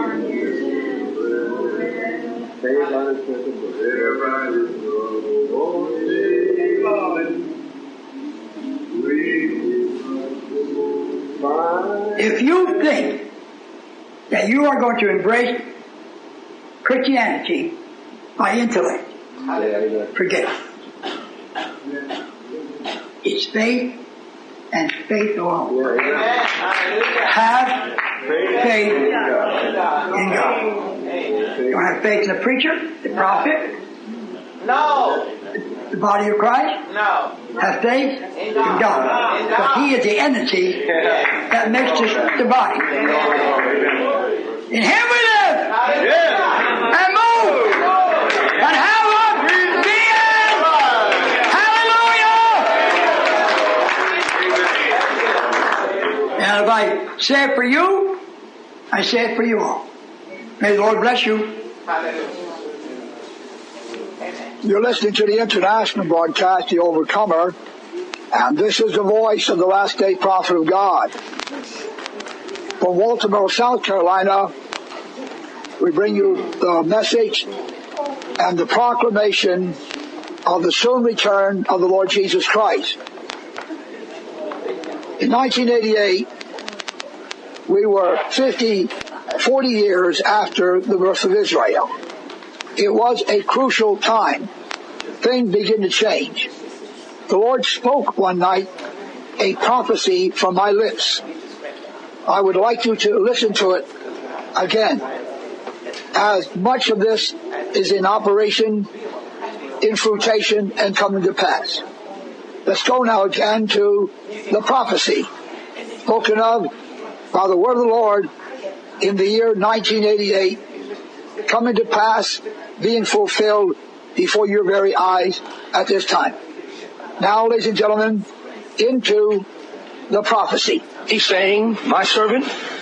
If you think that you are going to embrace Christianity by intellect, forget it. It's faith and faith alone. Have faith in God. You don't have faith in the preacher, the prophet? No. The body of Christ? No. Have faith in God. In But God. He is the entity that makes the, the body. In Him we live and move and have our being. Hallelujah! And if I say it for you, I say it for you all. May the Lord bless you. Hallelujah. You're listening to the international broadcast, The Overcomer, and this is the voice of the last day prophet of God. From Baltimore, South Carolina, we bring you the message and the proclamation of the soon return of the Lord Jesus Christ. In nineteen eighty-eight, we were fifty, forty years after the birth of Israel. It was a crucial time. Things began to change. The Lord spoke one night a prophecy from my lips. I would like you to listen to it again, as much of this is in operation, in fruition, and coming to pass. Let's go now again to the prophecy spoken of by the word of the Lord in the year nineteen eighty-eight, coming to pass, being fulfilled before your very eyes at this time. Now, ladies and gentlemen, into the prophecy. He's saying, my servant